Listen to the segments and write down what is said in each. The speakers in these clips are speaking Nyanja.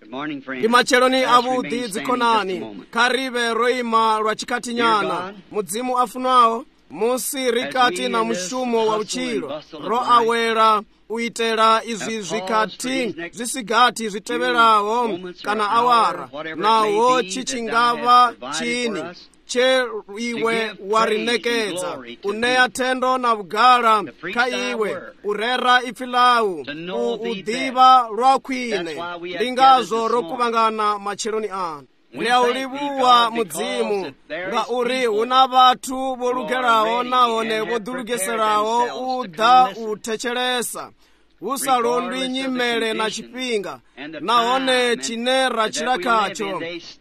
Imacheloni abudi dzikonani karibe roima lwa chikati nyana mudzimu afunawo musi rikati na mushumo wa uchilo ro awera uitera izvi zvikati zvisigati zviteverawo kana awara nawo chichingava chini che iwe warinekedza uneya tendo na bugala ka iwe urera ifilau udiva lwakwine lingazo rokuvangana macheloni anu ulibuwa mudzimu nga uri una vathu volugelawo naone vodulugeselawo uda uthechelesa usalondwi nyimele na chipinga naone chinera chilakacho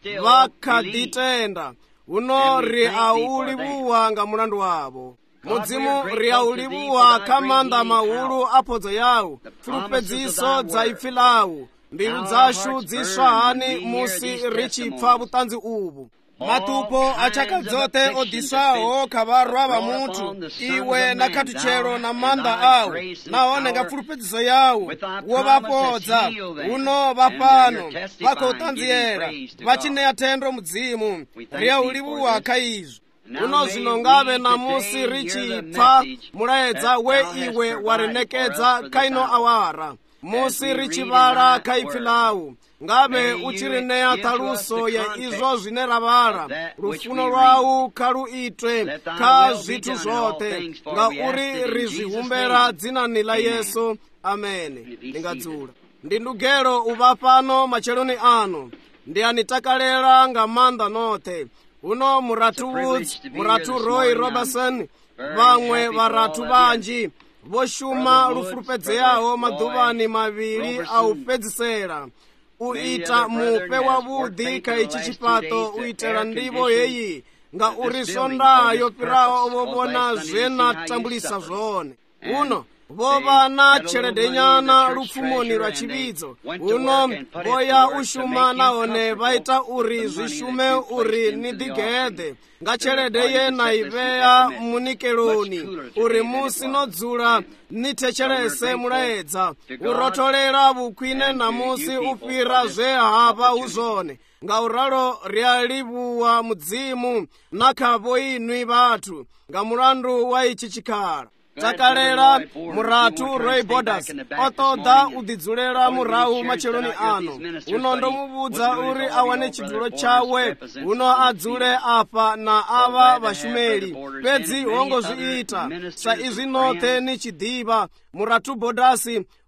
vakhaditenda uno ri aulibuwa nga mulandu wavo mudzimu ri aulibuwa kamanda maulu aphodzo yawu fulupedziso dza ifilawu mbilu zashu dziswahani musi richipfa vutanzi uvu matupo achaka dzote odisawo khavarwa va muthu iwe na khathuchelo na manda awu naone nga fulupedziso yawu wo vapodza uno vapano vakhoutanziyela vachineya thendo mudzimu riyaulibuwa kha izvo uno zvino ngave namusi richipfa mulaedza we iwe warinekedza kaino awara musi richivala kaifilawu ngave uchirineya taluso ya izvo zvineravala rufuno lwawu khaluitwe kha zvithu zvote nga uri rizvihumbera dzinani la Yesu amene ndingadzula ndi ndugelo uva pano macheloni anu ndiyanitakalera nga manda note uno muratu Woods muratu Roy Robertson vamwe varatu vanji voshuma lufulupedzeyawo maduvani mavili aupedzisera uita mupe wa vudi ka ichi chipato uitela ndivo yeyi nga uri sonda yopirawo vovona zvena tambulisa zvone uno vova na cheledenyana lufumoni lwa chividzo uno voya ushuma naone vaita uri zvishume uri nidigede nga chelede ye na iveya munikeloni uri musi nodzula nithechelese mulaedza urotolera vukwine na musi ufira zve hava uzone nga uralo ryalibuwa mudzimu na khavo inwi vathu nga mulandu wa ichi chikhala takalera muratu Roy Borders otoda udidzulera murahu macheloni ano uno ndomubudza uri awane chidzulo chawe uno adzule apa na ava vashumeli pedzi wongozviita sa izvi note ni chidiva muratu Borders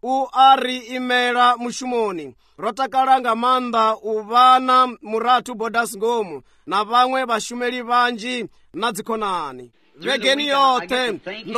ari imela mushumoni rotakala nga manda uvana muratu Borders ngomu na vamwe vashumeli vanji na dzikonani vegeni yote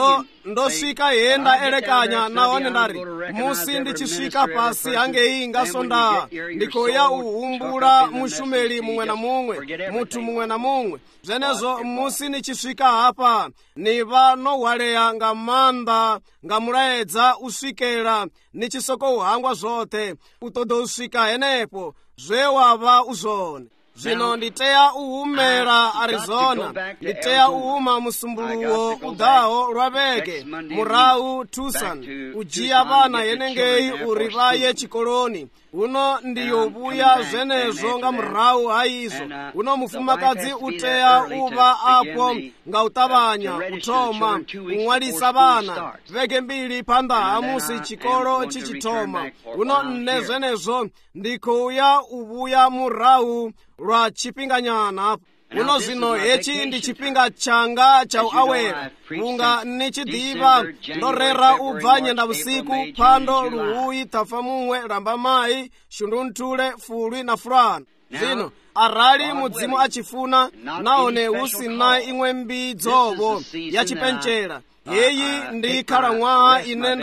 ndosvika yenda elekanya naone ndari musi ndichisvika pasi hange inga sonda ndikoya uhumbula mushumeli mumwe na mumwe muthu mumwe na mumwe zvenezo musi ndichisvika hapa niva nohwaleya nga manda nga mulaedza usvikela nichisoko uhangwa zvote utodo usvika henepo zve wava uzone zvino nditeya uhumera Arizona nditeya uhuma musumbuluwo udaho lwaveke murahu Tucson ujiya vana yenengei uri vaye chikoloni uno ndiyovuya zvenezo nga murahu haizo uno mufumakadzi uteya uva apo nga utavanya utoma umwalisa vana veke mbili panda hamusi chikolo chichitoma uno nne zvenezo ndikouya uvuya murahu lwa chipinganyana uno zvino hechi ndi chipinga changa cha awera unga nichidiva ndorera ubva nyenda vusiku phando luhuyi tafa mumwe ramba mai shunduntule fulwi na fulana zvino arali mudzimu achifuna naone usina imwe mbidzovo ya chipenchera yeyi ndi khalamwaha ine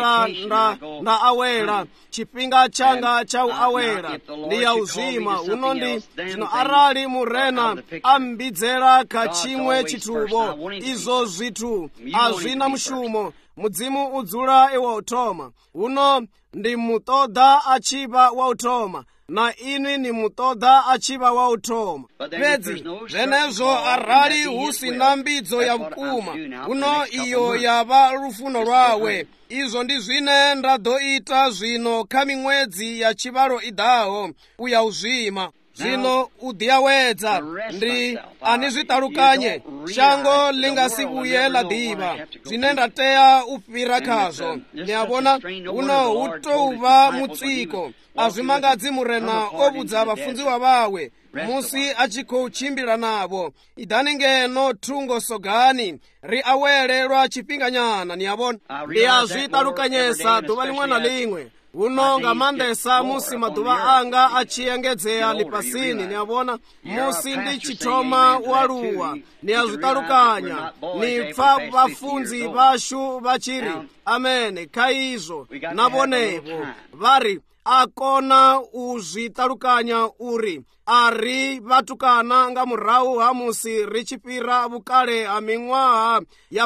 nda awera chipinga changa cha awera ndi ya uzima uno ndi zvino arali murena ambidzera ka chimwe chituvo izo zvithu azvina mushumo mudzimu udzula iwo utoma uno ndi mutoda achipa wauthoma na inu ni mutoda achipa wauthoma pedzi zvenezo arali husina mbidzo ya vukuma kuno iyo yava lufuno lwawe izo ndi zwine ndadoita zwino kha miṅwedzi ya chivalo idaho uya uzima zvino udiyawedza ndi anizvitalukanye shango lingasivuye ladiva zvine ndateya ufira khazvo niyavona uno hutouva mutsiko azvimangadzi murena obudza vafundziwa vawe musi achikouchimbira navo idani ngeno thungo sogani ri awelelwa chipinganyana niyavona ndi azvitalukanyesa dhuva limwe na limwe uno ngamandesa musi maduva anga achiyengedzeya lipasini niyavona musi ndi chithoma waluwa niyazvitalukanya nipfa vafunzi vashu vachiri amene khaizo navonevo vari akona uzvitalukanya uri ari vatukana nga murahu ha musi richipira vukale ha miṅwaha ya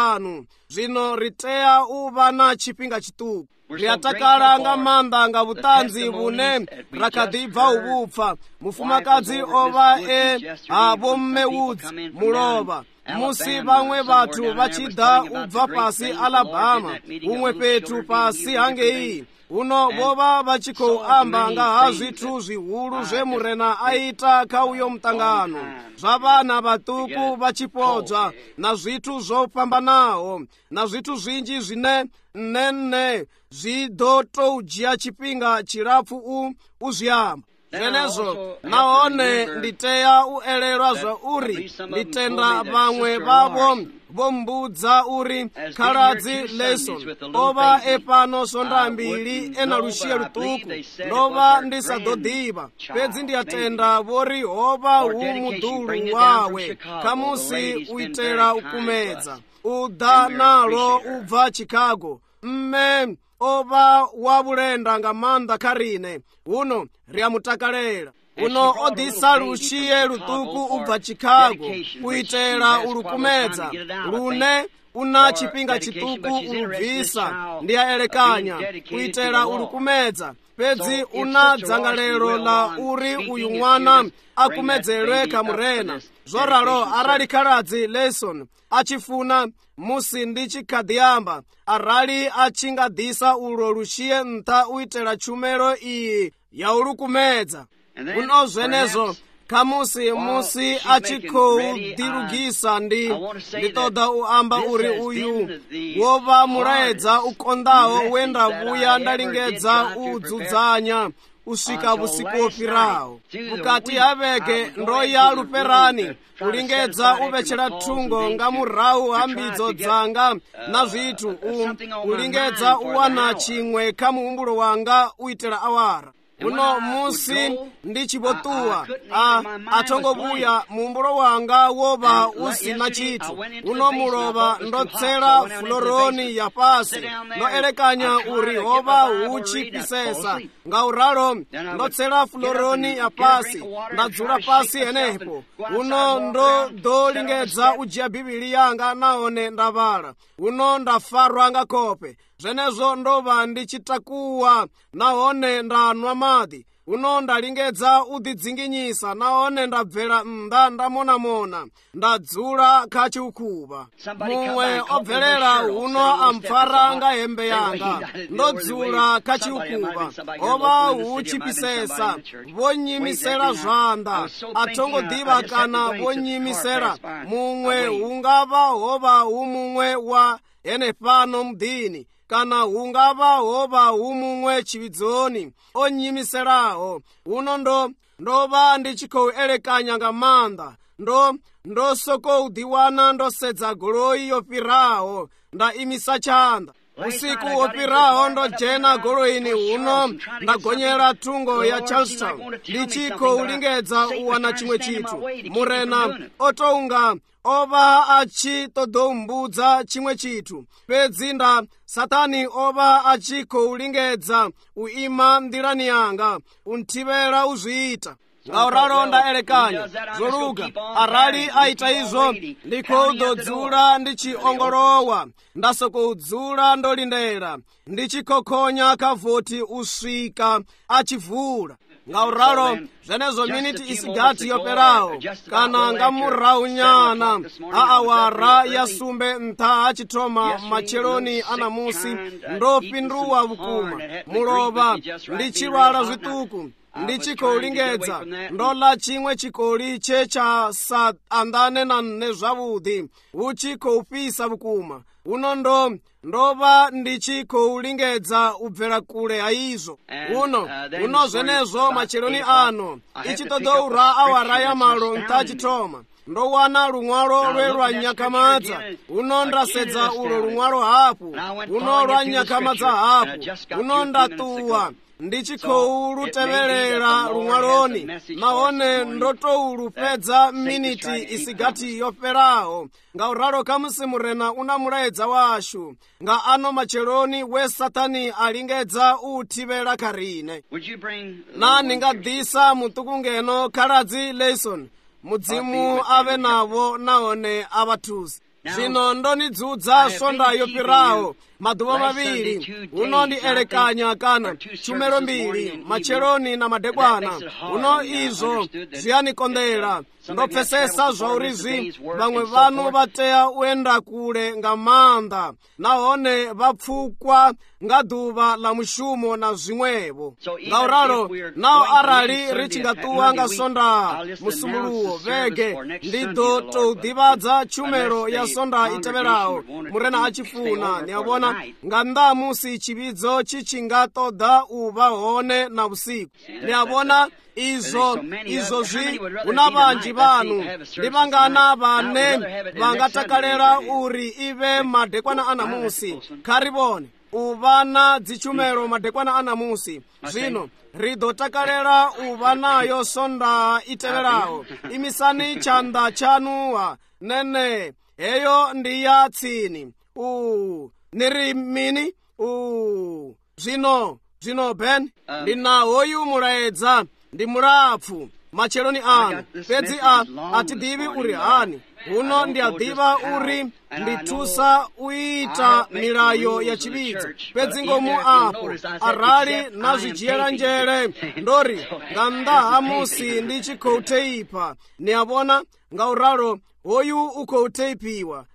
5 zvino riteya uva na chipinga chituku riyatakala nga manda nga vutanzi vune rakadibva uvupfa mufumakadzi ova avo mmewudzi mulova musi vamwe vathu vachida ubva pasi Alabama umwe petu pasi hangeyi uno vova vachikou amba nga ha zvithu zvihulu zvemurena aita kha uyo mtangano zva vana vatuku vachipodzwa na zvithu zvopambanaho na zvithu zvinji zvine nene zvidotoujiya chipinga chilapfu uzviyamba zvenezo naone nditeya uelelwa zva uri nditenda vamwe vavo vombudza uri khaladzi Leson ova epano sonda mbili ena lushiye lutuku ndova ndisadodiva pedzi ndiyatenda vori hova humudulu wawe kamusi uitela ukumedza uda nalo ubva Chicago mme ova wavulenda nga manda kharine uno riyamutakalela uno odisa lushiye lutuku ubva Chicago uitela ulukumedza lune una chipinga chituku ulubvisa ndiyaelekanya uitela ulukumedza pedzi una dzangalelo la uri uyu mwana akumedzelwe kamurena zoralo arali khaladzi Leson achifuna musi ndi chikhadiyamba arali achingadisa ulo lushiye ntha uitela tshumelo iyi ya ulukumedza uno zvenezo kamusi musi achikou dilugisa nditoda uamba uri uyu wova mulaedza ukondawo wenda vuya ndalingedza udzudzanya usvika vusiku wopirawo vukati ha veke ndoya luperani ulingedza uvechera thungo nga murahu ha mbidzo dzanga na zvithu ulingedza uwana chimwe kha muhumbulo wanga uitela awara uno musi ndi chibotuwa atongovuya muhumbulo wanga wova usina chithu uno mulova ndotsela fuloroni ya pasi ndoelekanya uri hova uchipisesa nga uralo ndotsela fuloroni ya pasi ndadzula pasi enepo uno ndolingedza ujiya bibili yanga naone ndavala uno ndafarwa nga kope zvenezo ndova ndichitakuwa naone ndanwa madzi uno ndalingedza udidzinginyisa naone ndabvera mnda ndamonamona ndadzula kha chiukhuva mumwe obvelera uno amfara nga hembe yanga ndodzula kha chiukhuva ova uchipisesa vonyimisera zvanda atongodiva kana vonyimisera mumwe ungava hova umumwe wa ene pano mdini kana hungava hova humumwe chividzoni onyimiseraho uno ndova ndichikouelekanya nga manda ndosokoudiwana ndosedza goloi yopiraho ndaimisa chanda usiku wopiraho ndojena goloini uno ndagonyera thungo ya Charlestown ndichikoulingedza uwana chimwe chithu murena otounga ova achitodombudza chimwe chithu pedzi Satani ova achikoulingedza uima ndirani yanga unthivela uzviita ngauralo ndaelekanya zoluka arali aita izo ndikoudodzula ndi chiongolowa ndasokoudzula ndolindera ndi chikhokhonya kavoti uswika achivula ngauralo zenezo miniti isigati yoperawo kana ngamuraunyana aawara yasumbe mtha achithoma macheloni anamusi ndopinduwa vukuma muloba ndi chilwala zvituku ndi chikoulingedza ndola chimwe chikoli checha andane nane zvavudi uchikoupisa vukuma uno ndova ndichikoulingedza ubvera kule aizo uno zvenezo macheloni ano ichitodoura awara yamalo ntachithoma ndowana lumwalo lwe nyakamadza uno ndasedza ulo lumwalo hapu uno lwa nyakamadza hapu uno ndatuwa ndichikouluteverera lumwaloni naone ndotoulupedza miniti isigati yoperawo ngauralo kamusimurena unamulaedza washu nga ano macheloni we satani alingedza uthivela karine nani ngadisa mutukungeno khaladzi leison mudzimu ave navo naone avathusi zvino ndonidzudza sonda yopirawo maduva maviri uno ndielekanya kana chumero mbiri macheloni na madekwana uno izo ziyanikondera ndopfesesa zvaurizi vamwe vanu vateya uenda kule nga manda naone vapfukwa nga duva la mushumo na zvimwevo ngauralo nawo arali richingatuwa nga sonda musumuluwo vege ndido toudivadza chumero ya sonda iteverawo murena achifuna niavona nga ndamusi chividzo chichingatoda uvahone na usiku niavona izozvi una vanji vanu ndi vangana vane vangatakalera uri ive madekwana anamusi kharivone uvana dzichumero madekwana anamusi zvino ridotakalera uvanayo sonda iteverawo imisani chanda chanuwa nene eyo ndiya tsini niri mini zvino ben ndinawoyu mulaedza ndi mulapfu macheloni anu pedzi atidivi uri hani uno ndiadiva uri ndithusa uita milayo ya chividza pedzi ngomu apo arali nazwijiyela njere ndori nga ndahamusi ndi chikouteipa niavona ngauralo oyu ukouteipiwa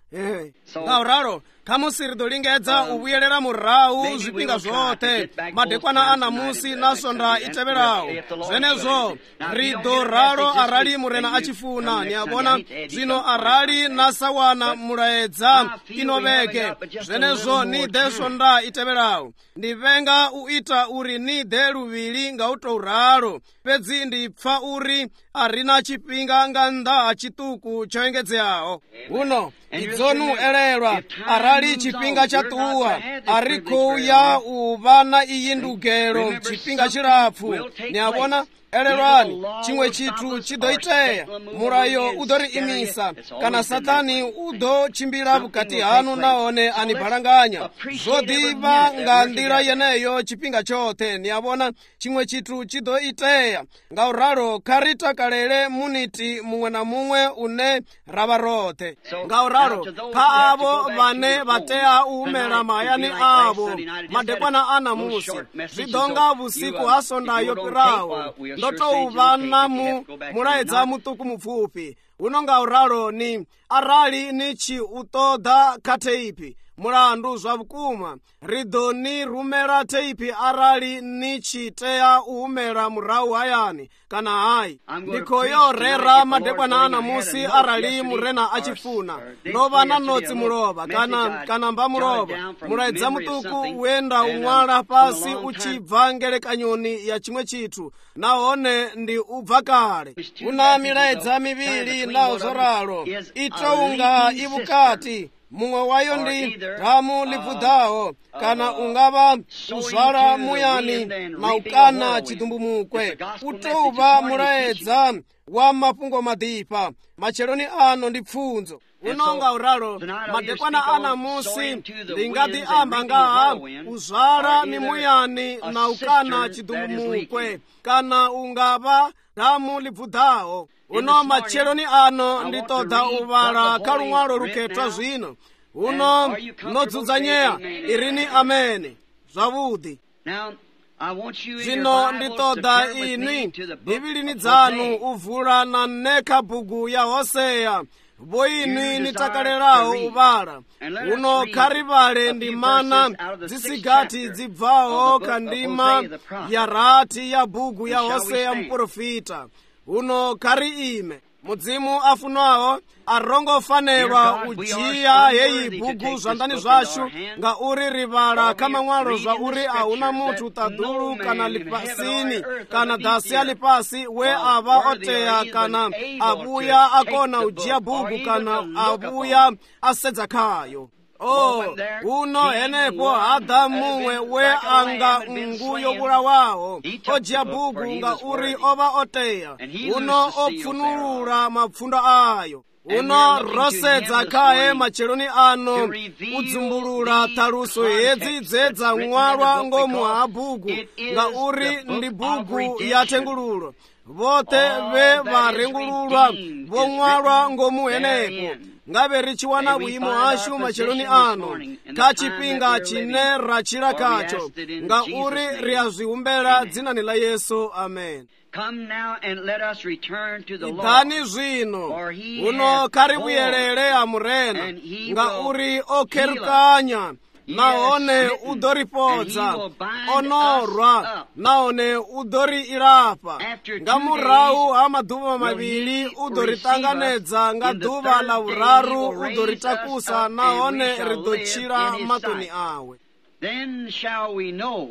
ngauralo kamusi ridolingedza ubuyelera murau zvipinga zvote madekwana anamusi nasonda iteverawo zvenezo ridoralo arali murena achifuna niavona zvino arali nasawana mulaedza inoveke zvenezo nide sonda iteverawo ndivenga uita uri nide luvili ngautouralo pedzi ndipfa uri arina chipinga nga nda chituku choengedzeawo uno idzonu elelwa arali chipinga chatuwa arikouya uvana iyi ndugero chipinga chilapfu niavona elelwani chimwe chithu chidoiteya mulayo udori imisa kana satani udochimbira vukati hanu naone anibhalanganya zodiva nga ndira yeneyo chipinga chote niavona chimwe chithu chidoiteya ngauralo karitakalele muniti mumwe na mumwe une ravarote ngauralo ka avo vane vateya umela mayani avo madekwana anamusi zvidonga vusiku hasonda yopirawo ndotouvana mulaedza mutuku mupfupi uno ngauralo ni arali ni chiutoda kateipi mulandu zvavukuma ridoni rumela teipi arali ni chiteya uumela murau hayani kana hayi ndikoyorera madekwana anamusi arali murena achifuna ndovana notsi mulova kana mbamulova mulaedza mutuku uenda umwala pasi uchibva ngelekanyoni ya chimwe chithu naone ndi ubva kale una milaedza mivili nawo zoralo itounga ivukati mumwe wayo ndi ramu livudhawo kana ungava kuzvala muyani na ukana chidumbumukwe utouva mulaedza wa mafungo madipa macheloni ano ndi pfunzo unonga uralo madekwana anamusi ndingati amba ngaha uzvala ni muyani na ukana chidumbumukwe kana ungava damu libvudawo. Uno macheloni ano nditoda uvala kalung'walo lukhetwa zvino. Uno nodzudza irini amene. Zvavudi. Zvino nditoda ini Bibelini dzanu uvula na nekha bhuku ya Hoseya. Boyini nitakalerawo uvala. Uno kharivale ndi mana dzisigati dzibvawo kandima ya rati ya bhuku ya Hoseya mprofita. Uno khari ime. Mudzimu afunawo arongofanelwa ujiya yeyi bhuku zvandani zvashu nga uri rivala kamang'walo zva uri auna mutu tadulu kana lipasini kana dasi ya lipasi we ava oteya kana abuya akona ujiya bhuku kana abuya asedza khayo. Uno enepo Adamu we anga nguyo bulawawo ojiya bhuku nga uri ova oteya. Uno opfunulula mapfundo ayo. Uno rosedza khaye macheloni ano udzumbulula taluso yedzi dzedza ng'walwa ngomu ha bhuku nga uri ndi bhuku ya tengululo. Vote ve varengululwa vong'walwa ngomu enepo. Ngave richiwana bwimo ashu macheloni ano kachipinga chine rachira kacho nga uri riazviumbera dzinani la Yesu. Amen. Come now and let us return to the Lord. Idani zvino uno karibuyelele amurena nga uri okerukanya naone udoripodza onorwa naone udori irapa nga murahu amaduva mavili udoritanganedza nga duva la vuraru udoritakusa naone ridochira matoni awe. Then shall we know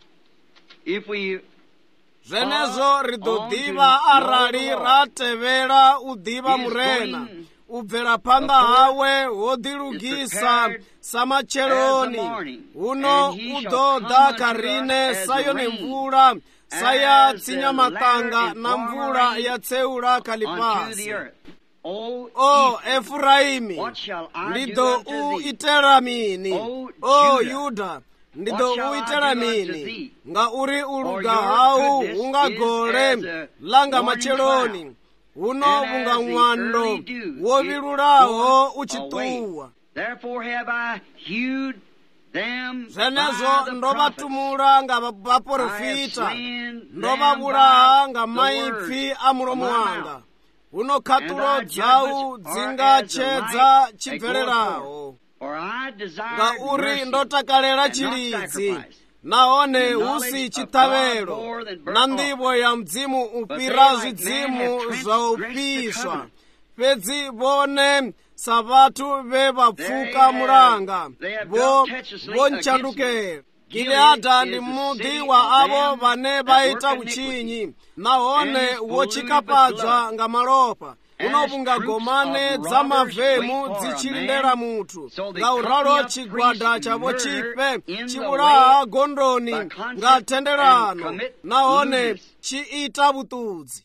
if we zvenezo ridodiva arali ratevera udiva murena ubvera panda hawe wodilugisa samacheloni. Uno udoda karine sayone mvula saya tsinya matanga na mvula ya tseula kalipasi. Efraimi ndido uitera mini. Yuda ndido uitera mini. Nga uri uluga hau ungagole langa macheloni. Uno bunga ng'wando wovilulawo uchituwa. Zenezo ndovatumula nga vaprofita ndovavulaha nga maipfi a mulomo wanga. Uno khatulo dzawu dzingachedza chibvelerawo. Nga uri ndotakalera chilidzi naone usi chitavelo na ndivo ya mdzimu upira zvidzimu zvaupiswa. Pedzi vone savatu ve vapfuka mulanga vonchandukera. Gileada ndi mudzi wa avo vane vaita uchinyi naone wochikapadzwa nga malopa. Unopunga gomane dza mavemu dzichilindera mutu nga uralo chigwada chavo chipe chivulaha gondoni nga thenderano naone chiita vutudzi.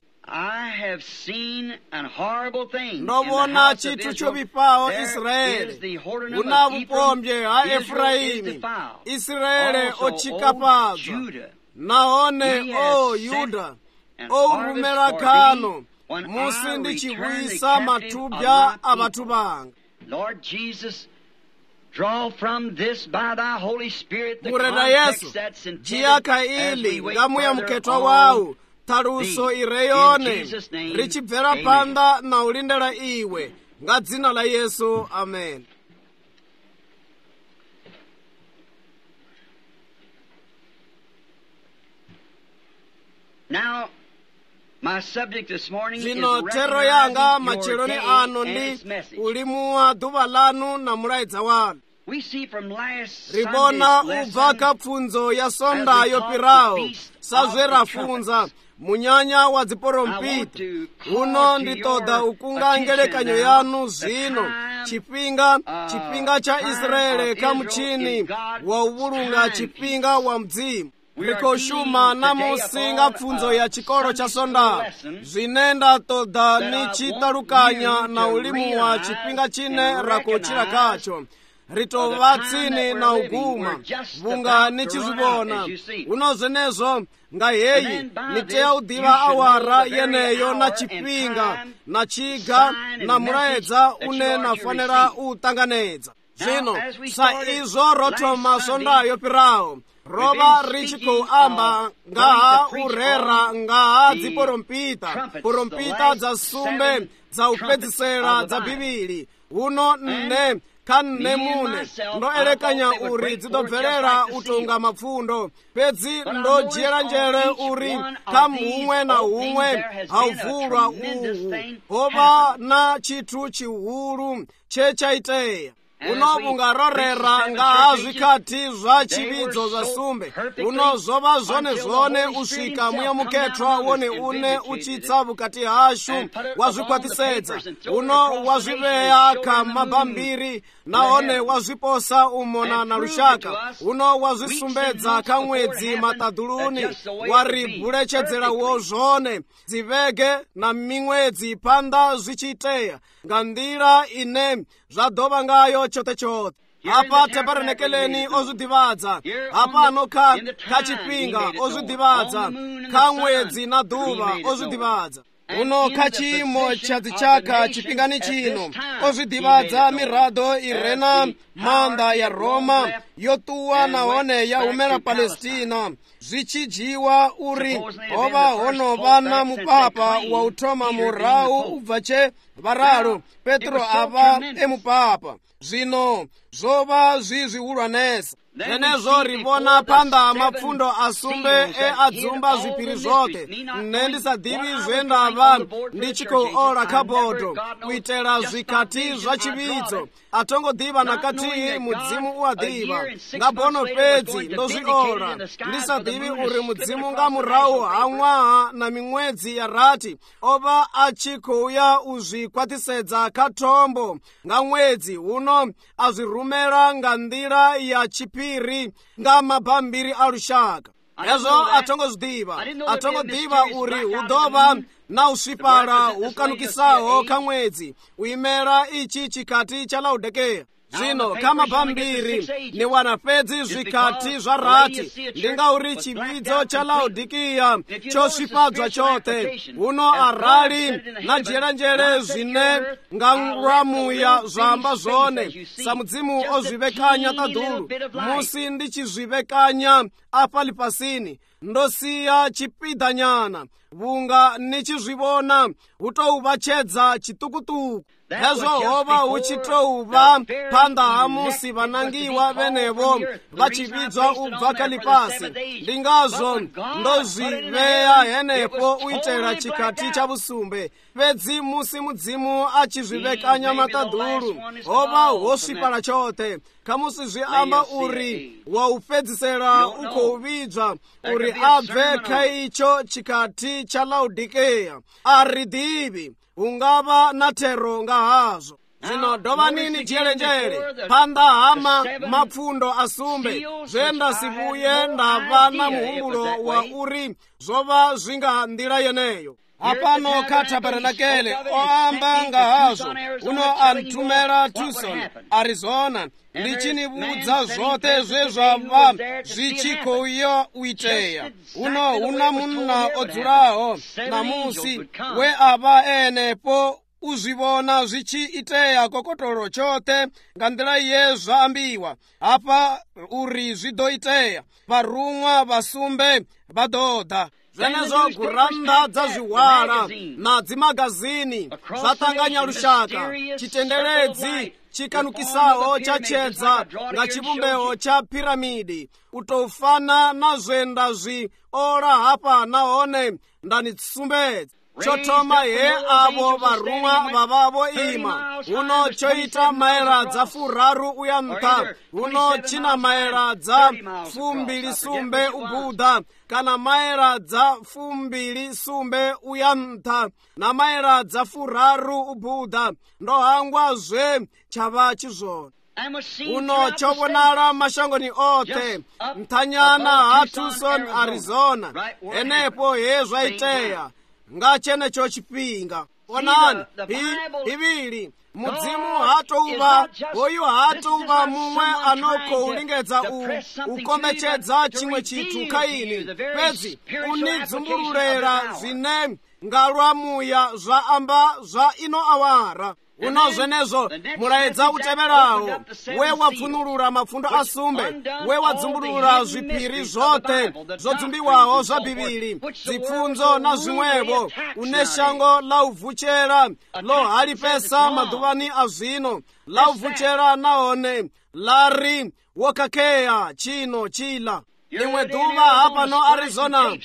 Ndovona chitu chovipawo Israeli una vupombye ha Efraimi. Israeli ochikapadzwa naone Yuda ourumera kano musi ndichivuyisa matubya avatu vanga. Lord Jesus, draw from this by thy Holy Spirit the context that's intended as we wait further muketwa wawu taluso ireyone richibvera panda na ulindela iwe nga dzina la Yesu. Amen. Now my subject this morning Zino is tero yanga recognizing your macheloni day ano and ndi its message. ulimu wa duva lanu na mulaidza wanu. We see from last Ribona Sunday's uvaka lesson pfunzo ya sonda yopirawo sazverafunza munyanya wa dziporompita. Uno nditoda ukunga ngelekanyo yanu zvino chipinga cha Israeli kamuchini wa uvulunga chipinga wa mdzimu. Rikoshuma namusinga pfunzo ya chikolo cha sonda zvinenda toda nichitalukanya na ulimu wa chipinga chine rakochira kacho ritova tsini na uguma vunga ni chizivona uno zenezo nga yeyi nitea udiva awara yeneyo na chipinga na chiga na mulaedza une nafanira utanganedza zvino sa izo rotoma sondayo pirawo roba richikou amba ngaha urera ngaha dziporompita dza sumbe dza upedzisera dza bhibhili uno nne kanne mune ndoelekanya uri dzidobverera utunga mapfundo pedzi ndodyera njere uri kamumwe na umwe hauvulwa uhu hova na chithu chihulu chechaiteya uno bungarorera ngaha zvikati zva chividzo zva sumbe uno zova zvone usvika muyamuketrwa wone une uchitsa vukati hashu wazvikwatisedza uno wazviveya kamabhambiri naone wazviposa umona na rushaka uno wazvisumbedza kamwedzi matadhuluni waribhulechedzerawo zvone dzivege na mimwedzi panda zvichiteya nga ndira ine zvadhova ngayo chote apa tabernakeleni ozvidivadza apa anoka kachipinga ozvidivadza kamwedzi na dhuva ozvidivadza uno kachimo chadzichaka chipingani chino ozvidivadza mirado irena manda ya Roma yotuwa naone yaumera Palestina zvichijiwa uri ova honova na mupapa wa utoma murau ubvache vararo Petro ava emupapa zvino zova zvizviulwanesa zvenezvo rivona panda mapfundo asumbe adzumba zvipiri zvote nendisadivi zvendava ndichikoora kabhodho kuitera zvikati zvachividzo atongodiva nakati mudzimu uadiva ngabono pedzi ndozviora ndisadivi uri mudzimu ngamurau hamwaha na mimwedzi yarati ova achikouya uzvikwatisedza katombo ngamwedzi uno azvirumera nga ndira ya chipiri nga mabhambiri arushaka ezvo atongodiva uri udova na usvipara ukanukisawo kamwedzi uimera ichi chikati cha Laodikeya zvino kamabhambiri niwana pedzi zvikati zvarati ndingauri chividzo cha Laodikeya chosvipadzwa chote uno arali najeranjere zvine ngangwamuya zvamba zvone samudzimu ozvivekanya tadhulu musi ndichizvivekanya apali pasini ndosiya chipidhanyana vunga nichizvivona hutouvachedza chitukutuku hezvo hova huchitouva panda hamusi vanangiwa venevo vachividzwa ubva kalipasi ndingazvo ndozviveya henepo uitera chikati chavusumbe pedzi musi mudzimu achizvivekanya matadhuru hova hosvipara chote kamusi zviamba uri waupedzisera ukouvidzwa uri abve kaicho chikati cha Laodikeya aridivi ungava na tero ngahazvo zvino dova nini jerenjere panda hama mapfundo asumbe zvenda sivuye ndava na muhumbulo wa uri zvova zvinga ndira yeneyo apano kataberenakele oamba ngahazvo uno antumera Tucson Arizona ndichiniudza zvote zvezvava zvichikouya uiteya uno una munna odzuraho namusi weava enepo uzvivona zvichiiteya kokotoro chote nga ndira yezvaambiwa apa uri zvidoiteya varumwa vasumbe vadodha zvenezvo guranda dzazviwara nadzimagazini zvatanganya rushaka chitenderedzi chikanukisawo chachedza nga chivumbewo cha piramidi utofana na zvenda zviora hapa naone ndanitsumbedza chotoma ye avo varumwa vavavo ima uno choita maera dza furaru uya mta uno china maera dza fumbili sumbe ubudha kana maera dza fumbili sumbe uya mta na maera dza furaru ubudha ndohangwazve chava chizvona uno chovonala mashangoni ote mtanyana ha Tucson Arizona enepo ye zvaiteya ngachene chochipinga onani Bibili mudzimu hatouva oyu hatouva mumwe anokhowulingedza ukombetshedza chimwe chithu kaini pedzi unidzumululera zvine ngalwa muya zva amba zva ino awara uno zvenezo mulaedza uteverawo we wapfunulura mafundo asumbe we wadzumulula zviphiri zvote zvodzumbiwawo zva Bibili zipfunzo na zvimwevo une shango la uvhuchera lo halipesa madhuvani azvino la uvhuchera naone lari wokakeya chino chila limwe dhuva hapano Arizona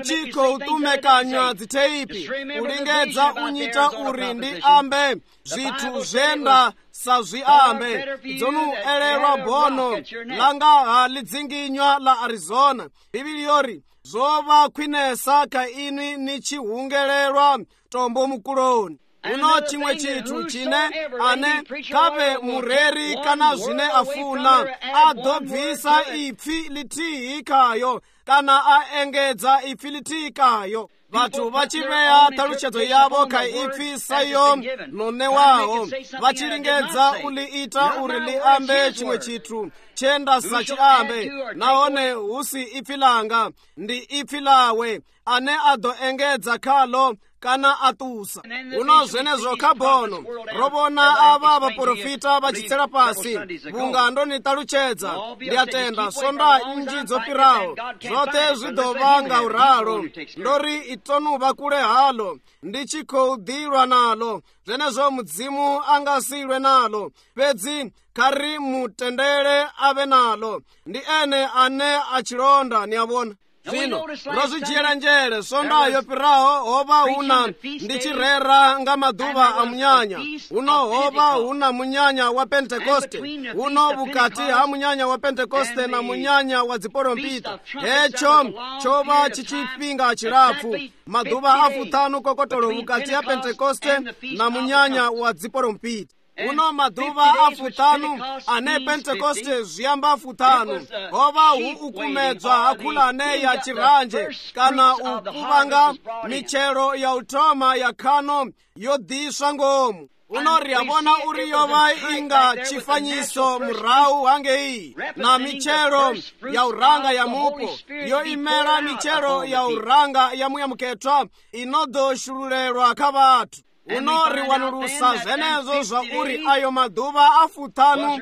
uchikoutumekanywa dziteipi ulingedza unyita uri ndi ambe zvithu zvenda sazviambe dzonuelelwa bono langa halidzinginywa la Arizona Bibili yori zova khwinesa ka ini ni chihungelelwa tombo mukuloni uno chimwe chithu chine ane kabe mureri kana zvine afuna adobvisa ipfi litihikayo kana aengedza ipfi litihikayo vathu vachiveya talutshedzo yavo ka ipfi sayo none wawo vachilingedza uliita uri liambe chimwe chithu chenda sachiambe naone husi ipfi langa ndi ipfi lawe ane adoengedza khalo kana atusa uno zvenezvo kabono rovona ava vaprofita vachitsera pasi vungando ni taluchedza ndiatenda sonda inji dzopirawo zvote zvidova ngauralo ndori itonuva kule halo ndichikoudirwa nalo zvenezvo mudzimu angasilwe nalo pedzi kari mutendere ave nalo ndi ene ane achilonda niavona zvino rozvijera njere sonda yopirawo hova huna ndichirera nga madhuva amunyanya uno hova huna munyanya wa Pentekoste uno vukati ha munyanya wa Pentekoste na munyanya wa dziporompita hecho chova chichipinga chirafu madhuva afutanu kokotolo vukati ha Pentekoste na munyanya wa dziporompita uno madhuva afutanu ane Pentekoste zviyamba afutanu hova ukumedzwa hakhulane ya chiranje kana ukuvanga michero ya utoma ya khano yodhiswa ngomu uno riavona uri yova inga chifanyiso murau hange iyi na michero ya uranga ya mupo yo imera michero ya uranga ya muyamuketwa inodoshululelwa ka vathu uno riwanulusa zvenezo zvauri ayo madhuva afutanu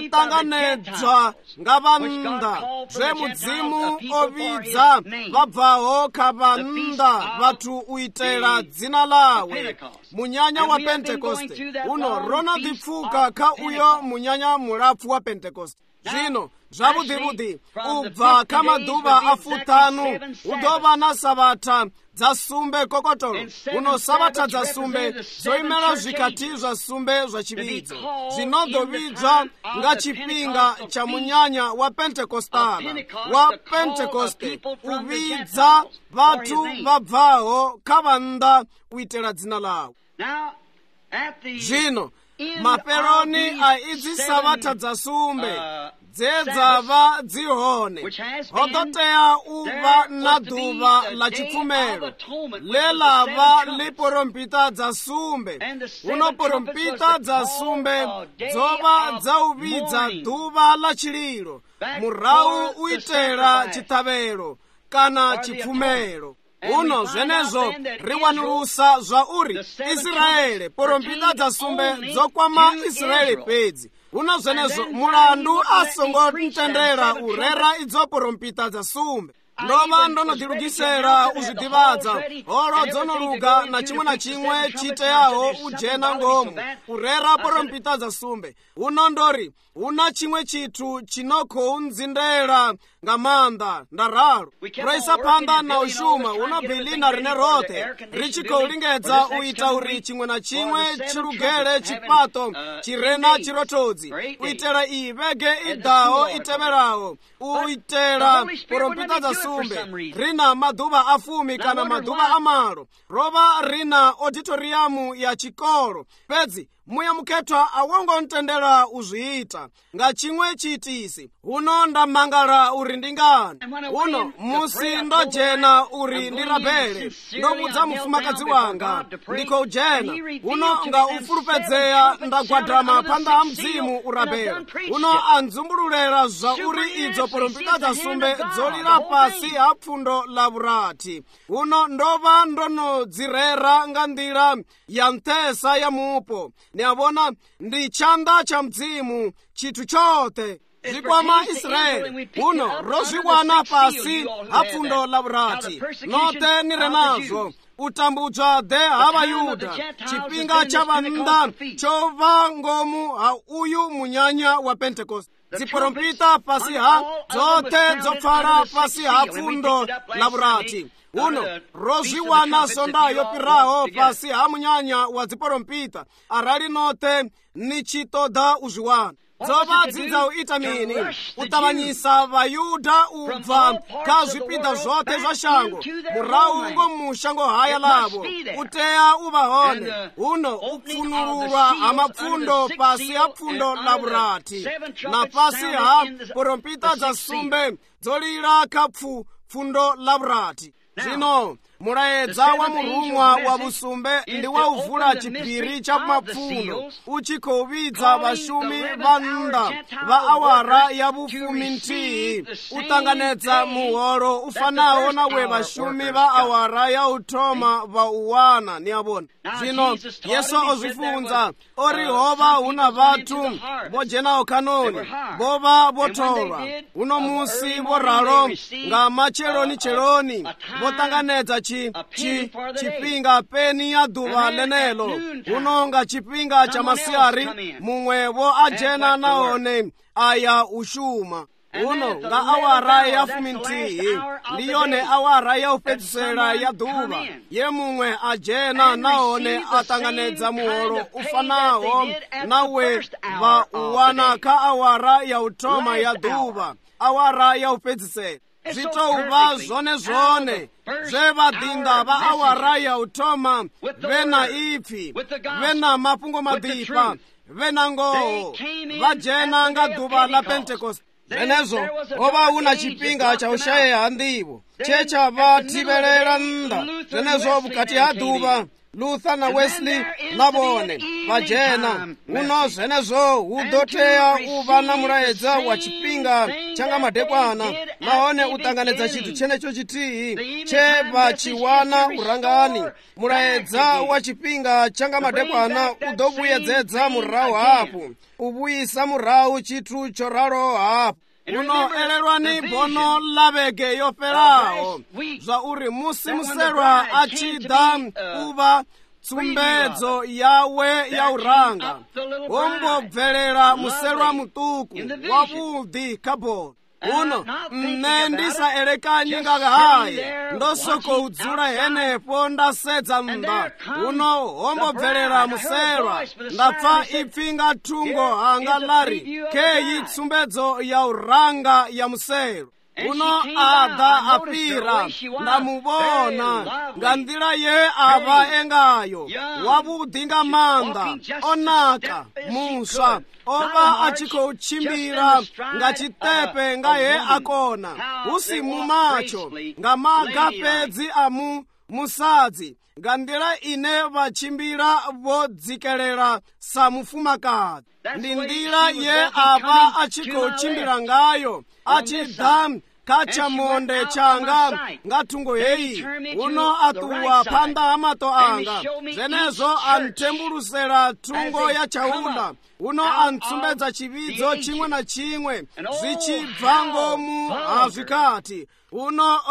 otanganedzwa nga vannda zvemudzimu ovidza vabvaho ka vannda vathu uitela dzina lawe munyanya wa Pentekoste uno ronadipfuka ka uyo munyanya mulapfu wa Pentekoste zvino zvavudhivudhi ubva ka madhuva afutanu udova na savatha dzasumbe kokotolo uno savatha dzasumbe zoimera zvikati zvasumbe zvachividzo zvinodovidzwa nga chipinga cha munyanya wa Pentekostala wa Pentekoste uvidza vathu vabvaho ka vannda uitela dzina lawo zvino maperoni a idzi savatha dzasumbe dzedzava dzihone hodoteya uva na dhuva la chipfumelo lelava liporompita dzasumbe uno porompita dzasumbe dzova dzauvidza dhuva la chililo murau uitela chitavelo kana chipfumelo uno zvenezo riwanulusa zvauri Israele porompita dzasumbe dzokwama Israele pedzi uno zvenezo mulandu asongotendera urera idzo porompita dzasumbe ndova ndonodilukisera uzvidivadza holo dzonoluka na chimwe chiteyaho ujena ngomu urera porompita dzasumbe uno ndori una chimwe chithu chinokhounzindera nga manda ndaralo kuraisa phanda na ushuma uno bilina rine rote richikhowulingedza uita uri chimwe na chimwe chilugele chipato chirena chirotodzi uitela iyi vege idaho iteveraho uitela porompita dzasumbe rina madhuva afumi kana madhuva amalo rova rina auditoriamu ya chikolo pedzi muyamukhethwa awongomtendera uziyita nga chimwe chitisi uno ndamangala uri ndingani uno musi ndojena uri ndirabele ndobudza mufumakazi wanga ndiko ujena uno nga ufulupedzeya ndagwadama panda a mzimu urabele uno anzumbululera za uri idzo polompika za sumbe dzolira pasi ha pfundo la burati uno ndova ndonodzirera nga ndira ya mtesa ya mupo niabona ndi chanda cha mzimu chitu chote zikwama Israeli uno rozikwana pasi ha pfundo la burati note nirenazo utambudzwa de abayuda chipinga cha vanda chova ngomu ha uyu munyanya wa Pentekoste ziporompita pasi ha zote zopfala pasi ha pfundo la burati uno rozikwana sondayo piraho pasi ha munyanya wa ziporompita arali note ni chitoda uzikwana dzova dzidza uitamini utamanyisa vayuda ubva ka zvipida zvote zva shango muraungo mushango haya lavo uteya uvahone uno upfunurulwa amapfundo pasi ha pfundo la burati na pasi ha porompita dza sumbe dzolira ka pfundo la burati zvino mulaedza wa murumwa wa busumbe ndi wa uvula chipiri cha mapfundo uchikhovidza vashumi va nda va awara ya vufumi nthihi utanganedza muholo ufanawo nawe vashumi va awara ya uthoma va uwana ni avona zvino yesu ozvifunza ori hova huna vathu vojenawo kanoni vova votolwa uno musi voralo nga macheloni votanganedza chipinga peni ya duva lenelo unonga chipinga cha masiyari mumwevo ajena naone aya ushuma uno nga awara ya fumi nthihi ndiyone awara ya upedzisela ya duva ye mumwe ajena naone atanganedza muholo ufanawo nawe va uwana ka awara ya uthoma ya duva awara ya upedzisela zvitouva zvone zvevadhinda va awara ya uthoma vena ipfi vena mapungo madipa vena ngoho vajena nga duva la Pentekoste zvenezvo ova una chipinga cha ushayeha ndivo checha vativelela nda zvenezvo vukati ha duva Luther na Wesley navone vajena uno zvenezvo udoteya uva na mulaedza wa chipinga changa madekwana nahone utanganedza chinthu chenecho chitihi che vachiwana urangani mulaedza wa chipinga changa madekwana udovuyedzedza murahu hapo uvuyisa murahu chithu choralo hapo uno elelwani bono lavege yopelawo zva uri musi muselwa achida uva tsumbedzo yawe ya uranga wombobvelela muselwa mutuku wavudi kaboni uno mne ndisaelekanyi ngaga hayi ndosoko udzula henepo ndasedza mba uno wombobvelela muselwa ndapfa ipfi nga thungo hanga lari keyi tsumbedzo ya uranga ya muselwa uno ada apira ndamubona nga ndila ye ava engayo wavudi nga manda onaka muswa ova achikouchimbira nga chitepe nga ye akona usimu macho nga maga pedzi amu musadzi nga ndila ine vachimbira vodzikelela samufumakazi ndi ndila ye ava achikouchimbira ngayo achida kachamonde changa nga thungo yeyi uno atuwa phanda amato anga zenezo antembulusela thungo ya chaula uno antsumbedza chividzo chimwe na chimwe zichibva ngomu azvikati uno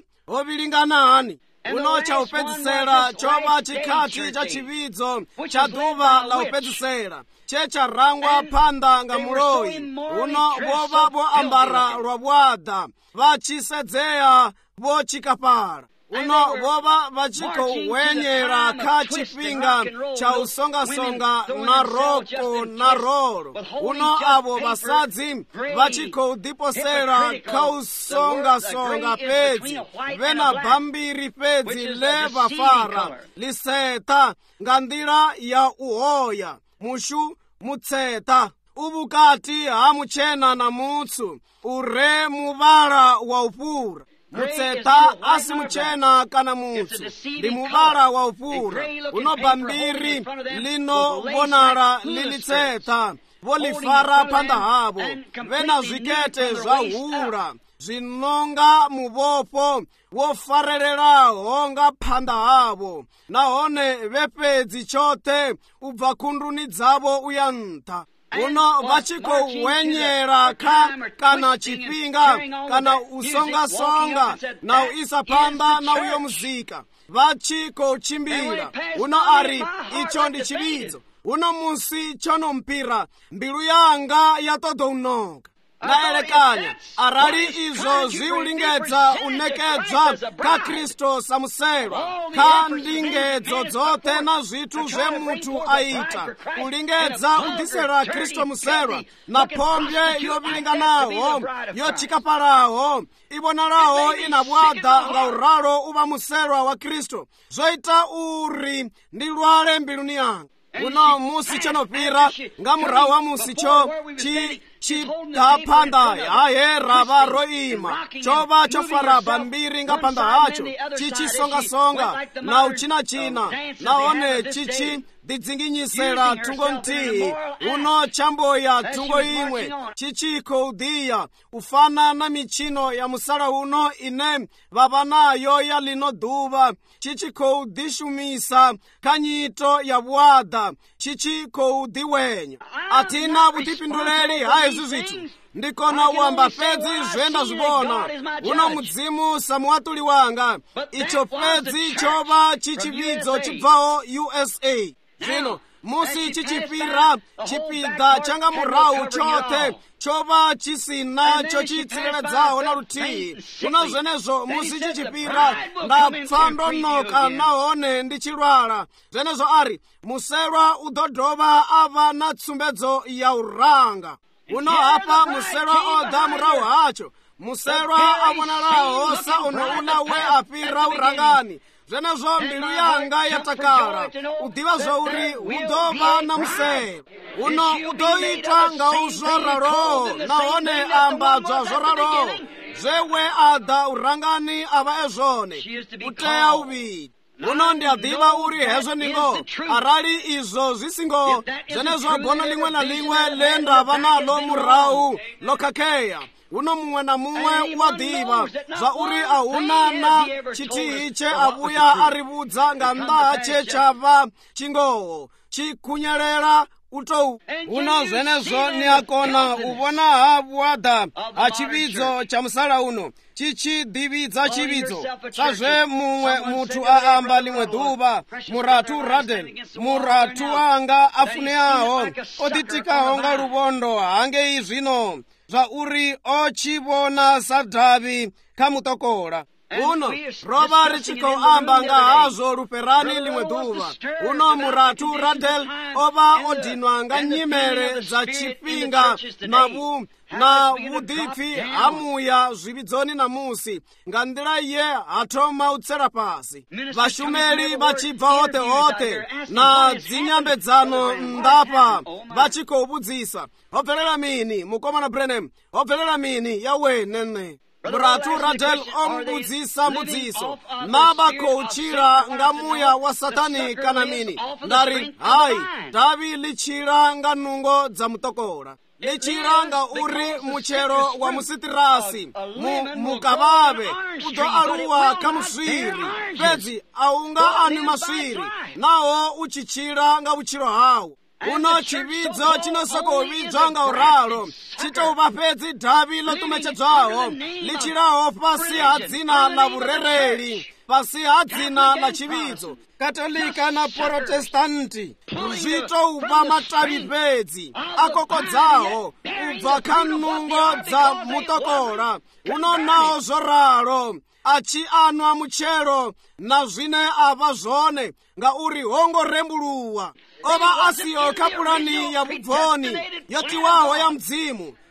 ovilinganani uno cha upedzisela chova chikhati cha chividzo cha duva la upedzisela checharangwa phanda nga muloyi uno vova voambara lwa bwada vachisedzeya vochikapala uno vova vachikouwenyera kha chipinga cha usongasonga na roko na rolo uno avo vasadzi vachikoudiposera kha usongasonga pedzi vena bhambiri pedzi le vafara liseta nga ndila ya uhoya mushu mutseta ubukati ha muchena na mutsu ure mubala wa upura mutseta asi muchena kana mutsu ndi mubala wa upura unoba mbiri lino bonala lilitseta volifara panda havo vena zvikete zva hura zvinonga muvopo wofarelelaho nga phanda havo nahone vepedzi chote ubva khunduni dzavo uya nta uno vachikowenyera kana chipinga kana usongasonga na uisa panda na uyo muzika vachikochimbira uno ari icho ndi chibidzo uno musi chonompira mbilu yanga yatodounoka naelekanya arali izo ziulingedza unekedzwa ka Kristo samuselwa ka ndingedzo dzote na zithu zve muthu aita ulingedza udisera Kristo muselwa na phombye yovilinganaho yochikapalaho ibonalaho inabwada nga uralo uva muselwa wa Kristo zoita uri ndilwale mbiluni yanga uno musi chanopira nga murahu wa musi cho chitaphanda yaye rava roima chova chofaraba mbiri nga phanda hacho chichisongasonga na uchinachina naone chichi didzinginyisera thungo ntihi uno chamboya thungo imwe chichikoudiya ufana na michino ya musala uno ine vava nayo ya lino duva chichikoudishumisa kanyito ya bwada chichikoudiwenya atina vutipinduleli hayezu zithu ndikona wamba pedzi zvenda zvibona uno mudzimu samuwatuli wanga icho pedzi chova chichividzo chibvawo USA zvino musi chichipira chipidha changa murahu chote chova chisina chochitsireledzawo na lutihi uno zvenezvo musi chichipira ndapfa ndonoka nahone ndichilwala zvenezvo ari muselwa udhodhova ava na tsumbedzo ya uranga uno apa muselwa oda murahu hacho muselwa avonalaho sa uno una we apira urangani zvenezvo mbilu yanga yatakala udiva zvauri udova na muselwa uno udoita nga uzvoralo nahone ambadzwa zvoralo zvewe ada urangani ava ezvone uteya uviri uno ndiadiva uri hezvo ningo arali izo zvisingo zvenezvo gono limwe na limwe lendava nalo murahu lokhakeya uno mumwe na mumwe wadiva zvauri ahuna na chitihi che avuya arivudza nga ndaa che chava chingoho chikunyelela utou uno zvenezvo niakona uvona habwada hachividzo cha musala uno chichidividza chividzo sazve mumwe muthu aamba limwe duva muratu Radel muratu anga afuneaho oditikaho nga luvondo hange izvino zvauri ochivona sadhavi kamutokola uno rova richikoamba nga hazvo ruperani limwe duva uno muratu Radel ova odinwa nga nyimele dza chipinga na vudipfi hamuya zvividzoni na musi nga ndila iye hatoma utsera pasi vashumeli vachibva hote na dzinyambedzano ndapa vachikovudzisa hobvelela mini mukomana Branham hobvelela mini yawe nene muratu Radel ombudzisa mbudziso navakouchira nga muya wa satani kana mini ndari hai Davi lichira nga nungo dza mutokola lichira nga uri muchero wa musitirasi mukavave uto aluwa kamuswiri pedzi aunga ani maswiri nawo uchichira nga uchiro hawo uno chividzo chinosokovidzwa nga uralo chitouva pedzi Davi lotumechedzwawo lichirawo pasi hadzina la vurereli pasi hadzina la chividzo katolika na protestanti zvitouva matavi pedzi akokodzawo ubva kanungo dza mutokola uno nawo zvoralo achianwa muchero na zvine ava zvone nga uri hongorembuluwa ova asiyo kapulani ya vubvoni yotiwaho ya mdzimu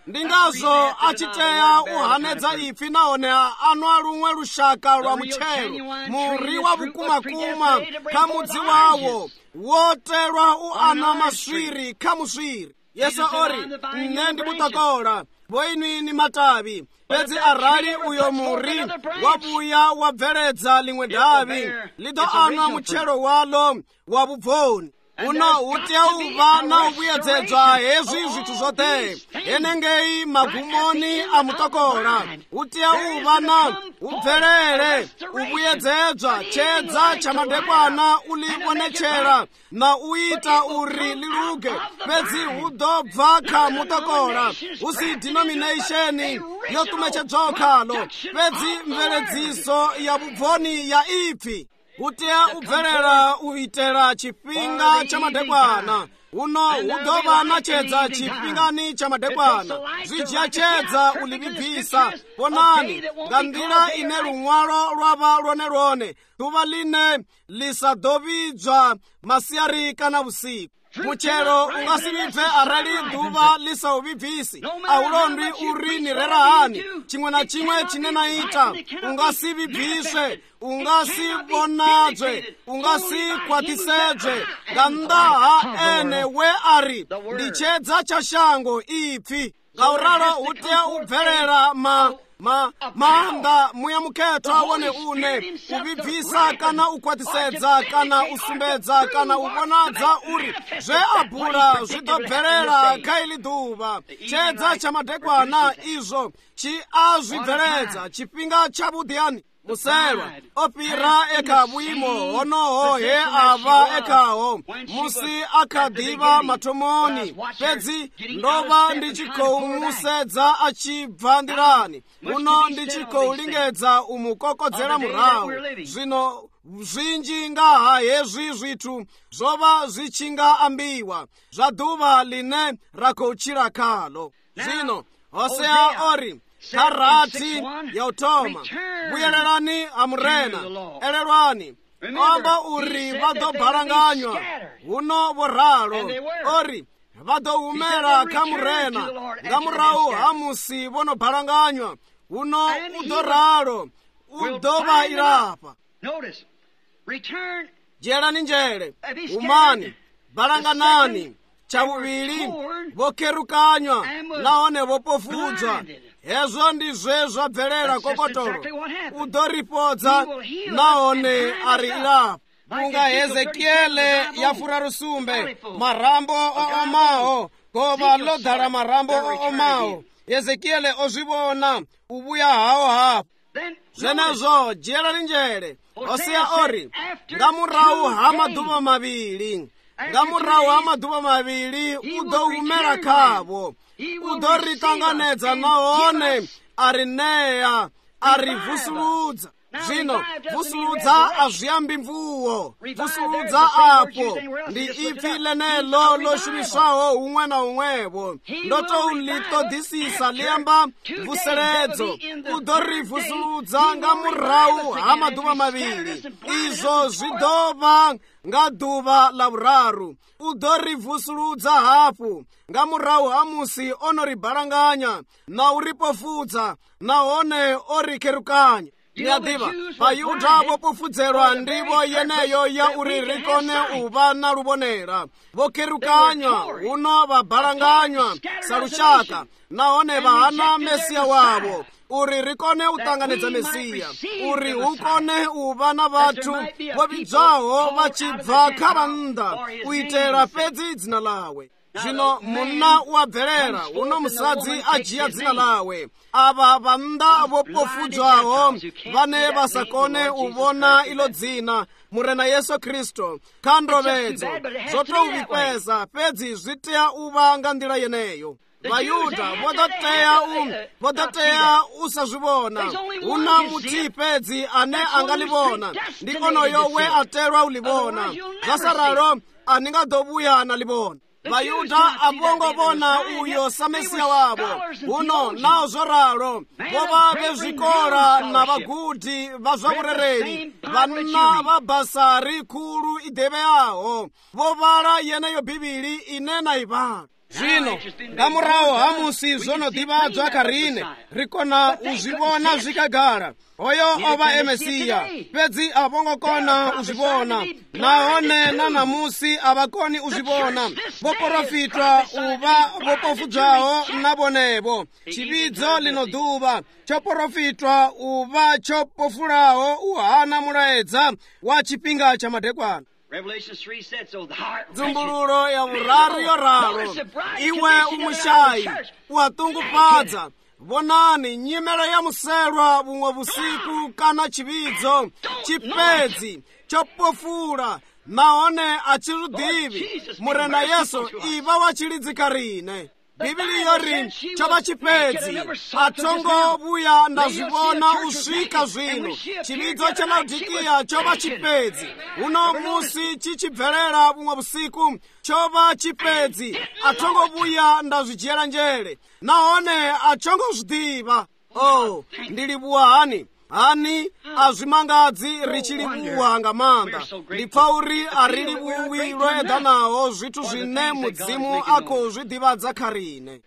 ndingazo achiteya uhanedza ipfi naone anwa lumwe lushaka lwa mutchelo muri wa vukumakuma kha mudzi wawo wotelwa u ana maswiri kha muswiri. Yesu ori nne ndikutokola boini ni matavi pedzi arali uyo muri wabuya wabveledza limwe davi lido anwa mutchelo walo wa bubvoni. Uno utia uva na ubuyedzedzwa hezwi zvithu zvote enengei magumoni amutokola utia uva na ubvelele ubuyedzedzwa chedza cha madekwana ulibonechera na uita uri liluge pedzi udobva kha mutokola usi denomination yotumechedzokalo pedzi mveledziso ya bubvoni ya ipfi utia ubvelela uitera chipinga cha madekwana. Uno udova nachedza chipingani cha madekwana zvichachedza ulibibvisa ponani ngandira ine lumwalo lwava lwone tuva line lisadovidzwa masiyari kana usiku. Muchero ungasivibve arali duva lisaubibvisi aulondwi uri ni rerahani chimwe na chimwe chine naita ungasivibviswe ungasibonadzwe ungasikwatisedzwe ngandaha ene we ari ndichedza cha shango ipfi ngauralo utia ubvelela mahanda muya mukhetwa wone une ubibvisa kana ukwatisedza kana usumbedza kana ubonadza uri zve abhula zvidobvelela kha ili duva chedza cha madekwana izvo chi azvibveledza chipinga chavudhiyani muselwa opira eka buimo honoho he ava ekaho musi akadiva matomoni pedzi ndova ndichikousedza achibva ndirani uno ndichikoulingedza umukokodzera murahu zvino zvinji ngaha hezvi zvithu zvova zvichinga ambiwa zvaduva line rakouchira khalo zvino Hosea ori karati yautoma buyelelani amurena elelwani omba uri vadobhalanganywa uno voralo ori vadoumera kamurena ngamurahu hamusi vonobhalanganywa uno udoralo udova ilapa. Jelani njele umani bhalanganani chavuvili vokerukanywa naone vopofudzwa hezvo ndizve zvabvelela kokotolo udoripodza naone ari ilapa. Kunga Hezekiele yafura rusumbe marambo oomawo gova lodhala marambo oomawo Hezekiele ozvivona ubuya hawo hapo zvenezvo jelani njele Hosea ori ngamurahu hamadhuva mavili ngamurahu hamadhuva mavili udoumera khavo udoritanganedza naone arineya arivusuludza. Zvino vusuludza azviyambi mvuwo vusuludza apo ndi ipfi lenelo loshumiswawo umwe na umwevo ndotoulitodisisa liyamba vuseledzo udorivusuludza ngamurahu hamadhuva mavili izvo zvidova ngaduva la vuraru udorivusuludza hafu ngamurahu hamusi onoribhalanganya na uripofudza naone orikerukanya. Nyadiva vayuda vopofudzerwa ndivo yeneyo ya uri rikone uva na lubonera vokerukanywa uno vabhalanganywa salushaka naone vahana mesiya wavo uri rikone utanganedza mesiya uri ukone uva na vathu vovidzwaho vachibva kha vannda uitera pedzi dzina lawe. Zvino munna wabvelela uno musadzi ajiya dzina lawe ava vannda vopofudzwaho vane vasakone uvona ilo dzina murena Yesu Kristo khandrovedzo zvotouvipesa pedzi zviteya uva nga ndila yeneyo. Vayuda vodoteya usazvivona una muti pedzi ane angalivona ndi onoyo we atelwa ulivona zvasaralo aningadobuya nalivona. Vayuda avongovona uyo samesiya wavo uno nawo zvoralo vova vezvikora na vagudhi vazvaurereri vana vabasa rikulu idheve yaho vovala yeneyo bhibhili ine naivala. zvino ngamurawo hamusi zvonodhivadzwa karine rikona uzvivona zvikagara oyo ova emesiya pedzi avongokona uzvivona naone nanamusi avakoni uzvivona voprofitwa uva vopofudzwawo navonevo chividzo linodhuva choprofitwa uva chopofulawo uhana mulaedza wa chipinga cha madekwana. Dzumbululo ya vuraru yoraro iwe umushayi uhatungupadza vonani nyimelo ya muselwa vumwe vusiku kana chividzo chipedzi chopofula naone achirudivi murena yesu iva wachilidzikarine bibili yori chova chipedzi atongo vuya ndazvivona usvika zvino chividzo cha Laodikiya chova chipedzi uno musi chichibvelera vumwe vusiku chova chipedzi atongo vuya ndazvijera njere naone achongo zvidiva ndilivuwa hani azvimangadzi richilivuwa ngamanda ndipfauri arilivuwi loedanawo zvithu zvine mudzimu akozvidivadza karine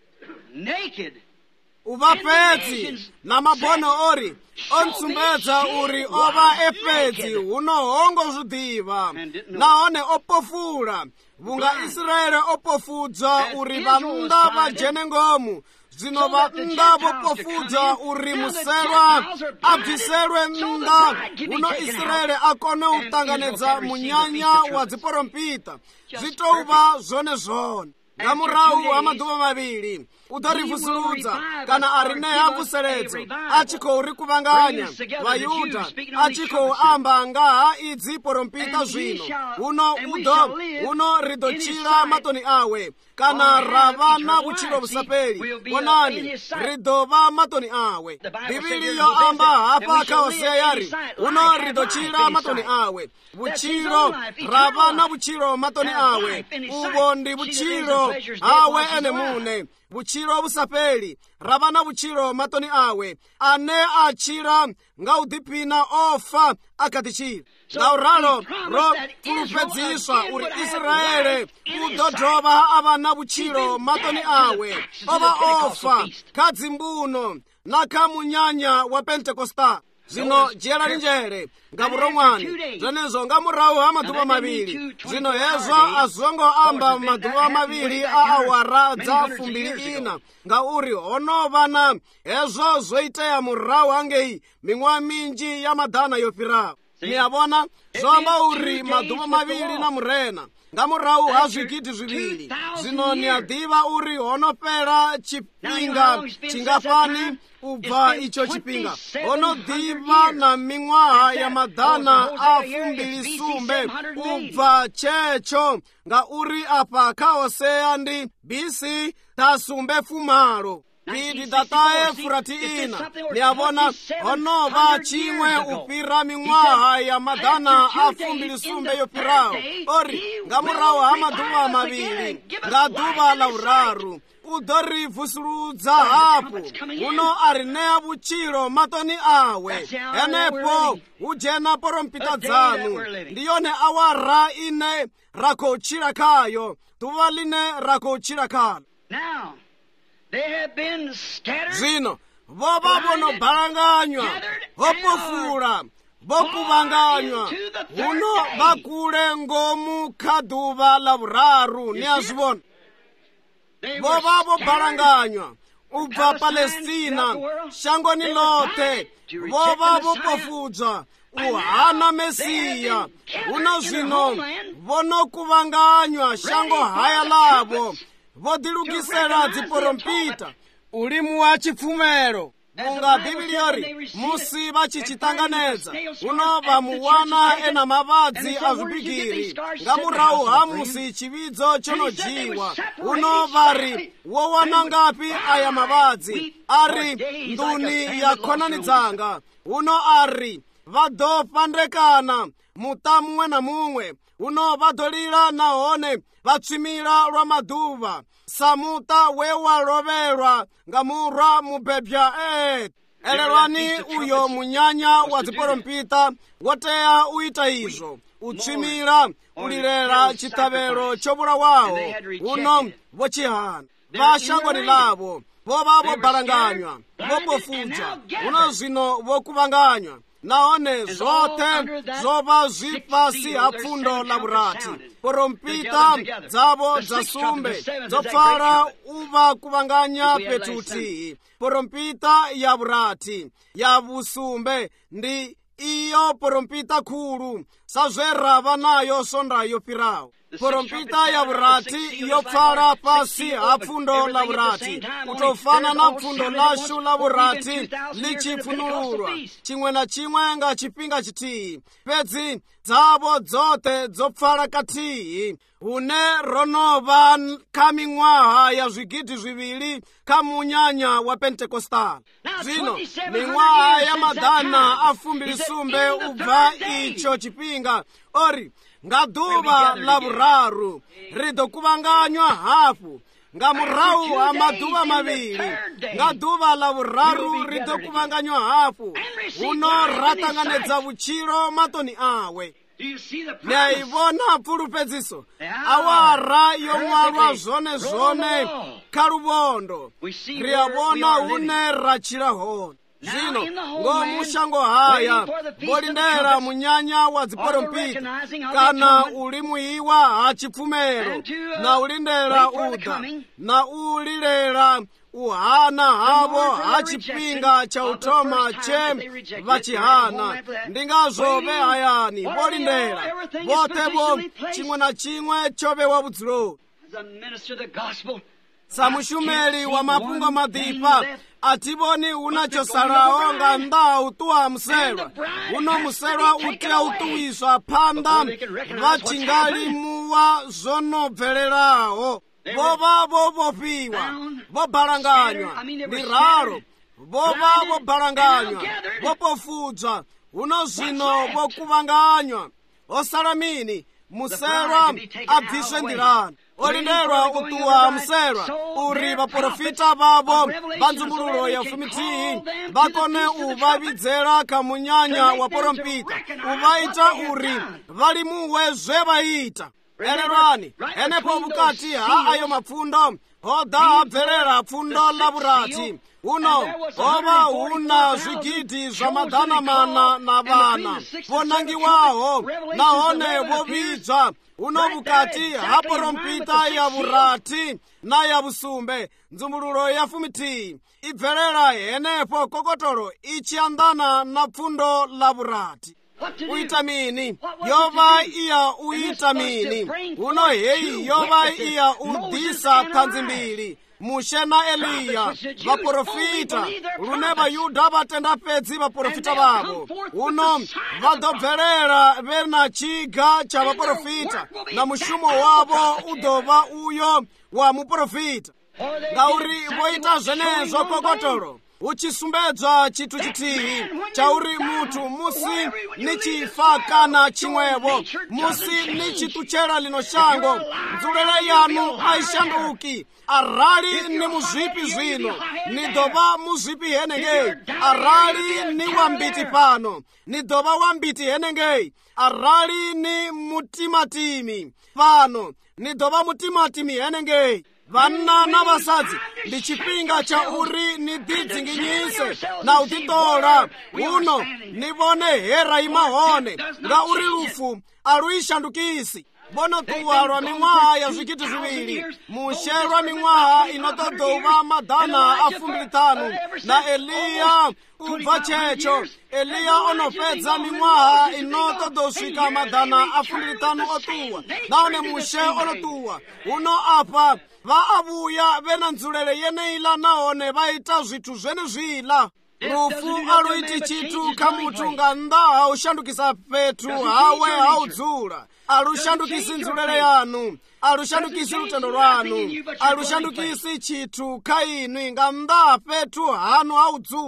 uvapedzi namabono ori ontsumbedza uri ova epedzi unohongo zvidiva naone opofula vunga Israele opofudzwa uri vamda vajene ngomu zvino vamda vopofudzwa uri muselwa abviselwe mda uno Israele akone utanganedza munyanya wa dziporompita zvitouva zvone ngamurawu amadhuva maviri udorivusuludza kana ari nehamvuseredzo achikouri kuvanganya vayudha achikoamba ngaha idzi porompita zvino uno ridochira matoni awe kana rava na vuchiro vusaperi onani ridova matoni awe bibili yoamba hapa akahoseya yari uno ridochira matoni awe vuchiro rava na vuchiro matoni awe uvo ndi vuchiro awe ene mune vuchiro vusapeli rava na vuchiro matoni awe ane achira ngaudipina ofa akatichira ngauralo ro fulufedziswa uri Israele udodhova ava na vuchiro matoni awe ova ofa kadzimbuno nakamunyanya wa Pentekosta zvino jera njere ngavuromwani zvenezo ngamurawu amadhuva maviri zvino hezvo azongoamba madhuva maviri aawara dza fumbiri ina ngauri honovana hezvo zvoiteya murawu angei ming'wa minji ya madhana yopirawo niyavona zvoamba uri madhuva maviri na murena ngamurawu hazvigidi zviviri zvino niyadhiva uri honopera chipinga chingafani ubva icho chipinga honodhiva na ming'waha ya madhana afumbiri sumbe ubva checho ngauri apa kahoseya ndi BC tasumbe fumalo pidi dataye furati ina niyavona honova chimwe upira ming'waha ya madhana afumbiri sumbe yopirawo ori ngamurawu hamadhuva maviri ngadhuva la uraru udorivusuludza hapo uno ari neya vuchiro matoni awe enepo ujena porompita dzanu ndiyone awara ine rakochira kayo tuva line rakochira kalo zvino vova vonobhalanganywa vopofula vokuvanganywa uno vakule ngomu kadhuva la vuraru niyazvivona vova vobhalanganywa ubva Palestina shangoni lote vova vopofudzwa uhana Mesiya uno zvino vonokuvanganywa shango haya lavo vodilukisela dziporompita ulimu wa chipfumero unga bibili yori musi vachichitanganedza uno vamuwana ena mavadzi azvipikiri ngamurawu hamusi chividzo chonojiwa uno vari wowana ngapi aya mavadzi ari nduni yakhonanidzanga uno ari vadopandrekana muta mumwe na mumwe uno vadolira nahone vatsvimira lwa madhuva samuta wewalovelwa ngamurwa mubebya elelwani uyo munyanya wa dziporompita woteya uita izvo utswimira ulilera chitavero chobulawawo uno vocihana vashangoni lavo vova vobalanganywa vopofuja uno zvino vokuvanganywa naone zote zova zvipasi hapfundo la vurati porompita dzavo dzasumbe dzopfala uva kuvanganya petuti porompita ya vurati ya vusumbe ndi iyo porompita khulu sazverava nayo sonda yopirawo porompita ya vurati yopfala pasi hapfundo la vurati kutofana na pfundo lashu la vurati lichipfunululwa chimwe na chimwe nga chipinga chitiyi pedzi dzavo dzote dzopfala katiyi une ronova kha ming'waha ya zwigidi zwivili kha munyanya wa pentekostala zvino ming'waha ya madana a fumbilisumbe ubva icho chipinga ori nga duva la vuraru rido kuvanganywa hafu nga murahu ha maduva mavili nga duva la vuraru rido kuvanganywa hafu uno ratanganedza vuchiro matoni awe niyayivona pfulupedziso awara yomwalwa zone zone kha luvondo riyavona une rachila hona zvino ngomushango haya bolindera munyanya wa dziporompita kana uli muiwa ha chipfumero na ulindera uda na ulilera uhana havo ha chipinga cha utoma che vachihana ndingazove hayani bolindera votevo chimwe na chimwe chovewa vudzuloni samushumeli wa mapungo madipa ativoni unachosalawo nga nda utuwa mselwa uno mselwa utia utuwiswa phanda vachingali muwa zonobvelerawo vova vovopiwa vobalanganywa ndi raro vova vobalanganywa vopofudzwa uno zvino vokuvanganywa osalamini muselwa abviswe ndirani olinderwa utuwa mselwa uri vaprofita vavo va ndzumbulo ya fumitiyi vakone uvavidzela kha munyanya wa porompita uvaita uri valimuwe zwe vayita elelwani enepo vukati ha ayo mapfundo hoda abvelela pfundo la vurati uno ova una zwigidi zwa madana mana na vana vonangiwaho nahone vovidzwa uno vukati ha porompita ya vurati na ya vusumbe ndzumbulo ya fumitiyi ibvelela henepo kokotolo ichiandana na pfundo la vurati uitamini yova iya uitamini uno heyi yova iya udisa thanzi mbili mushe na eliya vaprofita lune vayuda vatenda pedzi vaprofita vavo uno vadobvelela vena chiga cha vaprofita na mushumo wavo udova uyo wa muprofita ngauri voita zvenezvo kokotolo uchisumbedzwa chitu chitiyi chauri mutu musi ni chifa kana chimwevo musi ni chituchela lino shango ndzulele yanu aishanduki arali ni muzvipi zvino ni dova muzvipi henengei arali ni wambiti pano ni dova wambiti henengei arali ni mutimatimi pano ni dova mutimatimi henengei vana na vasadzi ndi chipinga cha uri ni didzinginyise na utitola uno nivone hera imahone nga uri lufu aluishandukisi bono tuwalwa ming'waha ya zwigidi zwivili mushelwa ming'waha inotodova madana a 15 na eliya ubva checho eliya onopedza ming'waha inotodosvika madana a 15 otuwa naone mushe onotuwa uno apa vaavuya vena ndzulele yeneila nahone vaita zvithu zvenezvila rufu aluiti chitu kha mutu nga nda haushandukisa pethu hawe haudzula alushandukisi ndzulele yanu alushandukisi lutendo lwanu alushandukisi chitu kha inwi nga nda pethu hanu haudzula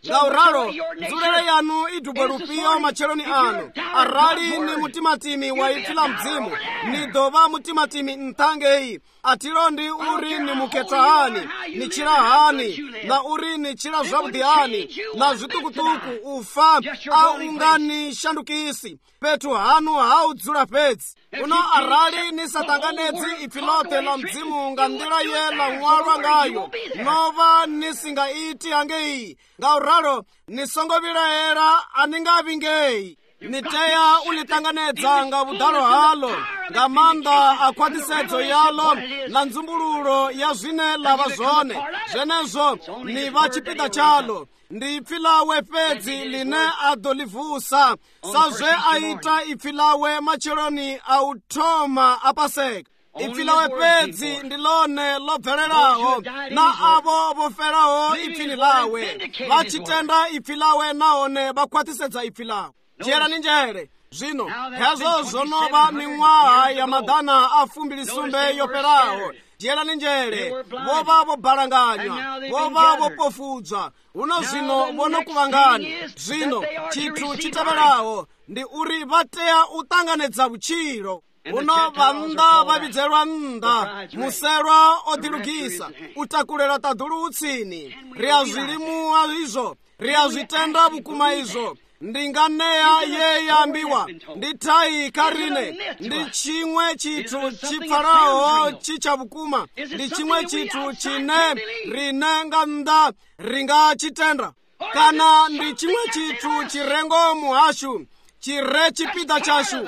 ngauralo nzulele yanu idubwe lupiyo macheloni anu arali ni mutimatimi wa ifila mzimu ni dova mutimatimi ntangeyi atilondi uri ni muketahani ni chilahani na uri ni chila zwabudihani na zvitukutuku ufa au ungani shandukisi petu hanu haudzula pedzi uno arali ni satanganedzi ifilote la mzimu nga ndila ye la ng'walwa ngayo nova nisingaiti angeyi ngauralo nisongovileera aningavingeyi niteya ulitanganedza nga budalo halo nga manda akhwatisedzo yalo na nzumbululo ya zwine lava zwone zvenezvo ni vachipita chalo ndi ipfilawe pedzi line adolivusa sazve aita ipfilawe macheloni authoma apaseka ipfilawe pedzi ndilone lobveleraho na avo voferaho ipfini lawe vachitenda ipfilawe naone vakhwatisedza ipfilawe jerani njere zvino hezvo zvonova ming'waha ya madana afumbilisumbe yoperaho jerani njere vova vobalanganywa vova vopofudzwa uno zvino vonokuvangani zvino chithu chiteveraho ndi uri vateya utanganedza vuchiro uno vanda vavidzerwa nda muserwa odilugisa utakulera tadulu utsini riyazvilimuwa izvo riyazvitenda vukuma izvo ndinganeya ye yambiwa ndi thai karine ndi chimwe chithu chipfalaho chichavukuma ndi chimwe chithu chine rine nganda ringachitenda kana ndi chimwe chithu chirengo muhashu chire chipida chashu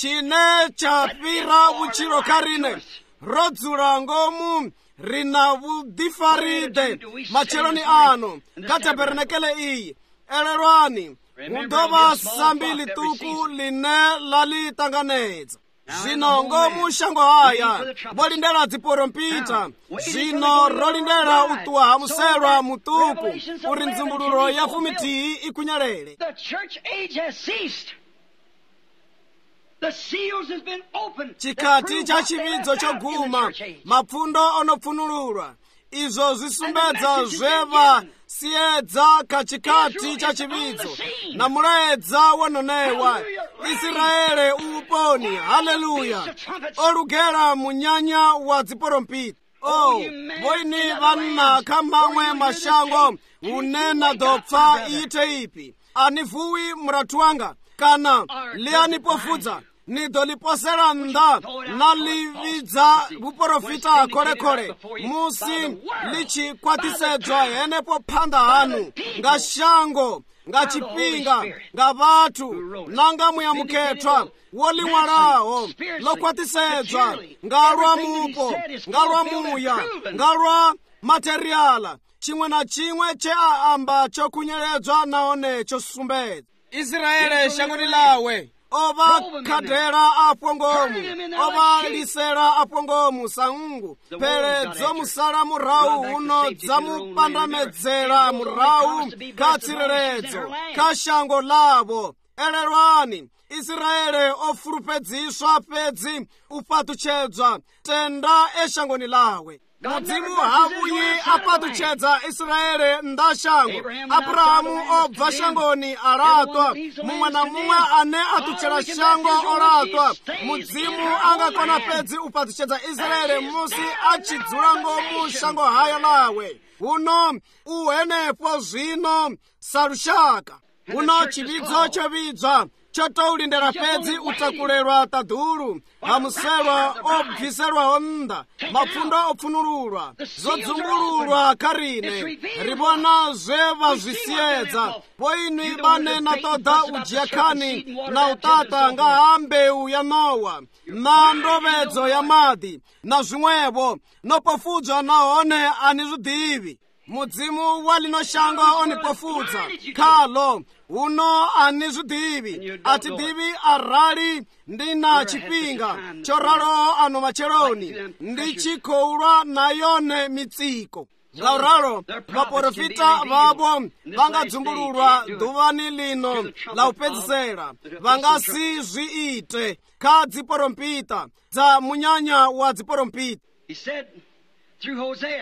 chine chapira vuchiro karine rodzula ngomu rina vudifaride macheloni ano katabernekele iyi elerwani mudova sambili tuku line lalitanganedza zvino ngomushango haya volindela dziporompita zvino rolindela utuwa hamuserwa mutuku uri nzumbululo ya fumitiyi ikunyalele chikati cha chividzo choguma mapfundo onopfunululwa izvo zvisumbedza zveva siedza kachikati cha chividzo na mulaedza wanonewa Israele uponi haleluya olugera munyanya wa dziporompita voini vanna kambamwe mashango unena dopfa ite ipi anivuwi muratu wanga kana lianipofudza nidoliposera nda nalividza vuporofita kole musi lichikwatisedzwa henepo phanda hanu nga shango nga chipinga nga vatu nanga muyamukethwa wolimwalaho lokwatisedzwa nga lwa mupo nga lwa muya nga lwa materiala chimwe na chimwe che aamba chokunyeledzwa naone chosumbedza Israele shango lilawe ova khadera apongomu ova lisera apongomu sangu pere dzomusala murau uno dzamupandamedzera murau katsireredzo kashango lavo elerwani Israele ofurupedziswa pedzi upatuchedzwa tenda eshangoni lawe mudzimu havuyi apatuchedza Israele ndashango Abrahamu obva shangoni aratwa mumwe na mumwe ane atuchera shango oratwa mudzimu angakona pedzi upatuchedza Israele musi achidzula ngomu shango haya lawe uno uhenepo zvino sarushaka uno chividzo chovidzwa chotoulindera pedzi utakulerwa tadulu hamuserwa obviserwa onda mapfundo opfunululwa zodzumbululwa karine rivona zveva zvisiedza voinwi bane natoda ujiakhani na utata nga hambeu ya Nowa na ndovedzo ya madi na zvimwevo nopofudzwa naone anizvidivi mudzimu walinoshango onipofudza khalo uno anizvidivi atidivi arali ndina chipinga choralo ano macheloni ndichikoulwa nayone mitsiko ngauralo vaporofita vavo vangadzumbululwa dhuvani lino la upedzisera vangasi zviite kha dziporompita dza munyanya wa dziporompita. He said through Hosea,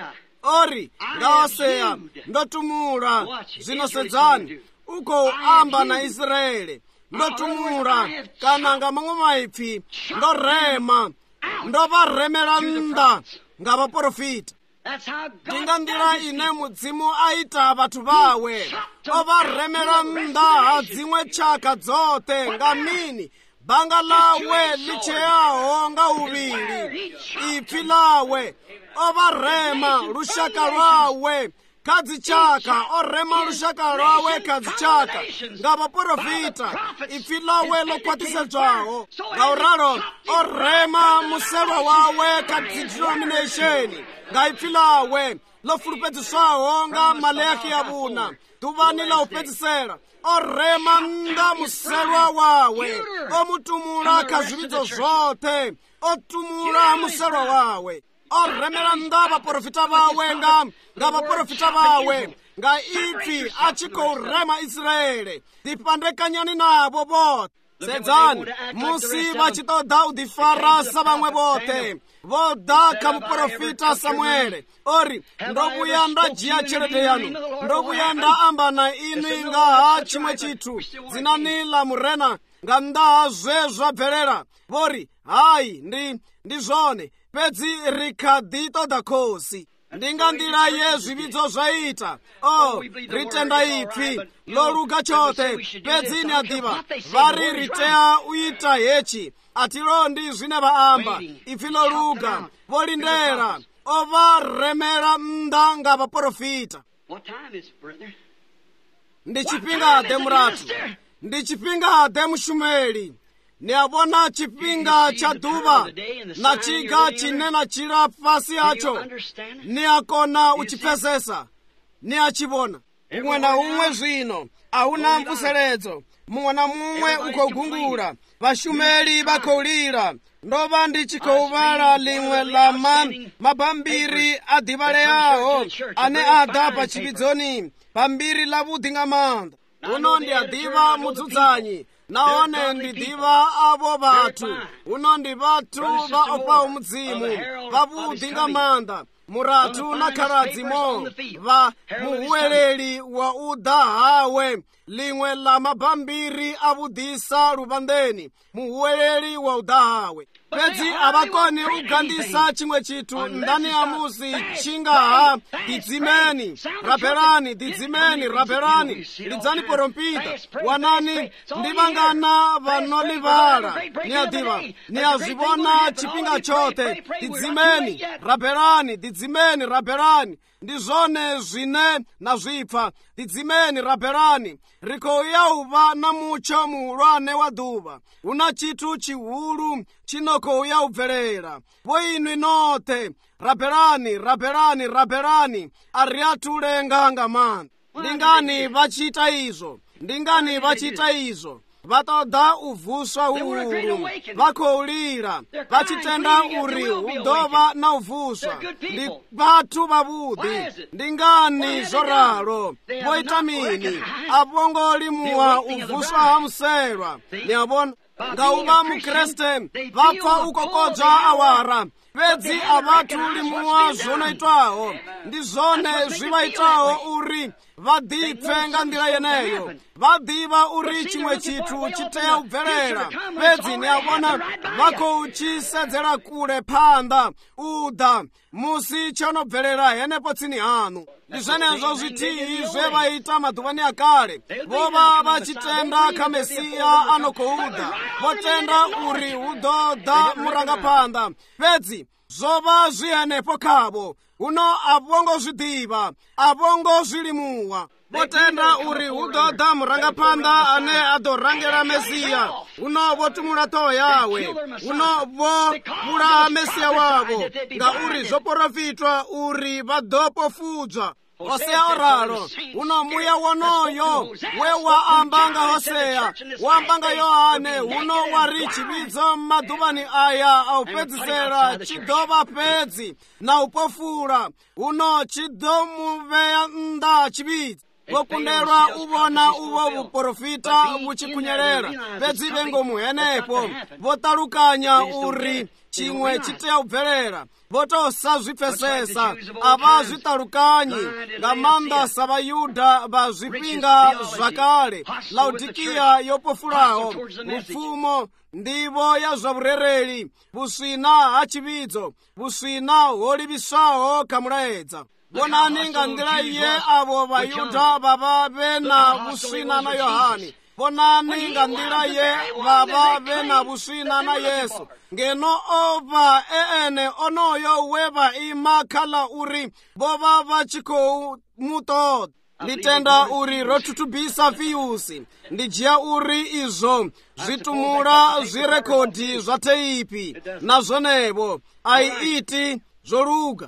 ori nga Hosea ndotumula zvino sedzani uko amba na Israeli ndotumula kana nga mamwe maipfi ndorema ndovaremera nnda nga vaprofita. Ndinga ndila ine mudzimu aita vathu vawe ovaremera nnda dzimwe tshaka dzote nga mini banga lawe licheyaho nga uvili ipfi lawe ovarema lushaka lwawe kadzitshaka orema lushaka lwawe kadzitshaka nga vaprofita ipfi lawe lokwatisedzwaho ngauralo orema muselwa wawe kadzidenomination nga ipfi lawe lofulupedziswaho nga Maleki yavuna tuvani la upedzisela orema nnda muselwa wawe omutumula kazvividzo zote otumula muselwa wawe oremera nnda vaprofita vawe nga vaprofita vawe nga ipfi achikourema Israeli dipandekanyani navo vote. Sedzani musi vachitoda udifarasa vamwe vote voda kamuprofita Samuele ori ndokuya ndajiya chelete yanu ndokuya ndaamba na ini ngaha chimwe chithu dzinani la murena nga nda zve zvabvelera vori hayi ndi zvone pedzi rikaditoda khosi ndinga ndila yezvividzo zvaita ritenda ipfi loluka chote pedzini adiva vari riteya uita hechi atilondi zvine vaamba ipfi loluka volindera ovaremera nnda nga vaprofita. Ndichipingade muratu ndichipingade mushumeli niavona chipinga cha duva na chiga chinena chira pasi yacho niakona uchipesesa niachivona umwe na umwe zvino auna mvuseledzo mumwe na mumwe ukogungula vashumeli vakoulira ndova ndichikouvala limwe la mabambiri adivale yawo ane ada pa chividzoni bambiri lavudi nga manda uno ndi adiva mudzudzanyi naone ndidiva avo vathu uno ndi vathu va opawo mudzimu vavudi nga manda muratu na kharadzimo va muhuweleli wa udahawe limwe la mabambiri avudisa luvandeni muhuweleli wa udahawe pedzi avakoni ugandisa chimwe chithu ndani ya musi chingaha didzimeni raperani didzimeni raperani lidzani porompita wanani ndivangana vanolivala niadiva niazivona chipinga chote didzimeni raperani didzimeni raperani ndi zone zvine na zvipfa didzimeni raperani rikouya na mucho muhulwane wa duva una chithu chihulu chinokouya ubvelera voinwi note raperani raperani raperani ariatulenga nga manda ndingani vachita izo ndingani vachita izo vatoda uvuswa uhulu vakoulira vachitenda uri udova na uvuswa ndi vathu vavudi ndingani zoralo voitamini avongoli muwa uvuswa hamuselwa niavona ngauva mukreste vapfa ukokodza awara pedzi avathu limuwa zonoitwaho ndi zone zvivaitwaho uri vadipfe nga ndila yeneyo vadiva uri chimwe chithu chiteya ubvelera pedzi niavona vakouchisedzera kule phanda uda musi chonobvelera henepo tsini hanu ndi zvenezo zvitihi zvevaita madhuvani akale vova vachitenda kha Mesiya anokouda votenda uri udoda murangapanda pedzi zova zvihenepo khavo uno avongo zvidiva avongo zvilimuwa votenda uri udoda murangapanda ane adorangera Mesiya uno votumula toho yawe uno vopula Mesiya wavo nga uri zoporofitwa uri vadopofudzwa Hosea oralo uno muya wonoyo we waambanga Hosea waambanga Yohane uno wari chividzo madhuvani aya aupedzisera chidova pedzi na upofula uno chidomuveya nda chividzo vokunderwa uvona uvo vuprofita vuchikunyerera pedzi vengo muhenepo votalukanya uri chimwe chiteya kubverera votosazvipfesesa avazvitalukanyi ngamanda savayuda vazvipinga zvakale laodikiya yopofulaho mupfumo ndivo ya zvaurereri vuswina hachividzo vuswina holiviswaho kamulaedza vonani nga ndila iye avo vayuda vava vena vuswina na yohani vonani nga ndila ye vava vena vuswina na yesu ngeno ova ene onoyo weva imakhala uri vova vachikhou mutoda nditenda uri rotutubisa fiyusi ndijiya uri izvo zvitumula zvirekodhi zva teipi nazvonevo aiiti zvoluga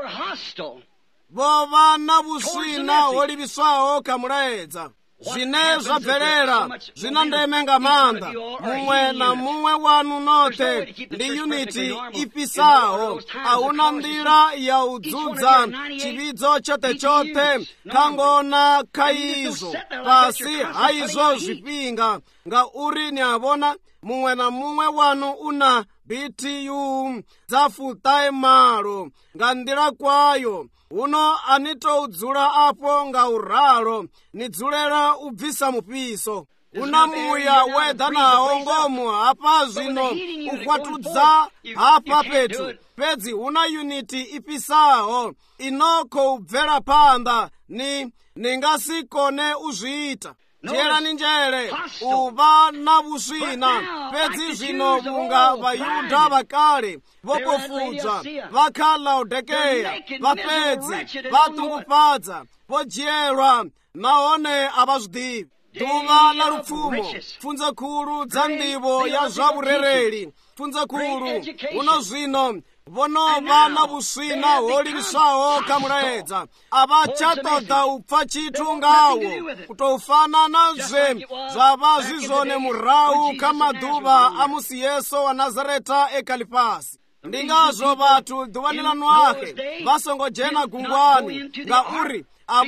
vova na vuswina holiviswaho kamulaedza zvine zvabverera zvina ndeme ngamanda mumwe na mumwe wanu note ndi uniti ipisaho hauna ndila ya udzudza chividzo chote kangona kaizo pasi haizvo zvipinga nga uri niavona mumwe na mumwe wanu una BTU dzafutai malo nga ndila kwayo uno anitoudzula apo nga uralo nidzulera ubvisa mupiso una muya wedha nawo ngomu hapa zvino ukwatudza hapa petu pedzi una uniti ipisaho inoko ubvera panda ningasikone uzviita jerani njere uva na vuswina pedzi zvino vunga vayuda vakale vopofudza vakhalaodekeya vapedzi vatungupadza vodyerwa naone avazvidivi duva la lupfumo pfunzo khulu dza ndivo ya zva vurereri pfunzo khulu uno zvino vonova na vuswina holiviswaho kamulaedza avachatoda upfa chithu ngawo kutofananazve zvava zvizvone murau kamaduva amusi yesu wa nazareta ekalipasi ndingazvo vatu dhuvani lanu ake vasongojena gungwani ngauri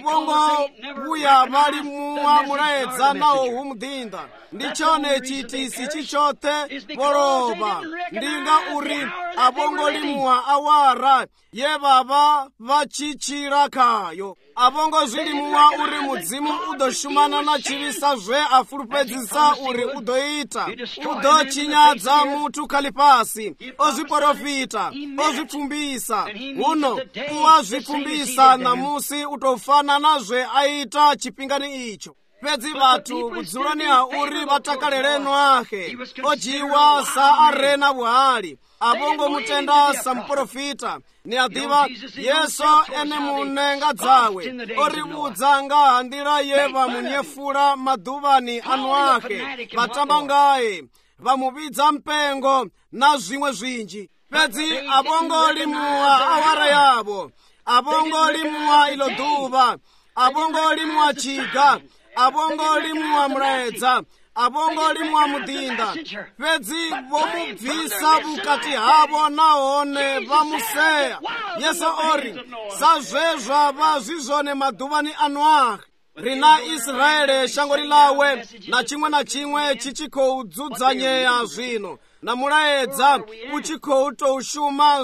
avongovuya vali muwa mulaedza nawo humudinda ndichone chitisi chichote volova ndinga uri avongolimuwa awara ye vava vachichira kayo avongozvilimuwa uri mudzimu udoshumana na chivisa zve afulupedzisa uri udoita udochinyadza mutu kalipasi ozviprofita ozvipfumbisa uno uwazvipfumbisa namusi utofanana zve aita chipingani icho pedzi vatu kudzulani hauri vatakaleleno ake ojiwa sa arena vuhali avongomutenda samuprofita ni adiva yesu ene munenga dzawe orivudza nga handila ye vamunyefula maduvani anu ake vatamba ngaye vamuvidza mpengo na zvimwe zvinji pedzi avongolimuwa awara yavo avongolimuwa ilo duva avongolimuwa chiga avongolimuwa mulaedza avongolimuwa mudinda pedzi vomubvisa vukati havo naone vamuseya yesu ori sazvezva vazvizvone maduvani anu ake rina israele shango rilawe na chimwe chichikhoudzudza nyeya zvino na mulaedza uchikhoutoshuma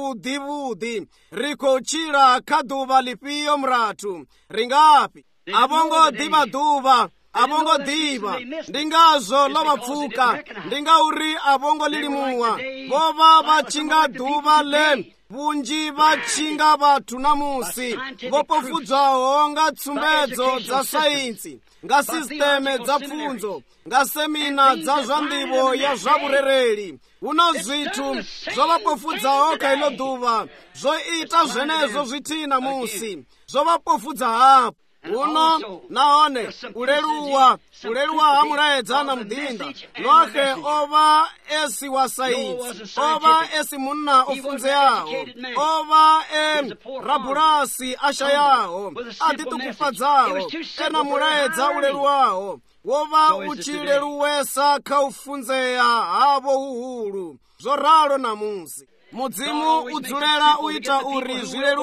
zvavudhi rikouchira kaduva lipiyo mratu ringapi avongodiva duva avongodiva ndingazvo lovapfuka ndingauri avongolilimuwa vova vachinga duva le vunji vachinga vatu namusi vopofudzawo nga tsumbedzo dza sainsi nga sisteme dza pfunzo nga semina dza zva ndivo ya zva vurereri uno zvithu zvovapofudzawo kailo duva zvoita zvenezvo zvitina musi zvovapofudza hapo uno naone uleluwa hamulaedza na mudinda lwake ova esi wa sainsi ova esi munna ofunze yawo ova rabulasi asha yawo atitukufadzawo ena mulaedza uleluwawo wova uchileluwesa khaufunzeya havo uhulu zoralo namusi mudzimu udzulera uita uri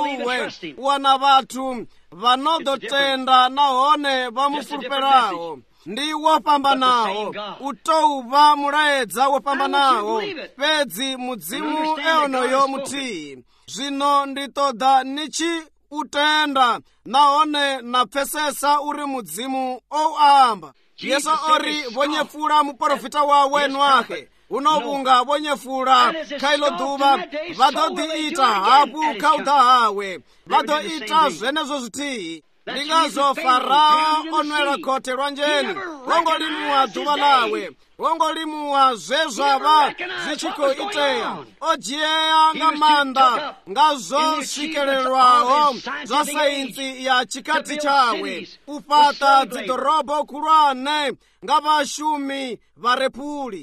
zvileluwe wana vatu vanodotenda nahone vamufuluperawo ndi wopambanawo, utoupa mulaedza wopambanawo, pedzi mudzimu eonoyo muti. Zvino nditoda nichi utenda naone napfesesa uri mudzimu ouamba. Yesu ori vonyefula muprofita wawe nwake. Unobunga vonyefula kailo duva vadodiita hapu kauda hawe. Vadoita zvenezo zviti. Ndingazo Farao onwela kote lwanjeni. Wongolimuwa duva lawe. Wongolimuwa zvezwava zichiko iteya. Ojiea nga manda ngazo shikelelwaho za sainzi ya chikati chawe. Upata dzidorobo kulwane nga vashumi varepuli.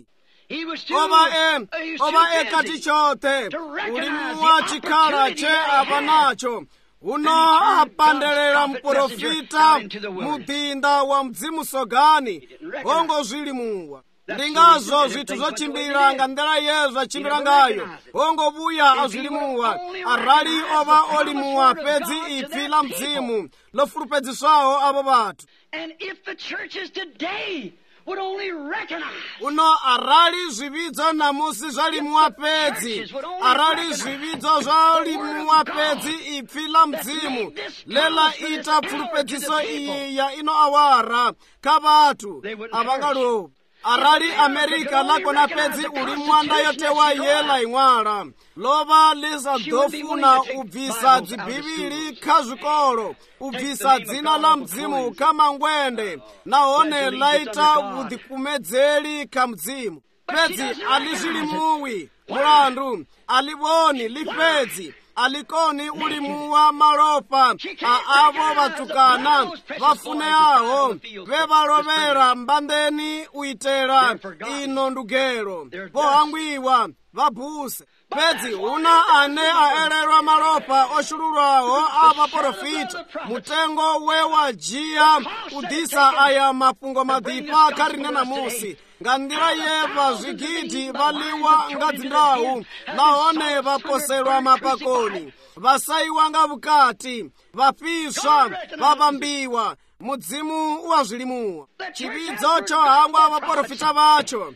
Oba kati chote ulimuwa chikala che abanacho. Uno apandelela mprofita mudinda wa mzimu sogani. Ongo zvilimuwa. Ndingazo zvitu zochimbira nga ndela Yesu achimbira ngayo. Ongo buya azvilimuwa. Arali oba olimuwa pedzi ifi la mzimu lofulupedziswaho abo batu. And if the churches today would only recognize. Uno arali zvividzo namusi zvalimuwa pedzi. Arali zvividzo zvalimuwa pedzi ifi la mzimu lela ita pfulupedziso iyi ya ino awara kabatu abangalo. Arali Amerika lakona pedzi uli mwanda yotewa yela ing'wala. Lova liza dofuna ubvisa dzibhibili kazvikolo. Ubvisa dzina la mdzimu kama ngwende. Naone laita udhikumedzeli ka mdzimu. Pedzi alizilimuwi mulandu. Alivoni lipedzi. Alikoni ulimuwa malopa avo vatukana vafune aho vevalovera mbandeni uitera ino ndugero vohangwiwa vabhuse. Pedzi una ane aererwa malopa oshululwaho avaprofita mutengo wewajiya udisa aya mafungo madipa karine namusi. Ngandira yeva zvigidi valiwa ngadzindawu naone vaposelwa mapakoni. Vasaiwa nga vukati, vapiswa, vavambiwa, mudzimu wazvilimuwa. Chividzo chohangwa vaprofita vacho.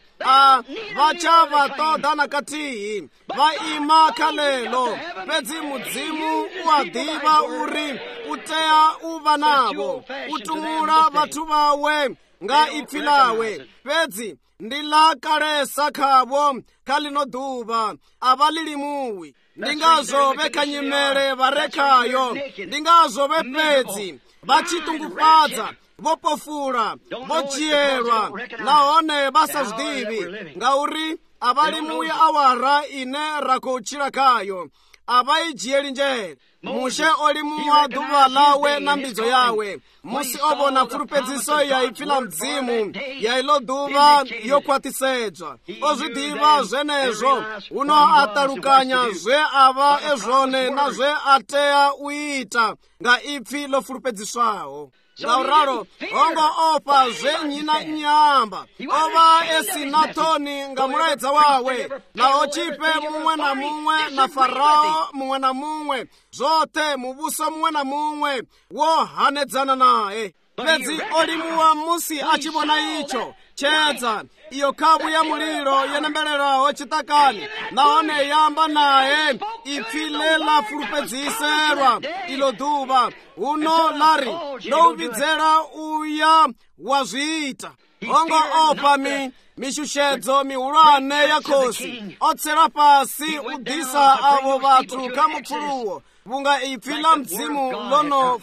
Vachava toda nakatihi. Vaima kalelo. Pedzi mudzimu wadiva uri utea uva navo. Utumula vatu vawe nga ipfilawe. Pedzi ndila kalesa kavo kalino duva avalilimuwi. Ndingazove kanyimele varekayo. Ndingazove pedzi vachitungufadza vopofula vojiyelwa naone vasazdivi ngauri avalimuwi awara ine rakuchila kayo avaijiyeli njeli. Mushe olimuwa duva lawe na mbidzo yawe. Musi obona pfulupedziso ya ipfila mdzimu ya ilo duva yokwatisedzwa. Ozvidiva zvenezvo uno atalukanya zve ava ezvone na zve atea uita nga ipfi lofulupedziswaho. Ngauraro ongo opa zvenyina nyamba ova esinatoni nga mulaedza wawe na ochipe mumwe na mumwe na Farao mumwe na mumwe zote mubuso mumwe na mumwe wohanedzana naye. Pedzi olimuwa musi achibona icho chedza iyo kabu ya muliro yenembereraho chitakani naone yamba naye ipfilela fulupedziserwa ilo duva uno lari louvidzela uya wazviita. Ongo opa mishushedzo miulwane ya khosi otsela pasi udisa avo vatu kamupfuluwo vunga ipfila mdzimu lono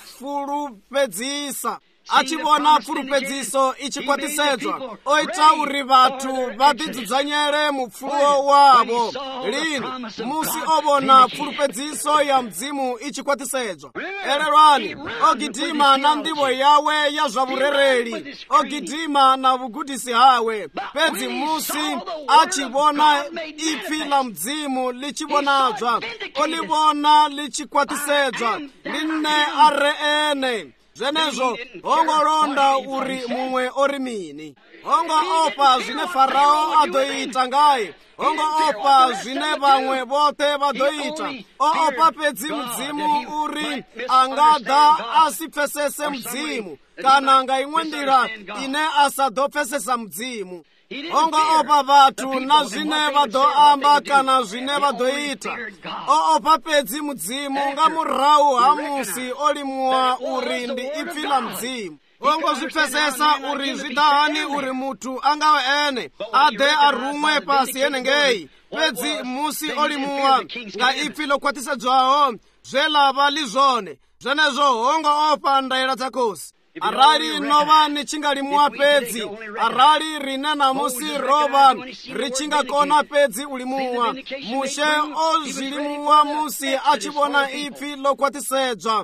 fulupedzisa. Achibona pfulupedziso ichikwatisedzwa oita uri vatu vadidzidzanyere mupfuluwo wavo. Lini musi obona pfulupedziso ya mdzimu ichikwatisedzwa. Ererwani ogidima na ndivo yawe ya zvavurereli. Ogidima na vugudisi hawe. Pedzi musi achibona ipfi la mdzimu lichibonadzwa olibona lichikwatisedzwa line areene. Zvenezo ongolonda uri mumwe ori mini. Ongo opa zvine Farao adoita ngaye ongo opa zvine vamwe vote vadoita oopa pedzi mudzimu uri angada asipfesese mudzimu kana ngaimwe ndira ine asadopfesesa mudzimu ongo opa vathu na zvine vadoamba kana zvine vadoita oopa pedzi mudzimu nga murau ha musi olimuwa uri ndi ipfi la mudzimu ongo zvipfesesa uri zvidahani uri muthu angave ene ade arumwe pasi yenengei pedzi musi olimuwa nga ipfi lokwathisedzwaho zvelava lizvone zvenezvo hongo opa ndaira dzakosi arali nova nichingalimuwa pedzi arali rine namusi rova richingakona pedzi ulimuwa mushe ozvilimuwa musi achivona ipfi lokwathisedzwa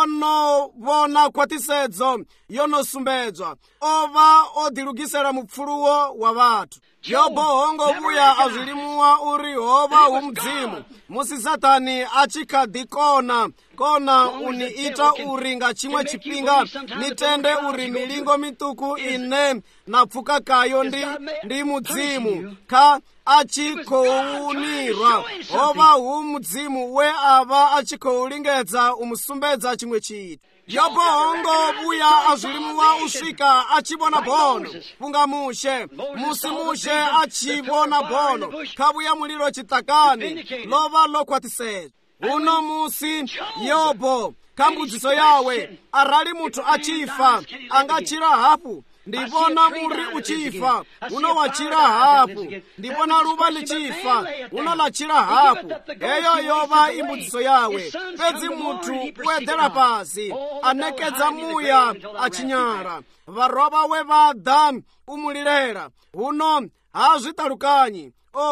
onovona kwathisedzo yonosumbedzwa ova odilugisela mupfuluwo wa vathu yobo hongo vuya azvilimuwa uri hova umudzimu musi satani achikadikona kona uniita uri nga chimwe chipinga nitende uri milingo mituku ine napfuka kayo ndi mudzimu ka achikounirwa hova umudzimu we ava achikoulingedza umusumbedza chimwe chiti yobo hongo vuya azvilimuwa usvika achivona bono funga mushe musi mushe achivona bono kavuya mulilo chitakani lova lokwathisedzwa uno musi yobo kambudziso yawe arali muthu achifa angachira hapu ndivona muri uchifa unowachira hapu ndivona luva lichifa unolachira hapu eyo yova imbudziso yawe pedzi muthu uedhera pasi anekedza muya achinyara varova we vada umulilera uno hazvitalukanyi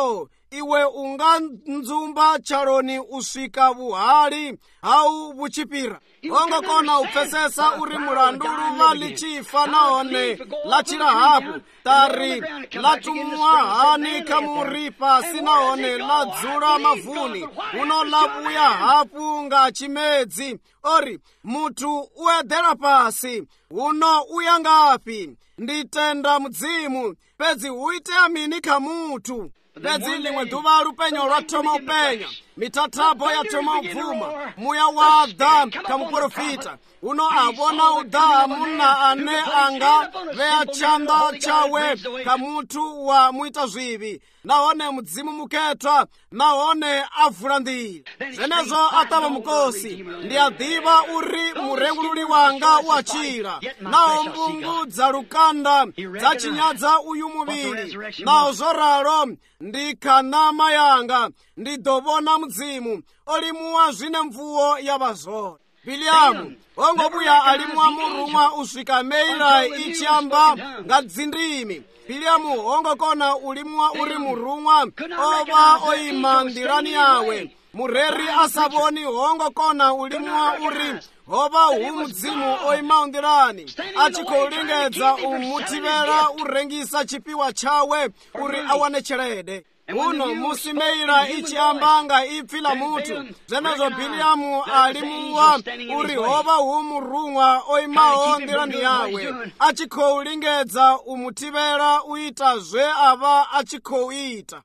iwe unganzumba chaloni usvika vuhali hau vuchipira ongo kona upfesesa uri mulandu luva lichifa naone lachira hapu tari latumwa hani kamuri pasi naone ladzula mavuni uno lavuya hapu nga chimedzi ori muthu uedhera pasi uno uya ngapi nditenda mudzimu pedzi uite amini kamuthu pedzi limwe dhuva lupenyo lwatoma upenya mitatabo yatoma ubvuma muya wadha kamuprofita uno avona udha muna ane anga veya chanda chawe kamuthu wa muita zvivi naone mudzimu muketwa naone avula ndiri zvenezvo atava mukosi ndiadhiva uri murengululi wanga wachira nawo mbungu dza lukanda dzachinyadza uyu muviri nawo zvoralo ndikanama yanga ndidovona mudzimu olimuwa zvine mvuwo yavazora biliamu ongobuya alimuwa murumwa usvika meira ichiamba nga dzindimi biliamu ongokona ulimuwa uri murumwa ova oima ndirani yawe mureri asavoni hongokona ulimuwa uri hova umudzimu oima ndirani achikoulingedza umutivera urengisa chipiwa chawe uri awane chelede uno musi meira ichiamba nga ipfi la muthu zvenezvo biliamu alimuwa uri hova umurumwa oimawo ndirani yawe achikoulingedza umutivera uita zve ava achikouita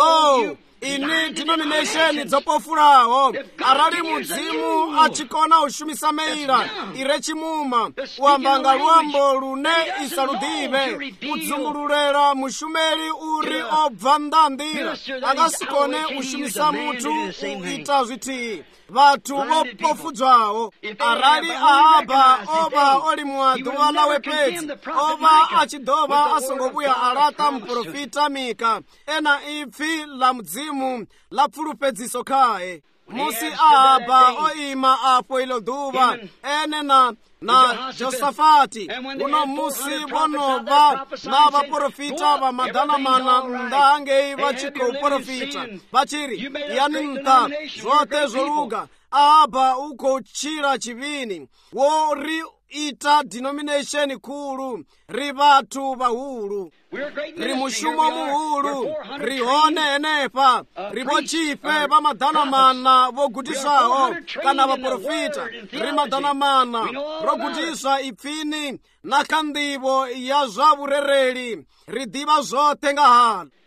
ini denomination dzopofurawo arali mudzimu achikona ushumisa meira ire chimuma uambanga luambo lune isaludive udzungululera mushumeri uri obva ndandira angasikone ushumisa muthu uita zviti vathu vopofudzwawo arali ahaba ova olimuwa dhuva lawe pedzi ova achidova asongobuya alata muprofita mika ena ipfi la mudzimu lapfulupedziso khaye musi ahaba oima apo ilo dhuva ene na josafati uno musi vonova na vaprofita va madanamana ndangei vachikouprofita vachiri yani mta zvote zvoluga ahaba ukochira chivini wori ita denomination kulu ri vathu vahulu ri mushumo muhulu rihone enepa rivochife va madanamana vogutiswaho kana vaprofita ri madanamana rogutiswa ipfini na kandivo ya zva vurereli ri diva zvote nga halo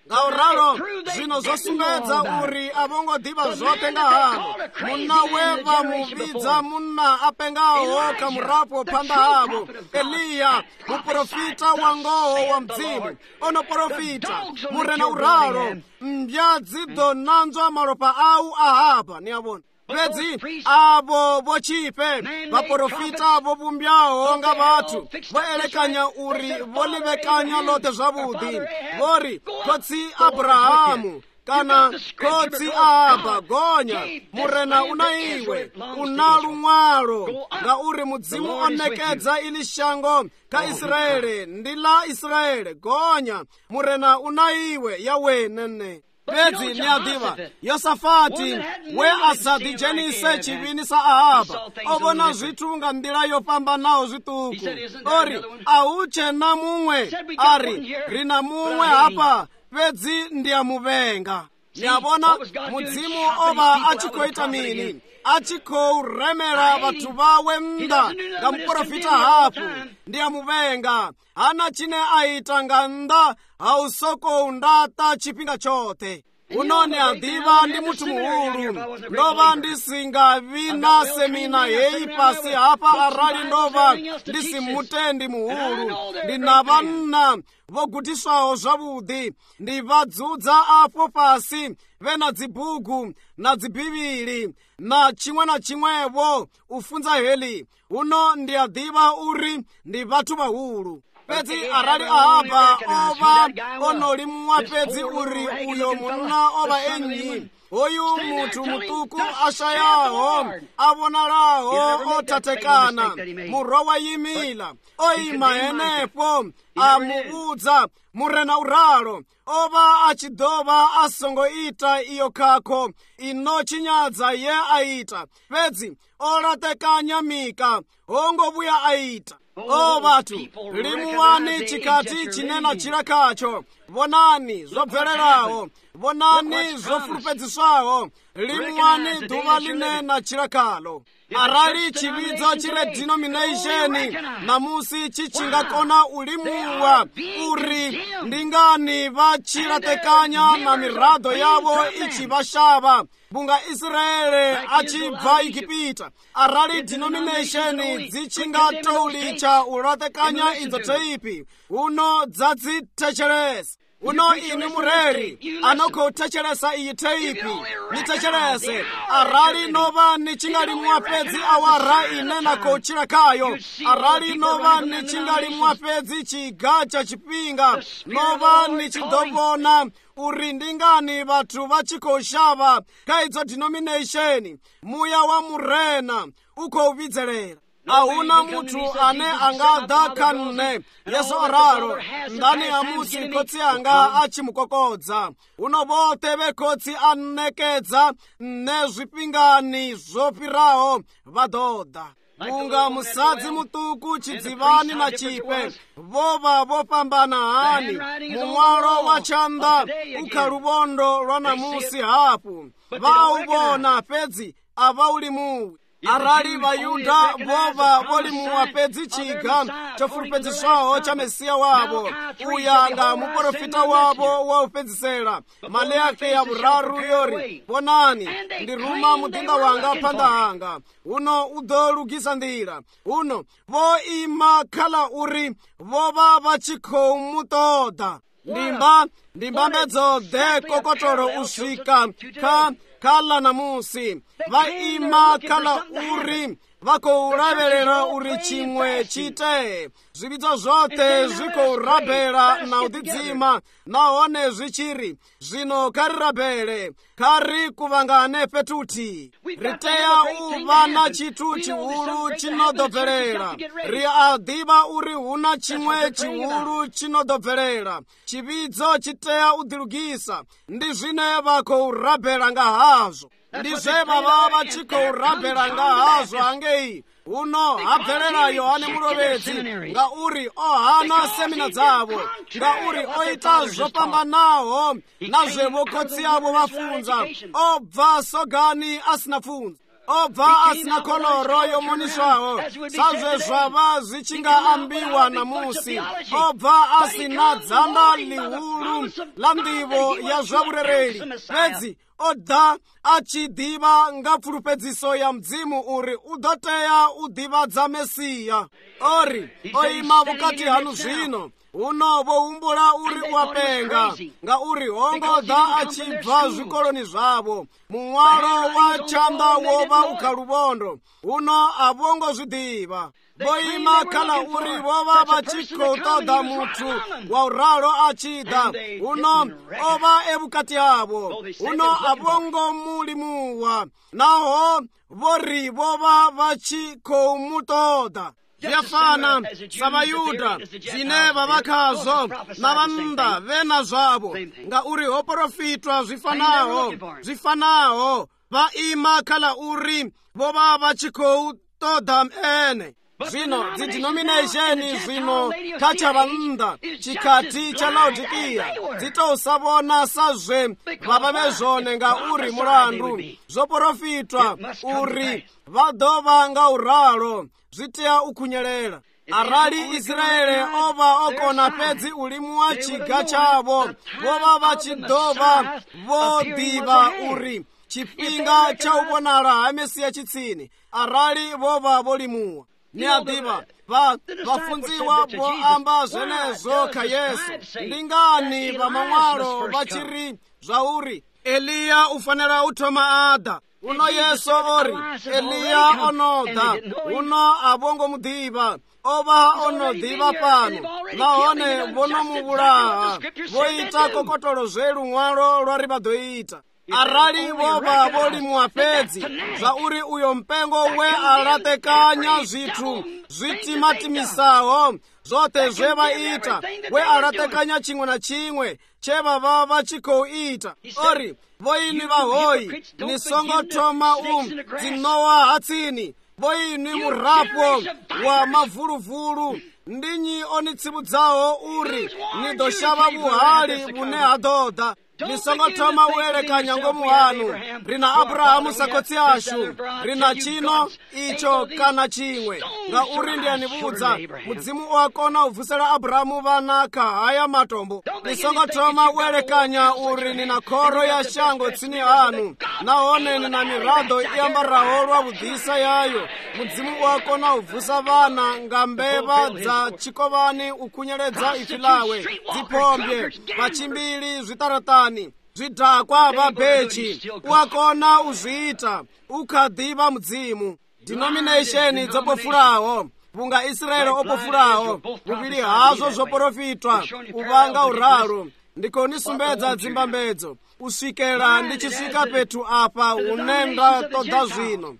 ngauralo zvino zosumbedza uri avongodhiva zvote ngahavo muna weva muvidza muna apengawo kamurapo panda havo Eliya muprofita wangoho wa mdzimu onoprofita murena uralo mbyadzi donanzwa malopa au ahapa niyabona bedzi avo vochipe vaprofita vovumbyawo nga vathu voelekanya uri volivekanya lote zvavudi vori kotsi Abrahamu kana kotsi Ahaba gonya murena una iwe una lumwalo nga uri mudzimu onekedza ili shango ka Israele ndi la Israele gonya murena una iwe yawe nene bedzi niyadiva Yosafati we asadijenise chivini sa Ahaba ovona zvithu nga ndila yopambanawo zvituku ori auche na mumwe ari rina mumwe hapa bedzi ndiyamuvenga niyabona mudzimu ova achikoita mini achikouremera vathu vawe mnda nga muprofita hafu ndiyamuvenga hana chine aita nga nda hausokoundata chipinga chote unone adiva ndi muthu muhulu ndova ndisingavi na semina yeyi pasi hapa arali ndova ndisimutendi muhulu ndinavanna vogutiswawo zvavudi ndivadzudza apo pasi vena dzibhuku na dzibhivili na chimwevo ufunza heli uno ndiyadiva uri ndi vathu vahulu pedzi arali Ahaba ova onolimwa pedzi uri uyo muna ova enyi oyu muthu mutuku ashayaho avonalaho otatekana murowa yimila oyima enepo amuudza murena uralo ova achidova asongoita iyo kako ino chinyadza ye aita pedzi olatekanya mika ongovuya aita o vathu limuwani chikati chinena chilakacho vonani zobvererawo vonani zofulupedziswawo limuwani dhuva linena chilakalo arali chividzo chile denomination namusi chichingakona ulimuwa uri ndingani vachilatekanya na mirado yavo ichivashava bunga Israele achibva ikipita arali denomination dzichingatoulicha ulatekanya idzo teipi uno dzadzitecheresa uno ini mureri anokotechelesa iyi teipi nitechelese arali nova nichingalimwa pedzi awara inena kochilakayo arali nova nichingalimwa pedzi chigacha chipinga nova nichidovona uri ndingani vathu vachikoshava kaidzo denomination muya wa murena ukouvidzelera ahuna muthu ane angadha kanne yeso aralo ndani ya musi kotsi anga achimukokodza uno vote vekotsi anekedza nezvipingani zvopirawo vadhodha bunga musadzi mutuku chidzivani na chipe vova vopambana hani mumwalo wa chanda ukhaluvondo lwa namusi hapu vauvona pedzi avaulimuwi arali vayuda vova volimuwa pedzi chiga chofulupedziswawo cha mesiya wavo uyanga muprofita wavo waupedzisela male yake ya vuraru yori vonani ndiruma mudinga wanga panda hanga uno udolugisa ndira uno voima khala uri vova vachikoumutoda ndimbambedzo kokotolo usvika khala namusi vaima khala uri vakoulavelela uri chimwe chite zvividzo zvote zvikourabhela na udzidzima nahone zvichiri zvino karirabhele kari kuvangane petuti riteya uva na chitu chihulu chinodobvelela riadhiva uri huna chimwe chihulu chinodobvelela chividzo chiteya udhilugisa ndi zvine vakourabhela nga hazvo ndizve vava vachikourabhela nga hazvo hangei uno habvelela Yohane murovedzi nga uri ohana semina dzavo nga uri oita zvopambanaho nazvevokotsi avo vafunza obva sogani asina funza obva asina koloro yomoniswawo sazve zvava zvichingaambiwa namusi, obva asina dzanda lihulu la ndivo ya zvaurereri, fedzi oda achidiva nga pfulupedziso ya mdzimu uri udoteya udivadza Mesiya. Ori oima vukati hanu zvino uno vohumbula uri wapenga nga uri hongoda achibva zvikoloni zvavo mumwalo wa chanda wova ukhalubondo uno avongozvidiva. Voima khala uri vova vachikotoda muthu wa uralo achida uno ova evukati avo uno avongomulimuwa naho vori vova vachikomutoda. Vyafana savayuda zine vavakhazo na vanda vena zvavo nga uri hoprofitwa zvifanaho vaima khala uri vova vachikotoda ene. Zvino dzidenomination zvino kacha vanda chikati cha Laodikia dzitosavona sazve vava vezvone nga uri mulandu zoprofitwa uri vadova nga uralo zvitea ukunyelela. Arali Israeli ova okona pedzi ulimu wa chiga chavo vova vachidova vodiva uri chipinga cha ubonala ha Mesiya chitsini arali vova volimuwa. Ni adiva vafunziwa voamba zvenezo kha Yesu ndingani vamamwalo vachiri zvauri Eliya ufanira uthoma ada uno Yesu ori Eliya onoda uno avongomudiva ova onodiva pano nahone vonomuvulaha voita kokotolo zvelu mwalo lwari vadoita. Arali vova volimuwa pedzi zvauri uyo mpengo we alatekanya zvithu zvitimatimisaho zote zvevaita we alatekanya chimwe na chimwe chevava vachikoita. Ori voini vahoyi ni songothoma dzinowa hatsini voini murapo wa mavuluvulu ndinyi onitsibudzaho uri nidoshava vuhali vune hadoda nisongothoma uelekanya ngomu wanu rina Abrahamu sakotsi ashu rina chino icho kana chimwe nga uri ndiyanivudza mudzimu wakona uvusela Abrahamu vana kahaya matombo. Nisongothoma uelekanya uri nina khoro ya shango tsini hanu nahone nina mirado iyambaraho lwa vudhisa yayo mudzimu wakona uvusa vana nga mbeva dza chikovani ukunyeledza ifi lawe dzipombye vachimbili zvitaratani zvidhakwa vabhechi wakona uzviita ukhadiva mudzimu. Denomination dzopofulawo vunga Israeli opofulawo vuvili hazvo zoprofitwa uvanga uralo ndikonisumbedza dzimbambedzo usvikela ndichisvika petu apa unenda toda zvino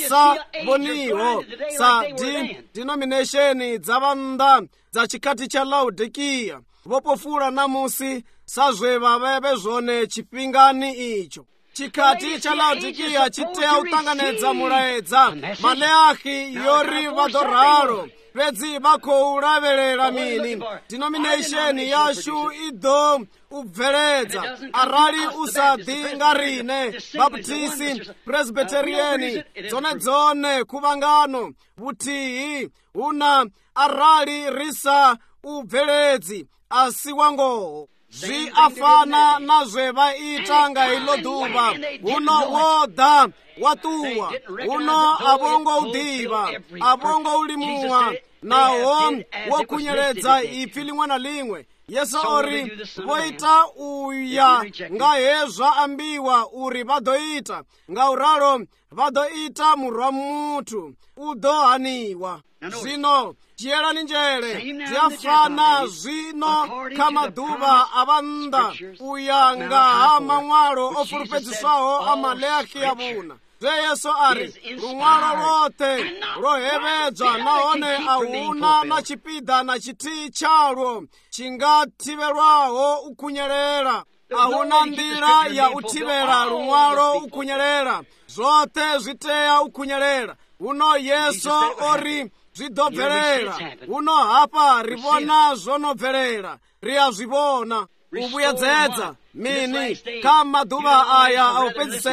vasavoniho sa denomination dzavanda dza chikati cha Laodikia vopofula namusi sazve vaveve zvone chipingani icho. Chikati cha Laodikia chitea utanganedza mulaedza maleahi yori vadoralo pedzi vakoulavelela mini denomination yashu ido ubveledza arali usadi nga rine baptisi presbyteriani dzone kuvangano vutihi una arali risa ubveledzi asi wangoho zvi afana nazve vaita nga ilo duva uno woda watuwa uno avongo udiva avongo ulimuwa naho wokunyeledza ifi limwe na limwe. Yesu ori voita uya nga hezva ambiwa uri vadoita nga uralo vadoita murwa muthu udohaniwa. Zvino chiyelani njere ziyafana zvino kamaduva avanda uya nga ha mamwalo ofulupedziswaho amaleaki avuna zve Yesu ari lumwalo lote lohevedzwa nahone ahuna na chipida na chiti chalwo chingativelwaho ukunyelela ahuna ndira ya utivela lumwalo ukunyelela zote zviteya ukunyelela uno Yesu ori zvidobvelela uno hapa rivona zvonobvelela riyazvivona ubuyedzedza mini kama maduva aya aupedzisera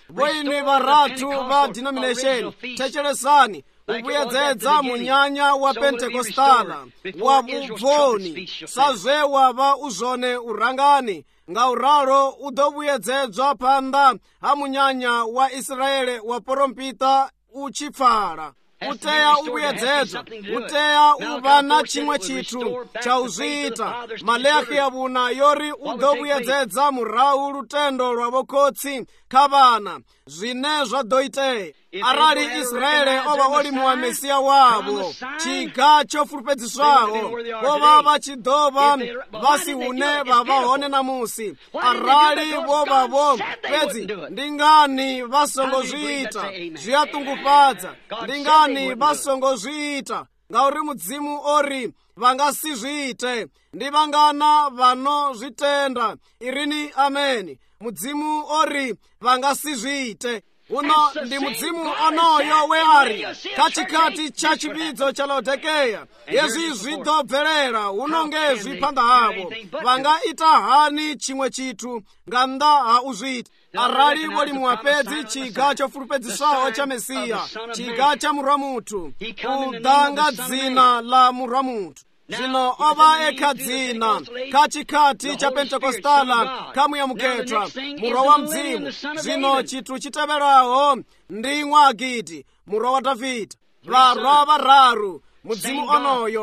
voini varatu va denomination techeresani ubuyedzedza munyanya wa pentekostala wa vubvoni sazve wava uzvone urangani ngauralo udovuyedzedzwa panda ha munyanya wa Israele wa porompita uchipfala uteya ubuyedzedzwa uteya uva na chimwe chithu cha uzviita maleaki yavuna yori udovuyedzedza murau lutendo lwa vokotsi kha vana zvine zvadoiteya arali Israele ova olimuwa Mesiya wavo chiga chofulupedziswaho vova vachidova vasi hune vava hone namusi arali vovavo pedzi ndingani vasongozviita zviyatungufadza ndingani vasongozviita ngauri mudzimu ori vangasizviite ndi vangana vanozvitenda irini ameni mudzimu ori vangasizviite uno ndi mudzimu onoyo weari katikati cha chipidzo cha Laodikeya yezvi zvidobverera unonge zvipanda havo vangaita hani chimwe chithu nganda ha uzviti arali volimuwa pedzi chiga chofulupedziswaho cha Mesiya chiga cha murwa muthu kudanga dzina la murwa muthu zvino ova ekha dzina kachikati cha pentekostala kamuyamuketwa murwa wa mdzimu zvino chithu chiteveraho ndi Mwagiti murwa wa Davhidha varwa vararu mudzimu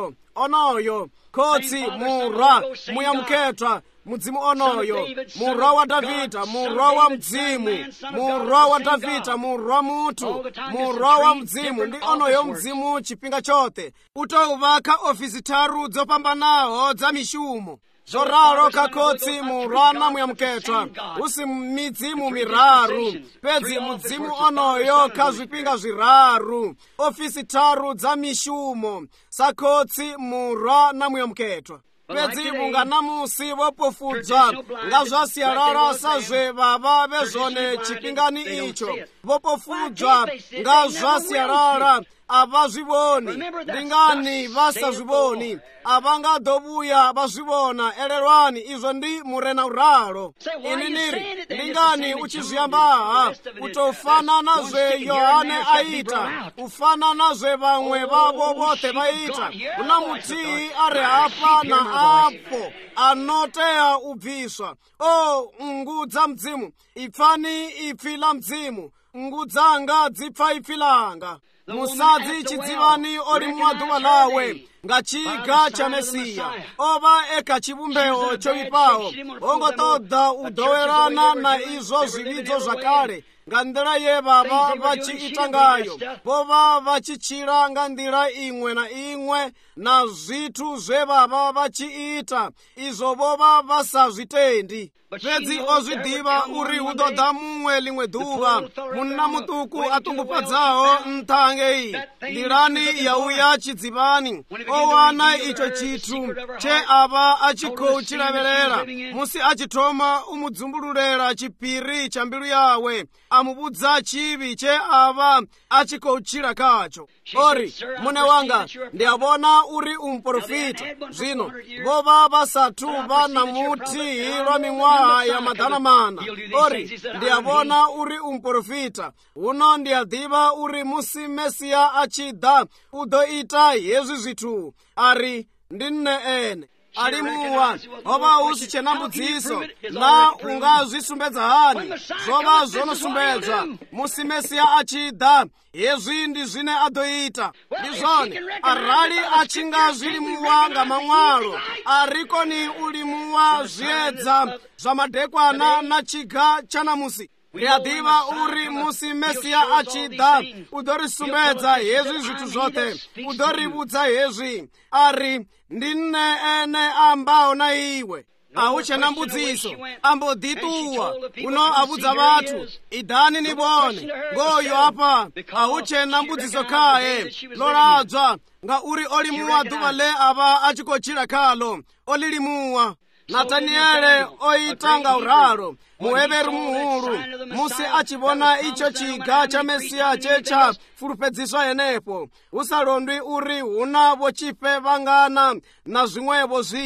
onoyo kotsi murwa muyamuketwa mudzimu onoyo murwa wa Davhidha murwa wa mdzimu murwa wa Davhidha murwa muthu murwa wa mdzimu ndi onoyo mdzimu chipinga chote utovaka ofisi tharu dzopambanaho dza mishumo zoralo kakotsi murwa na muyamuketwa usi midzimu miraru pedzi mudzimu onoyo kha zvipinga zviraru ofisi tharu dza mishumo sakotsi murwa na muyamuketwa pedzi vunganamusi vopofudzwa nga zva siyalala sazve vava vezvone chipingani icho vopofudzwa nga zva siyalala avazvivoni ndingani vasazvivoni avangadovuya vazvivona elelwani izvo ndi murena uralo ini niri ndingani uchizviyambaha utofanana zve Yohane aita ufanana zve vamwe vavo vote vaita una mutii ari apa na apo anoteya ubviswa o ngudza mdzimu ipfani ipfi la mdzimu ngudzanga dzipfa ipfi langa musadzi chidzivani ori mumaduva lawe nga chiga cha Mesiya ova eka chivumbeho choipaho ongotoda udowerana na izvo zvividzo zvakale nga ndira ye vava vachiita ngayo vova vachichira nga ndira imwe na imwe na zvithu zve vava vachiita izvo vova vasazvitendi pedzi ozvidiva uri udoda mumwe limwe duva munna mutuku atungupadzaho nthange iyi ndirani yauya chidzivani owana icho chithu che ava achikouchileverera musi achithoma umudzumbululera chipiri cha mbilu yawe amubudza chivi che ava achikouchira kacho ori mune wanga ndiyavona uri umprofita zvino vova vasathu vana muti lwa ming'waha ya madana mana ori ndiyavona uri umprofita uno ndiyadiva uri musi Mesiya achida udoita hezvi zvithu ari ndinne ene alimuwa ova usi chenambudziso la ungazvisumbedza hani zvova zvonosumbedzwa musi Mesiya achida hezvi ndi zvine adoita ndizvone arali achingazvilimuwa nga mamwalo arikoni ulimuwa zviedza zvamadekwana na chiga chanamusi ndiyadiva uri musi Mesiya achida udorisumbedza hezvi zvithu zvote udorivudza hezvi ari ndinne ene ambawo na iwe auchena mbudziso ambodituwa uno abudza vathu idani nivone ngoyo apa auchena mbudziso khaye loladzwa nga uri olimuwa duva le ava achikochira khalo olilimuwa Nataniele oitanga uraro muheveri muhuru musi achivona icho chiga cha Mesiya checha fulupedziswa yenepo usalondwi uri huna vochipe vangana na zvimwevo zvinji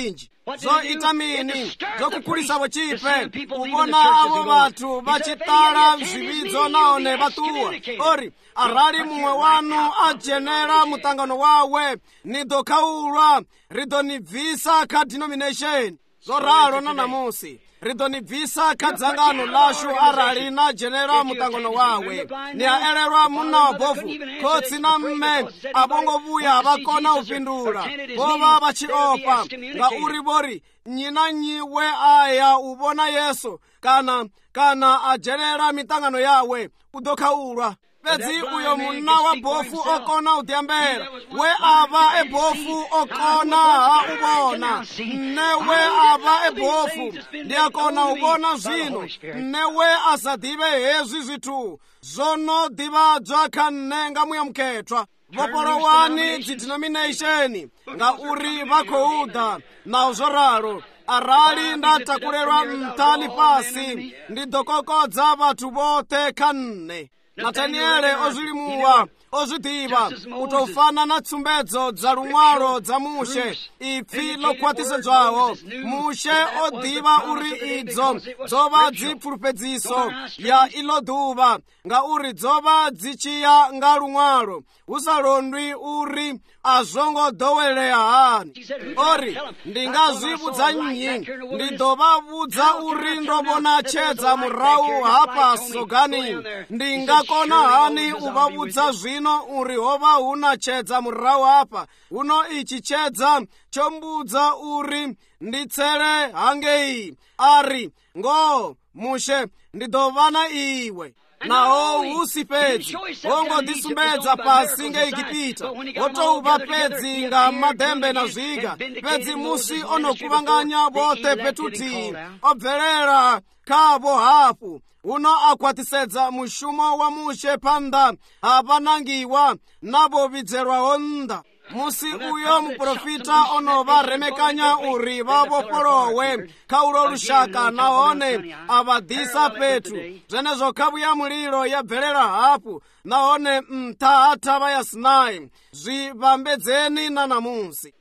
zoitamini zokukulisa bocipe ubona abo batu bacitala mzibidzo naone batuwa ori arali mumwe wanu ajenera mutangano wawe nidokhaulwa ridonibvisa ka denomination zoralo na namusi ridonibvisa ka dzangano lashu arali na jenera mutangano wawe ni aelelwa muna wabofu kotsi na mme abongovuya abakona upindula bova bachiopa nga uri bori nyina nyiwe aya ubona Yesu kana ajenera mitangano yawe udokhaulwa bedzi uyo muna wa bofu okona udiambera we ava ebofu okona ubona newe ava ebofu ndiakona ubona zvino newe asadive hezwi zvitu zono divadzwa khanenga muyamukhetwa vopolowani dzidenomination nga uri vakhouda nawo zvoraro arali ndatakulelwa mtali pasi ndidokokodza vathu vote khanne Nataniele ozilimuwa ozidiva utofana na tsumbedzo dza lumwalo dza mushe ipfi lokhwatisedzwaho mushe odiva uri idzo dzova dzipfulupedziso ya ilo duva nga uri dzova dzichiya nga lumwalo usalondwi uri azongodowelea hani ori ndingazivudza nnyi ndidovavudza uri ndovona chedza murahu hapa sogani ndingakona hani uvavudza zvino uri hova huna chedza murahu hapa uno ichi chedza chombudza uri nditsele hangei ari ngo mushe ndidovana iwe naho usipedzi wongodisumbedza pasi ngeigipita wotouva pedzi nga madembe na zviga pedzi musi onokuvanganya vote petuti obvelera kavo hafu uno akwatisedza mushumo wa mushe panda avanangiwa navo vidzerwaho nda musi uyo muprofita onova remekanya uri vavopolowe kaulo lushaka nahone avadisa petu zvenezvo kavu ya mulilo yabvelela hafu nahone mtahatava ya Sinai zvivambedzeni na namusi.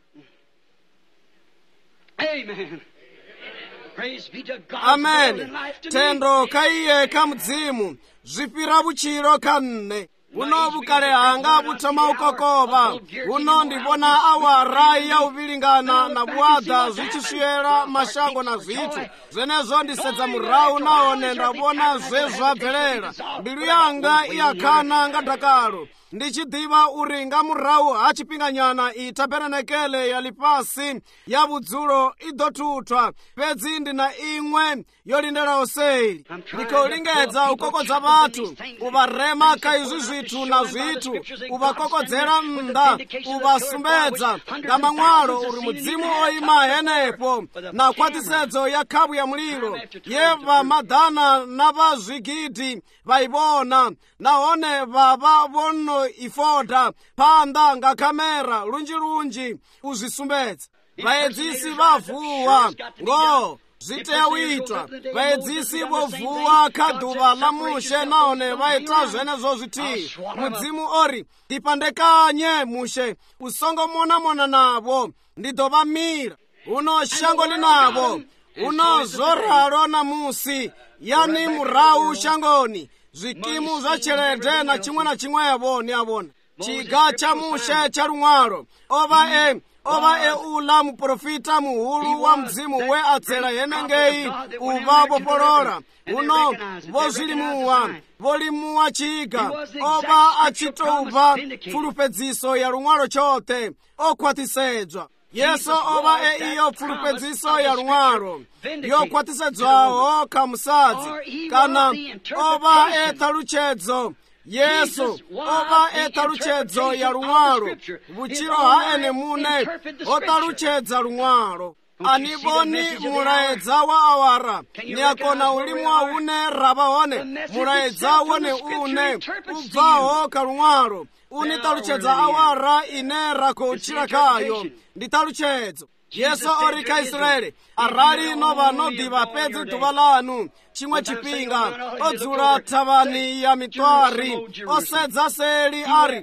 Amen. Praise be to God. Amen. Tendo kaiye kamudzimu zvipira vuchiro kanne uno vukale hanga vutoma ukokova uno ndivona awara ya uvilingana na vuada zvichiswiyela mashango na zvitu zvenezvo ndisedza murahu naone ndavona zvezvabvelela mbilu yanga iyakhana nga dakalo ndichidiva uri nga murahu hachipinganyana itaberenekele yali pasi ya vudzulo idotuthwa pedzi ndina imwe yolindela oseli ndikolingedza ukokodza vathu uvarema ka izwi zvitu na zvitu uvakokodzera mnda uvasumbedza nga mang'walo uri mudzimu oyima henepo na kwatisedzo ya khavu ya mulilo yeva madhana na vazwigidi vaivona nahone vava vono ifoda panda nga kamera lunji uzvisumbedza vaedzisi vavuwa ngo zviteya uitwa vaedzisi vovuwa kadhuva la mushe nahone vaita zvenezvo zviti mudzimu ori ndipandekanye mushe usongomona navo ndidovamira uno shango linavo uno zoralo na musi yani murahu shangoni zvikimu zva chelede na chimwevo ni avona chiga cha mushe cha lumwalo ova ula muprofita muhulu wa mdzimu we atsela yenengei uva vopolola uno volimuwa chiga ova achitouva pfulupedziso ya lumwalo chote okhwatisedzwa yesu ova iyo pfulupedziso ya lumwalo yokhwatisedzwaho kamusadzi kana ova taluchedzo yesu ova taluchedzo ya lumwalo vuchiro haene mune otaluchedza lumwalo anivoni mulaedza wa awara niakona ulimu wa une rava hone mulaedza wone une ubvaho ka lumwalo unitaluchedza awara ine rakouchira kayo nditaluchedzo yesu ori ka Israeli arali nova nodiva pedzi duva lanu chimwe chipinga odzula thavani ya mitwari osedza seli ari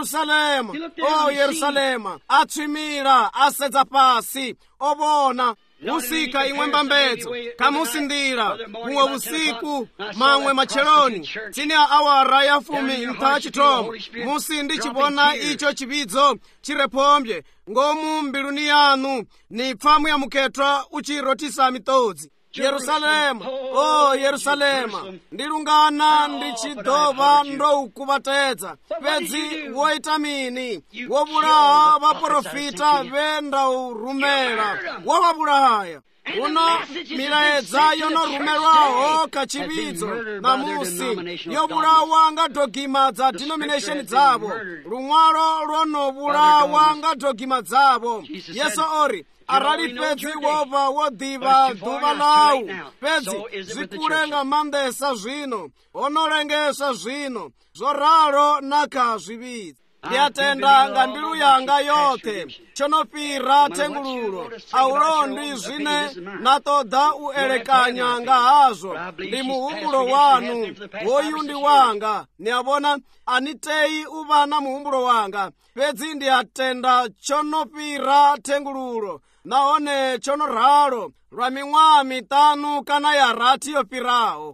Yerusalema o Yerusalema atswimira asedza pasi ovona usika imwe mbambedzo kamusindira kumwe usiku mamwe macheloni tsini a awara ya fumi ntha chitomo musi ndichibona icho chibidzo chirepombye ngomu mbiluni yanu ni pfamu ya muketwa uchirotisa mitodzi. Yerusalema, o Yerusalema, ndilungana ndichidova ndoukuvatedza pedzi woitamini wovulaha vaprofita vendaurumera wovavulahaya uno milaedza yonorumelwaho kachibidzo namusi yovulawa nga dogima dza denomination dzavo lumwalo lonovulawa nga dogima dzavo. Yesu ori arali pedzi wova wodiva duva lawu pedzi zikulenga mandesa zvino onolengesa zvino zvoralo naka zvibidzi. Ndiyatenda nga mbilu yanga yote chonopira tengululo aulondi zvine natoda uelekanya nga hazo ndi muhumbulo wanu woyu ndi wanga niabona aniteyi uvana muhumbulo wanga pedzi ndiyatenda chonopira tengululo naone chonoralo lwa ming'wa mitanu kana yarati yopirawo.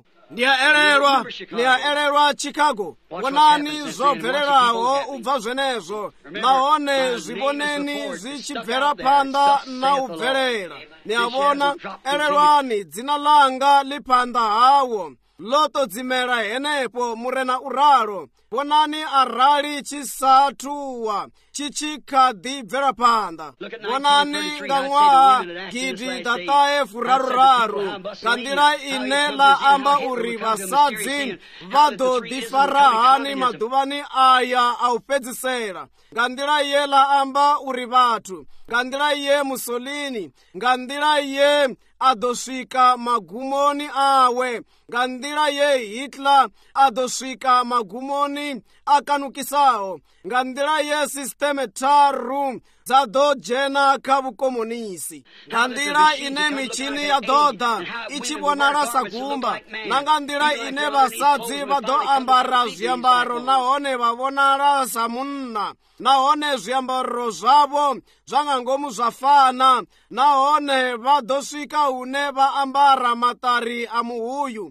Ndiyaelelwa Chicago wonani zobvererawo ubva zvenezo naone zviboneni zichibvera panda na ubverera niabona elelwani dzina langa lipanda hawo lotodzimera henepo murena uralo wonani arali chisatuwa chichikadibvera panda wonani nga ng'waha gidi dataye furaruraru kandira ine la amba uri vasadzi vadodifarahani maduvani aya aupedzisera ngandira iye la amba uri vatu ngandira iye Mussolini ngandira iye adosvika magumoni awe ngandira ye Hitler adosvika magumoni akanukisawo ngandira ye sisteme taru dzadojena kavukomunisi ngandira ine michini yadodha ichibonala sagumba nangandira ine vasadzi vadoambara zviambaro nahone vavonala samunna nahone zviambaro zvavo zvangangomu zvafana nahone vadosvika une vaambara matari amuhuyu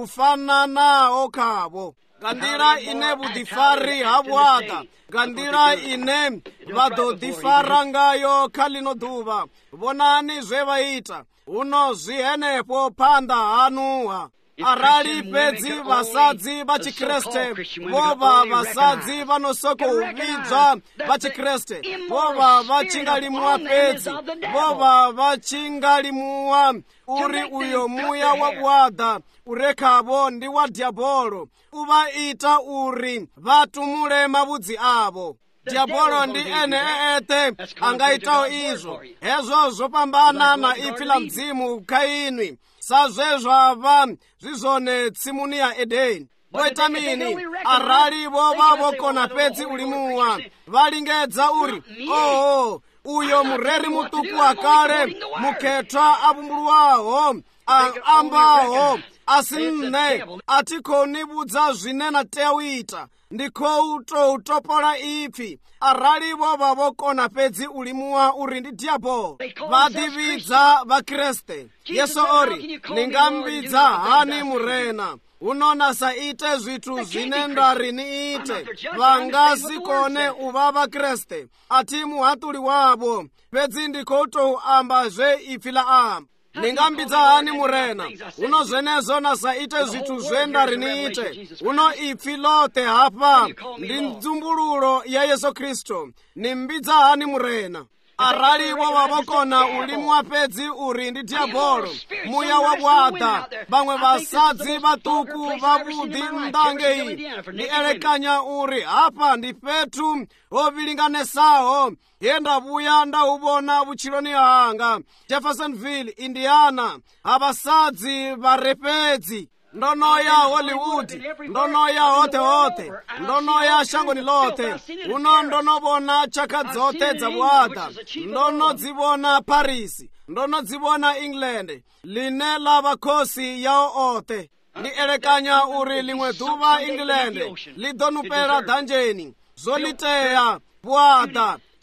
ufananawo kavo ngandira ine vudifari habwada ngandira ine vadodifara ngayo khalino duva vonani zvevaita uno zvihenepo panda hanuha arali pedzi vasadzi vachikreste vova vasadzi vanosoko uvidzwa vachikreste vova vachingalimuwa pedzi vova vachingalimuwa uri uyo muya wabwada urekavo ndi wa diabolo uvaita uri vatumule mavudzi avo. Diabolo ndi ene ete angaitawo izvo hezvo zvopambana na ipfi la mdzimu Kaini sazvezvo ava zvizone tsimuni ya Edeni. Voitamini arali vova vokona pedzi ulimuwa valingedza uri uyo mureri mutuku akale muketwa avumbuluwaho ambaho asinne atikonibudza zvine nateuita ndikoutopola ipfi arali vova vokona pedzi ulimuwa uri ndi diabolo vadividza vakreste. Yesu ori ningambidza hani murena unona saite zvitu zvine ndari niite vangasikone uva vakreste ati muhatuli wavo pedzi ndikoutoambazve ipfi la amba ningambidza hani murena uno zvenezo nasaite zvitu zvendari niite uno ipfi lote hapa ndi nzumbululo ya Yesu Kristo nimbidza hani murena arali vova vokona ulimu wa pedzi uri ndi diabolo muya wabwada vamwe vasadzi vatuku vavudi ndange iyi ndielekanya uri hapa ndi petu hovilinganesaho yendavuya ndauvona vuchiloni hanga Jeffersonville Indiana avasadzi varepedzi ndonoya Hollywood ndonoya hote ndonoya shangoni lote uno ndonovona chaka dzote dzabwada ndonodzivona Paris ndonodzivona England line la vakhosi yawo ote ndielekanya uri limwe duva England lidonupera dhanjeni zoliteya bwada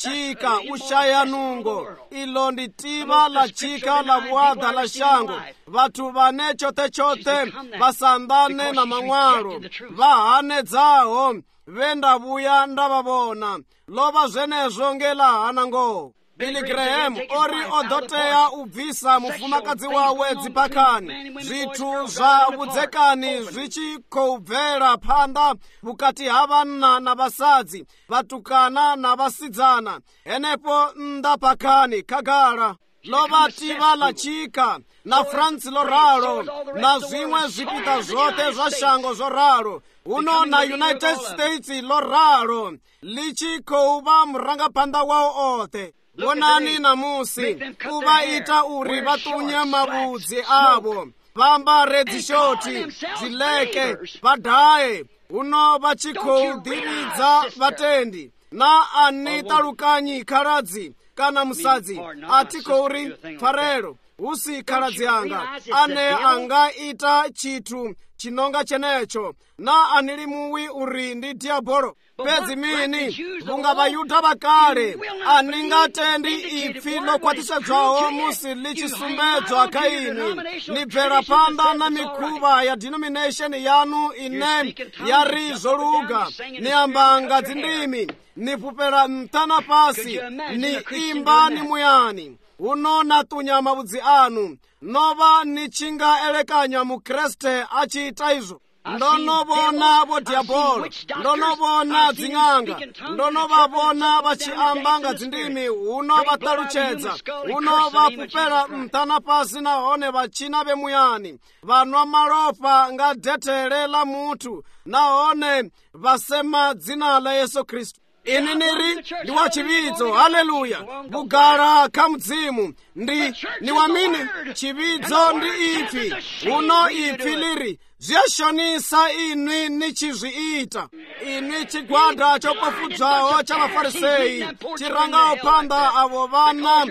chika ushaya nungo. Ilo ndi tiba la chika la bwadha la shango. Vatu vane chote vasandane na mang'waro. Vahane dzao venda vuya ndavavona. Lova zvenezvo ngelahana ngo. Billy Graham ori odotea ubvisa mufumakadzi wawe dzipakhani. Zvithu zva vudzekani zvichikobvera phanda vukati havana na vasadzi, vatukana na vasidzana. Enepo ndapakhani kagara. Lova tiva la chika na Franz Loraro na zvimwe zvipita zvote zva shango zvoraro. Uno na United States Loraro lichikouva murangapanda wao ote. Bonani namusi kuvaita uri vatunye mavudzi avo, vambare dzishoti, zileke, vadhaye. Uno vachikoudiridza vatendi na anitalukanyi khaladzi kana musadzi atikouri farero usi khaladzi anga ane angaita chithu chinonga chenecho na anilimuwi uri ndi diabolo. Pedzi mini vunga vayuda vakale aningatendi ipfi lokwatisa dzwawo musi lichisumedzwa kaini. Nibvera panda na mikhuva ya denomination yanu ine yari zoluga. Niambanga dzindimi nipupera mtana pasi ni imba ni muyani. Uno natunya mavudzi anu nova nichinga elekanya mukreste achita izo. Ndonovona vo diabolo, ndonovona dzing'anga, ndonovavona vachiambanga dzindimi. Uno vataluchedza, uno vapupera mtana pasi nahone vachina vemuyani. Vanwa malopa nga dhetere la mutu nahone vasema dzina la Yesu Kristu. Ini niri ndi wachividzo. Haleluya. Bugara kamudzimu ndi wamini. Chividzo ndi ipfi. Uno ipfi liri ziyashonisa inwi nichizviita. Inwi chigwada chopofudzawo cha vafarisei chirangawo panda avo vana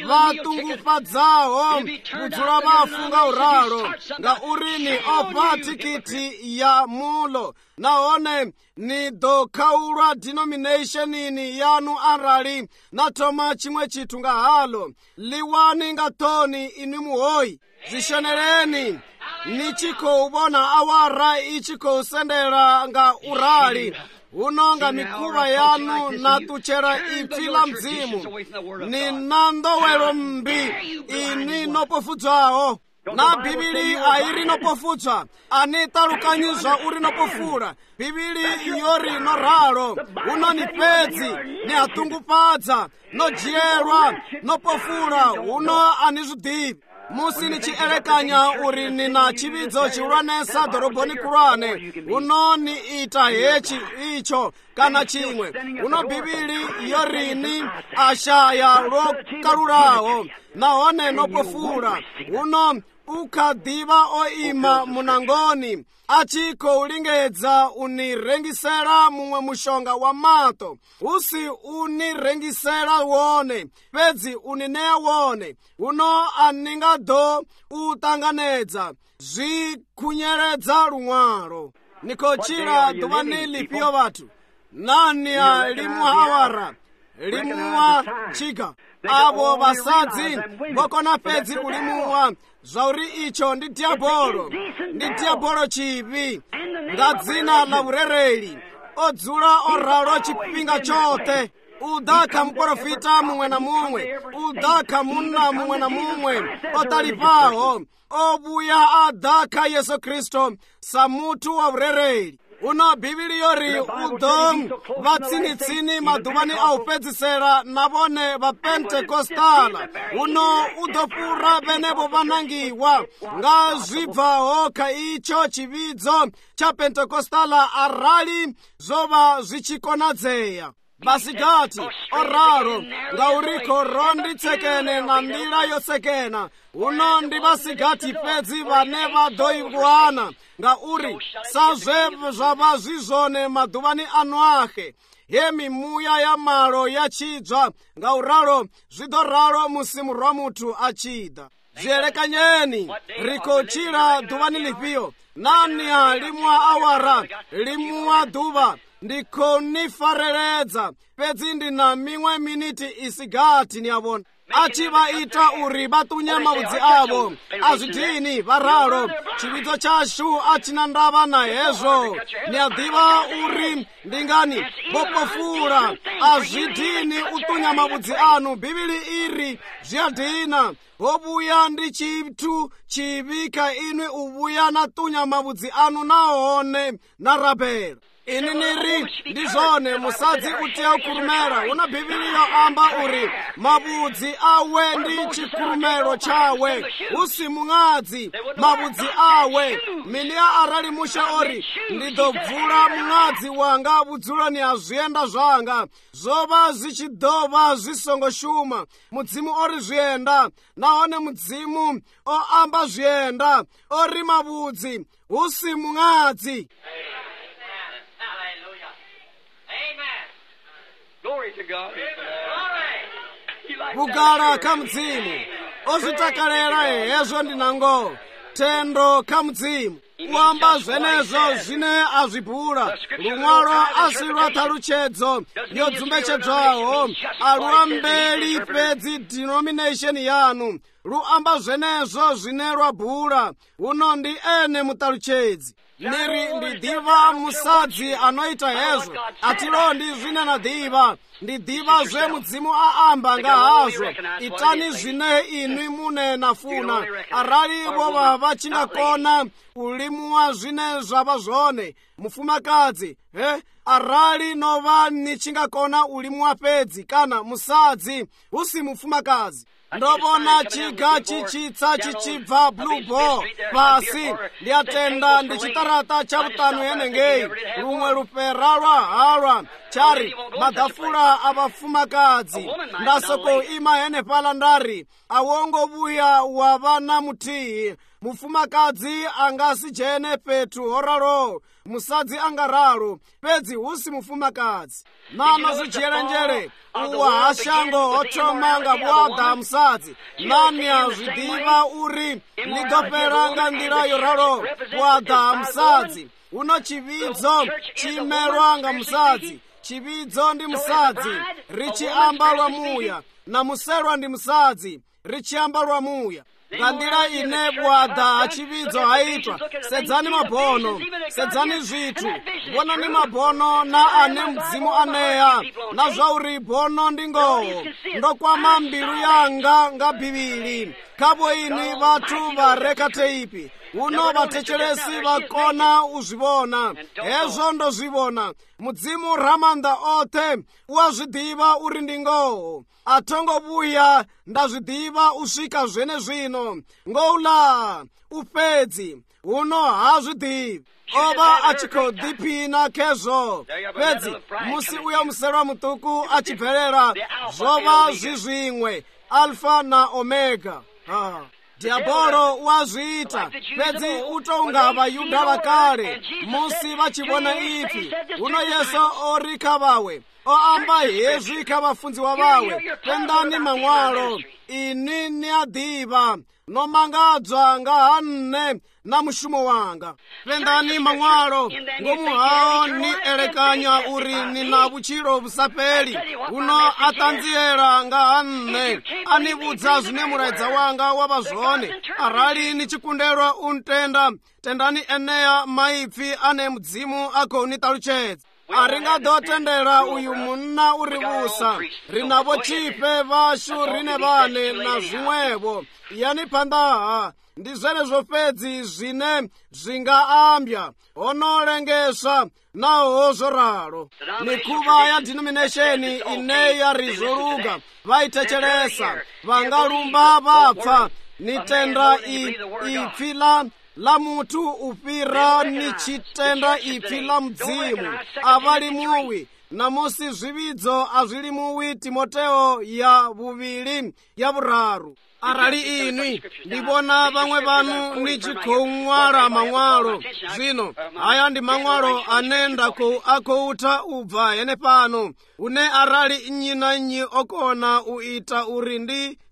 vatungufadzawo kudzula vafunga uraro nga urini opa tikiti ya mulo nahone ni dokhaulwa denominationini yanu arali natoma chimwe chithu nga halo liwani nga toni inwi muhoyi. Zishonereni nichikoubona awara ichikousendera nga urali. Unonga mikhuva yanu natuchera ipfi la mzimu. Ni nandowelo mbi ini nopofudzwawo. Na Bibili airi nopofudzwa anitalukanyizwa uri nopofula. Bibili yori noralo. Uno ni pedzi ni atungupadza nodyerwa nopofula. Uno anizudhivi. Musi nichielekanya uri nina chividzo chiulanesa doroboni kulwane. Uno ni ita hechi icho kana chimwe. Uno Bibili yorini ashaya lokalulawo nahone nopofula. Uno ukadiva oima munangoni achiko ulingedza unirengisera mumwe mushonga wa mato. Usi unirengisera wone pedzi unineya wone. Uno aningado utanganedza zvikunyeredza lumwalo. Nikochira duvani lipio vatu nani limuwa awara limuwa chika avo vasadzi vokona pedzi kulimuwa. Zvauri icho ndi diabolo chivi nga dzina la urereli odzula oralo chipinga chote. Udaka mprofita mumwe na mumwe, udaka munna mumwe na mumwe otalipaho obuya adaka Yesu Kristo samutu wa urereli. Uno Bibili yori udom vatsinitsini maduvani aupedzisera navone vapentekostala. Uno udopura venevo vanangiwa nga zvibvaho ka icho chividzo cha pentekostala arali zova zvichikonadzeya. Basigati oraro nga uriko ronditsekene na ndira yotsekena. Uno ndi basigati pedzi vane vadoibwana nga uri sazve zvava zvizvone maduvani anu ahe. Hemi muya ya malo yachidzwa nga uralo zvidoralo musimu rwa mutu achida. Zvielekanyeni rikochira duvani lipio. Nani limuwa awara limuwa duva ndikhonifareredza pedzi ndi na miṅwe miniti isigati ni avona achi va ita uri va tunya mavudzi avo azwidini varalo chividzo chashu achina ndava na hezvo ni a ḓivha uri ndi ngani vopofula azwidini u tunya mavudzi anu bivhili iri zwi a dina ho vhuya ndi tshithu tshivhi kha inwi u vhuya na tunya mavudzi anu nahone na rabela ini niri ndi zwone musadzi u tea u khurumela huna bivhili yo amba uri mavudzi awe ndi chikhurumelo chawe hu si muṅadzi mavudzi awe milia arali musha ori ndi ḓo bvula muṅadzi wanga vhudzuloni ha zwienda zwanga zwo vha zwi tshi ḓo vha zwi songo shuma mudzimu ori zwienda nahone mudzimu o amba zwienda ori mavudzi hu si muṅadzi. Kugala kha mudzimu ozvitakalela hezvo ndinango tendo kha mudzimu uamba zvenezvo zvine azvibhura luṅwalo asi lwa ṱhalutshedzo yo dzumbetshedzwaho aluambeli fhedzi denomination yanu luamba zvenezvo zvine lwa bhura huno ndi ene muṱalutshedzi niri ndi ḓivha musadzi anoita hezwo atilondi zwine na ḓivha ndi ḓivha zwe mudzimu a amba nga hazwo itani zwine inwi mune na funa arali vo vha vha tshi nga kona u limuwa zwine zwa vha zwone mufumakadzi arali no vha ni tshi nga kona u limuwa fhedzi kana musadzi hu si mufumakadzi ndo vona chiga chichitsa chichibva blue ball pasi ndi atenda ndi chitarata cha vhutanu henengei luṅwe lufhera lwa halwa chari madafula a vhafumakadzi nda sokou ima henefhaḽa ndari a wongo vhuya wa vha na muthihi mufumakadzi a nga si dzhene fhethu ho raloho musadzi a nga ralo fhedzi hu si mufumakadzi nano zwi dzhiele nzhele uwa ha shango ho thoma nga vhuaḓa ha musadzi nani a zwi ḓivha uri ḽi ḓo fhela nga nḓila yo raloho vhuaḓa ha musadzi huno chividzo tshi imelwa nga musadzi chividzo ndi musadzi ri tshi amba lwa muya na muselwa ndi musadzi ri tshi amba lwa muya nga nḓila ine vhuaḓa ha chividzo ha itwa sedzani mabono sedzani zwithu vhonani mabono na ane mudzimu aneya na zwa uri bono ndi ngoho ndo kwama mbilu yanga nga bivhili khavho ini vhathu vha re kha theipi huno vhathetshelesi vha kona u zwi vhona hezwo ndo zwi vhona mudzimu ramanda oṱhe u a zwi ḓivha uri ndi ngoho a thongo vhuya nda zwi ḓivha u swika zwenezwino ngoula u fhedzi huno ha zwi ḓivhi o vha a tshi khou ḓiphina khezwo fhedzi musi uyo muselwa muṱuku a tshi bvelela zwo vha zwi zwiṅwe alfa na omega diabolo u a zwi ita fhedzi u tou nga vhayuda vha kale musi vha tshi vhona ipfi huno yesu o ri kha vhawe o amba hezwi kha vhafunziwa vhawe pendani maṅwalo ini ni a ḓivha no mangadzwa nga ha nne na mushumo wanga pendani maṅwalo ngomu hao ni elekanya uri ni na vhutshilo vhu sa fheli huno a ṱanziela nga ha nne a ni vhudza zwine mulaedza wanga wa vha zwone arali ni tshi kundelwa u ntenda tendani eneya maipfi ane mudzimu a khou ni ṱalutshedza a ri nga ḓo tendela uyu munna u ri vhusa ri na vho tshiphe vhashu rine vhane na zwiṅwevho yani phanḓaha ndi zwenezwo fhedzi zwine zwi nga ambya hono lengeswa naho zwo ralo mikhuvha ya denomination ine ya ri zwo luga vha i thetshelesa vha nga lumba vha pfa ni tenda ipfi la muthu u fhira ni tshi tenda ipfi la mudzimu a vha limuwi namusi zwividzo a zwi limuwi timoteo ya vhuvhili ya vhuraru arali inwi ndi vhona vhaṅwe vhanu ni tshi khou ṅwala maṅwalo zwino haya ndi maṅwalo ane nda khou tha u bva henefhano hune arali nnyi na nnyi o kona u ita uri ndi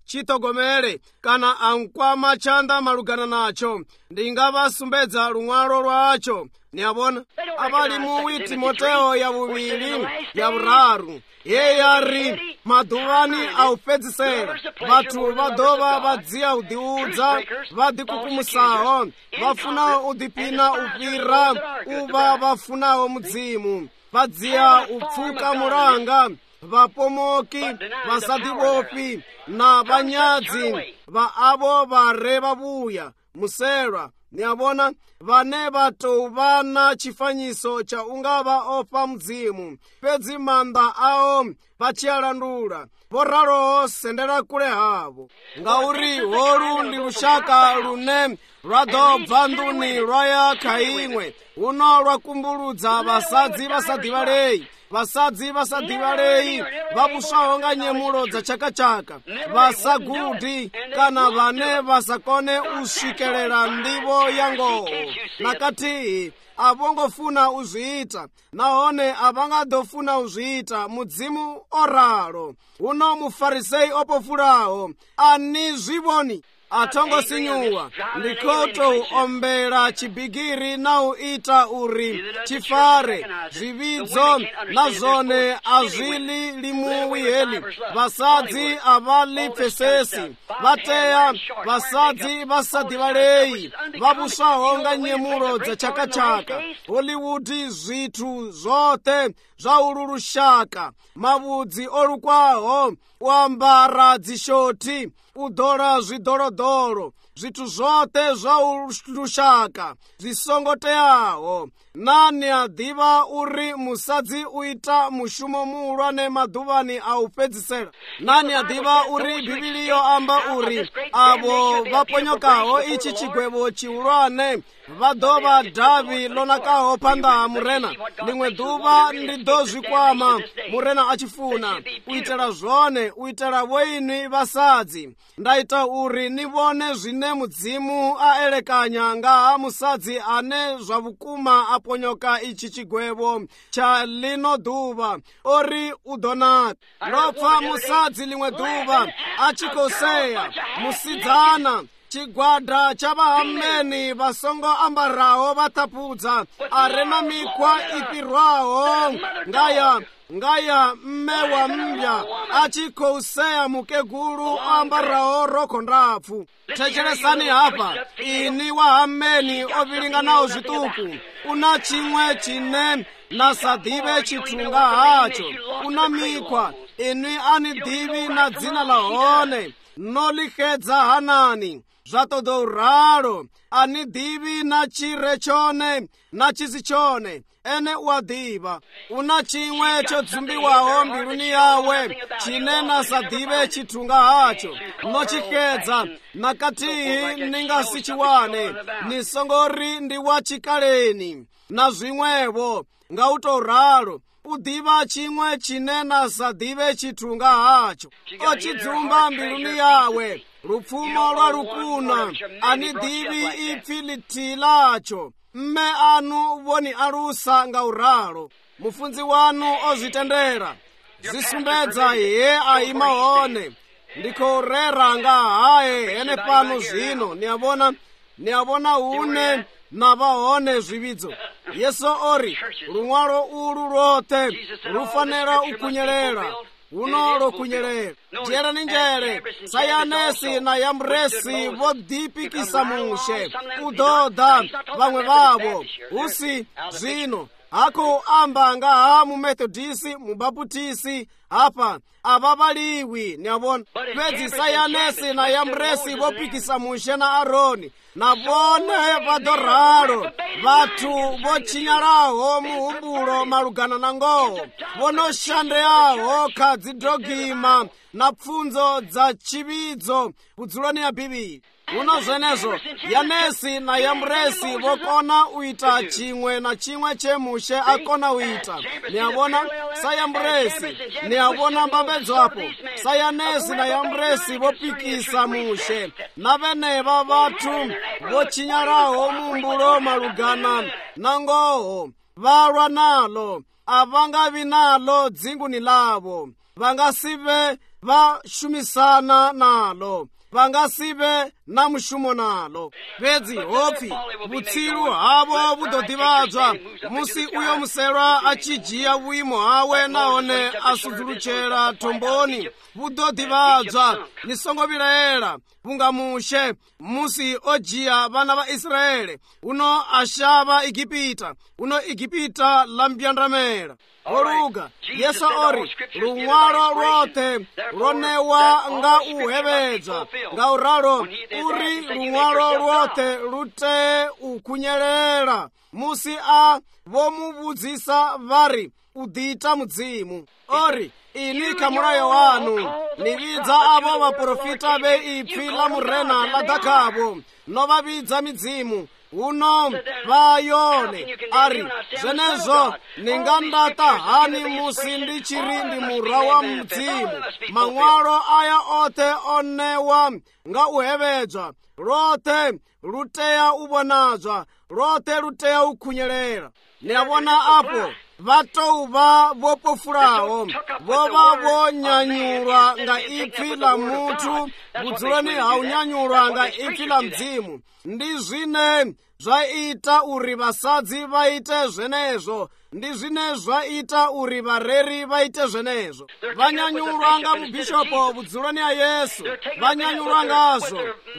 chitogomere kana ankwama chanda malugana nacho ndingavasumbedza luṅwalo lwacho. Niyabona abali mu Timoteo ya vuvili ya vuraru ye yari maduvani a u fhedzisela vathu va dova va dziya u ḓiudza va ḓikukumusaho va funaho u ḓiphina u fhira u vha vha funaho mudzimu va dziya u pfuka mulanga vapomoki vasadivopfi na vanyadzi va avo va re vavuya muselwa. Niyabona vane va tou vha na chifanyiso cha unga va ofha mudzimu fhedzi maanḓa ao va tshi a landula. Vho raloho sendela kule havo ngauri holu ndi lushaka lune lwa ḓo bva nḓuni lwa ya kha iṅwe huno lwa kumbuludza vhasadzi vha sa ḓivhalei. Vhasadzi vha sa ḓivhalei vha vhuswaho nga nyemulo dza tshakatshaka vha sa gudi kana vhane vha sa kone u swikelela nḓivho ya ngoho na khathihi a vho ngo funa u zwi ita nahone a vha nga ḓo funa u zwi ita. Mudzimu o ralo. Huno mufarisei o pofulaho a ni zwi vhoni a thongo sinyuwa ndi khou tou ombela tshibigiri na u ita uri tshi fare zwivhidzo na zwone a zwi limuwi heli. Vhasadzi a vha ḽi pfesesi vha tea vhasadzi vha sa ḓivhalei vha vhuswaho nga nyemulo dza tshakatshaka Hollywood zwithu zwoṱhe zwa ulu lushaka mavhudzi o lukwaho u ambara dzishoti u ḓola zwiḓolodolo zwithu zwoṱhe zwa lushaka zwi songo teaho. Nani a ḓivha uri musadzi u ita mushumo muhulwane maḓuvhani a u fhedzisela? Nani a ḓivha uri Bivhili yo amba uri avho vha ponyokaho itshi tshigwevho tshihulwane vha ḓo vha davhi ḽo nakaho phanḓa ha murena? Ḽiṅwe ḓuvha ndi ḓo zwi kwama murena a tshi funa u itela zwone u itela vhoinwi vhasadzi. Nda ita uri ni vhone zwine mudzimu a elekanya nga ha musadzi ane zwa vhukuma a ponyoka itshi tshigwevho tsha ḽino ḓuvha ori u ḓo naka. Ndo pfa musadzi ḽiṅwe ḓuvha a tshi khou sea musidzana tshigwada tsha vhahameni vha songo ambaraho vhaṱapudza a re na mikhwa i fhirwaho nga ya mme wa mmbya a tshi khou sea mukegulu o ambaraho rokho ndapfu. Thetshelesani hafha ini wahameni o vhilinganaho zwiṱuku u na tshiṅwe tshine na sa ḓivhe tshithu nga hatsho. U na mikhwa ini a ni ḓivhi na dzina ḽa hone no ḽi xedza hanani. Zwa ṱoḓa u ralo a ni ḓivhi na tshi re tshone na tshi si tshone ene u a ḓivha. U na tshiṅwe tsho dzumbiwaho mbiluni yawe tshine na sa ḓivhe tshithu nga hatsho no tshi xedza na khathihi ni nga si tshi wane ni songo ri ndi wa tshikaleni na zwiṅwevho. Nga u tou ralo u ḓivha tshiṅwe tshine na sa ḓivhe tshithu nga hatsho o tshi dzumba mbiluni yawe lupfumo lwa lukuna a ni ḓivhi ipfi ḽithihi ḽatsho. Mme anu vho ni alusa nga u ralo. Mufunzi wanu o zwi tendela zwi sumbedza he a ima hone. Ndi khou rera nga haye henefhano zwino ni a vhona hune na vha hone zwivhidzo. Yesu ori luṅwalo ulu lwoṱhe lu fanela u kunyelela. Huno lo kunyelela. Dzhielani nzhele Sayanesi na Yambresi vho ḓipikisa mushe u ḓo ḓa vhaṅwe vhavho hu si zwino ha khou amba nga ha mumethodisi mubaptisi hafha a vha vhaliwi. Ni a vhona fhedzi Sayanesi na Yambresi vho pikisa mushe na Aroni na vhone vha ḓo ralo vhathu vho tshinyalaho muhumbulo malugana na ngoho vho no shandeaho kha dzidogima na pfunzo dza tshivhidzo vhudzuloni ha Bivhili. Huno zwenezwo Yanesi na Yambresi vho kona u ita tshiṅwe na tshiṅwe tshe mushe a kona u ita. Ni a vhona sa Yambresi, ni a vhona mbambedzo hapo. Sayanesi na Yambresi vho pikisa mushe na vhenevha vhathu vho tshinyalaho muhumbulo malugana na ngoho vhalwa nalo a vha nga vi nalo dzinguni ḽavho. Vha nga si vhe vashumisana nalo, vangasive na mushumo nalo. Fhedzi hopfi vhutsilu havo vudodivadzwa musi uyo muselwa achidzhiya vhuimo hawe nahone asudzulutshela thomboni. Vudodivadzwa ni songo vilaela vungamushe musi odzhiya vana va Israele uno ashava Igipita, uno Igipita la mbyandramela. Oluga Yesu ori luṅwalo lwoṱhe lonewa nga u hevhedzwa, ngauralo uri luṅwalo lwoṱhe lu tea u khunyelela musi a vho mu vhudzisa vari u ḓita mudzimu. Ori ini kha mulayo wanu ni vhidza avho vaprofita be ipfi la murena la ḓakhavho, no vha vhidza midzimu uno vha yone. Ari zwenezwo ni nga ndata hani musi ndi tshiri ndi murwa wa mudzimu? Maṅwalo aya oṱhe o newa nga u hevhedzwa, lwoṱhe lu tea u vhonadzwa, lwoṱhe lu tea u khunyelela. Ni a vhona apo vha tou vha vho pofulaho, vho vha vho nyanyulwa nga ipfi la muthu vhudzuloni ha u nyanyulwa nga ipfi la mudzimu. Ndi zwine zwa ita uri vhasadzi vha ite zwenezwo, ndi zwine zwa ita uri vhareri vha ite zwenezwo. Vha nyanyulwa nga vhubishopo vhudzuloni ha Yesu, vha nyanyulwa ngazwo.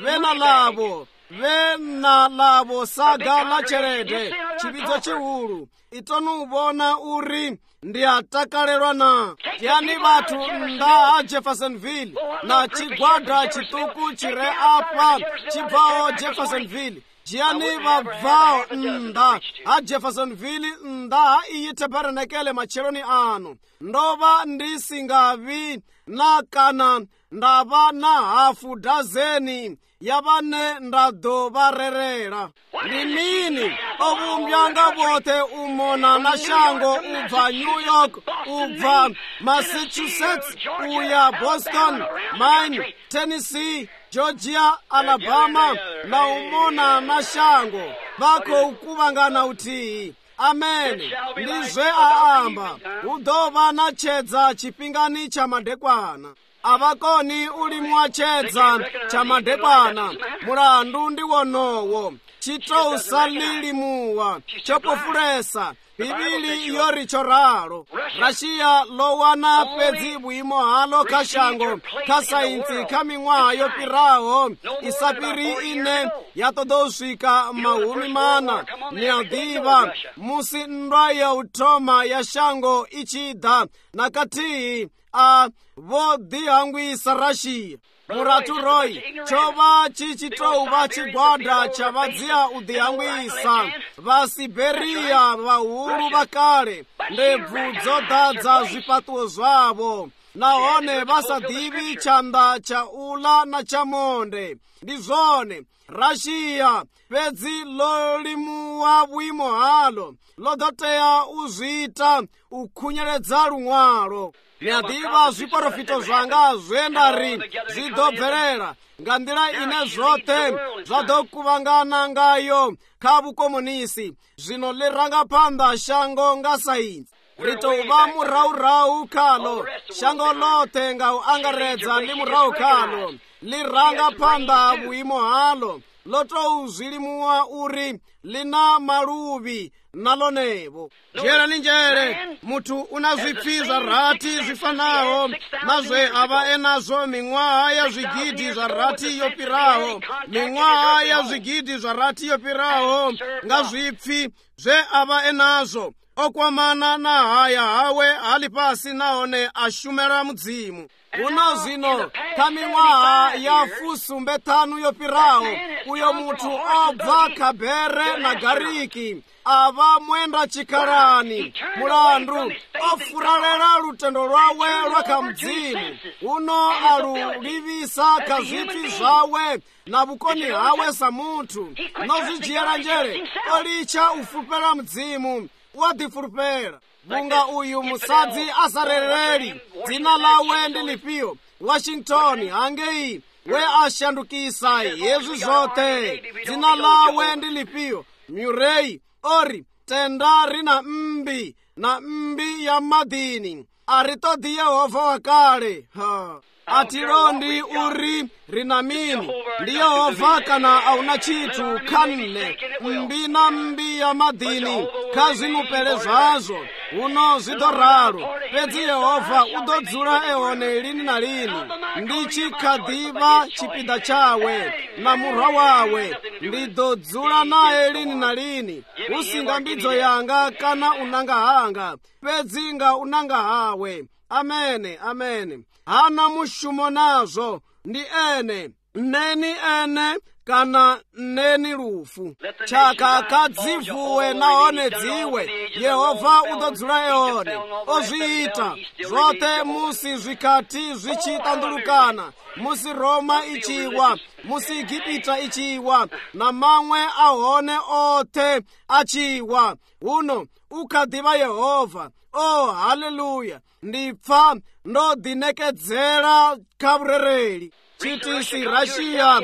Vhena ḽavho saga ḽa tshelede, tshivhidzo tshihulu. Itoni u vhona uri ndi a takalelwa na. Dzhiani vhathu nnḓa ha Jeffersonville na tshigwada tshiṱuku tshi re afha tshi bvaho Jeffersonville. Dzhiani vha bvaho nnḓa ha Jeffersonville, nnḓa ha iyi tabernacle matsheloni anu. Ndo vha ndi singavhi na kana nda vha na hafu dazeni ya vhane nda ḓo vha rerela. Ndi mini o vhumbwa nga vhoṱhe u mona na shango, u bva New York, u bva Massachusetts, u ya Boston, Maine, Tennessee, Georgia, Alabama, na u mona na shango vha khou kuvhangana uthihi. Amen. Ndi zwe a amba. Hu ḓo vha na tshedza tshifhingani tsha madekwana. A vha koni u limuwa tshedza tsha madekwana. Mulandu ndi wonowo. Tshi tou sa lilimuwa, tsho pofulesa. Bivhili yo ri tsho ralo. Russia ḽo wana fhedzi vhuimo haḽo kha shango kha saintsi kha miṅwaha yo fhiraho i sa fhiri ine ya ṱoḓa u swika mahumi mana. Ni a ḓivha musi nndwa ya u thoma ya shango i tshi ḓa na khathihi a vho ḓihangwisa Russia. Muratu Roy tsho vha tshi tou vha tshigwada tsha vhadzia u ḓihangwisa vha Siberia vhahulu vha kale, ndebvu dzo ḓadza zwifhaṱuwo zwavho, nahone vha sa ḓivhi tshanḓa tsha u ḽa na tsha monde. Ndi zwone Russia fhedzi ḽo limuwa vhuimo haḽo, ḽo ḓo tea u zwi ita u khunyeledza luṅwalo. Ni a ḓivha zwiporofito zwanga zwe nda ri zwi ḓo bvelela nga nḓila ine zwoṱhe zwa ḓo kuvhangana ngayo kha vhukomunisi. Zwino ḽi ranga phanḓa shango nga saintsi. Ri tou vha murahurahu khaḽo, shango ḽoṱhe nga u angaredza ḽi murahu khaḽo. Ḽi ranga phanḓa vhuimo haḽo, ḽo tou zwilimuwa uri ḽi na maluvhi na ḽonevo. Dzhielani nzhele, muthu una zwipfi zwa rathi zwi fanaho na zwe a vha enazwo miṅwaha ya zwigidi zwa rathi yo fhiraho. Miṅwaha ya zwigidi zwa rathi yo fhiraho nga zwipfi zwe a vha enazwo. O kwamana na haya hawe ha ḽifhasi nahone a shumela mudzimu. Uno zwino kha miṅwaha ya 75 yo fhiraho, uyo muthu o bva kha bere na gariki a vha mwenda tshikhalani. Mulandu o furalela lutendo lwawe lwa kha mudzimu. Uno a lu livhisa kha zwipfi zwawe na vhukoni hawe sa muthu. No zwi dzhiela nzhele, o litsha u fulufhela mudzimu, u a ḓifulufhela. Vhunga uyu musadzi a sa rereli, dzina ḽawe ndi ḽifhio? Washington hangei we a shandukisa hezwi zwoṱhe, dzina ḽawe ndi ḽifhio? Murray ori tenda ri na mmbi ya maḓini, a ri ṱoḓi Yehova wa kale. atilondi uri rinamini ndi Yehova kana auna chithu khanne mbina mbiya madini khazimupelezazo uno zidoralo pedzi Yehova udodzula eone lini na lini ndi chikhadiva chipinda chawe na murwa wawe ndidodzula naye lini na lini usinga mbidzo yanga kana unanga hanga pedzi nga unanga hawe. Amene, amene. Hana mushumo nazo ndi ene ene kana neni lufu chaka kadzivuwe naone dziwe Yehova udodzula eone oziyita zote musi zvikati zvichitandulukana musi Roma ichiwa musi Igipita ichiwa na mamwe ahone ote achiwa uno ukadiva Yehova. Oh, haleluya. Ndipfa ndodinekedzera kaburereli chitisi Russia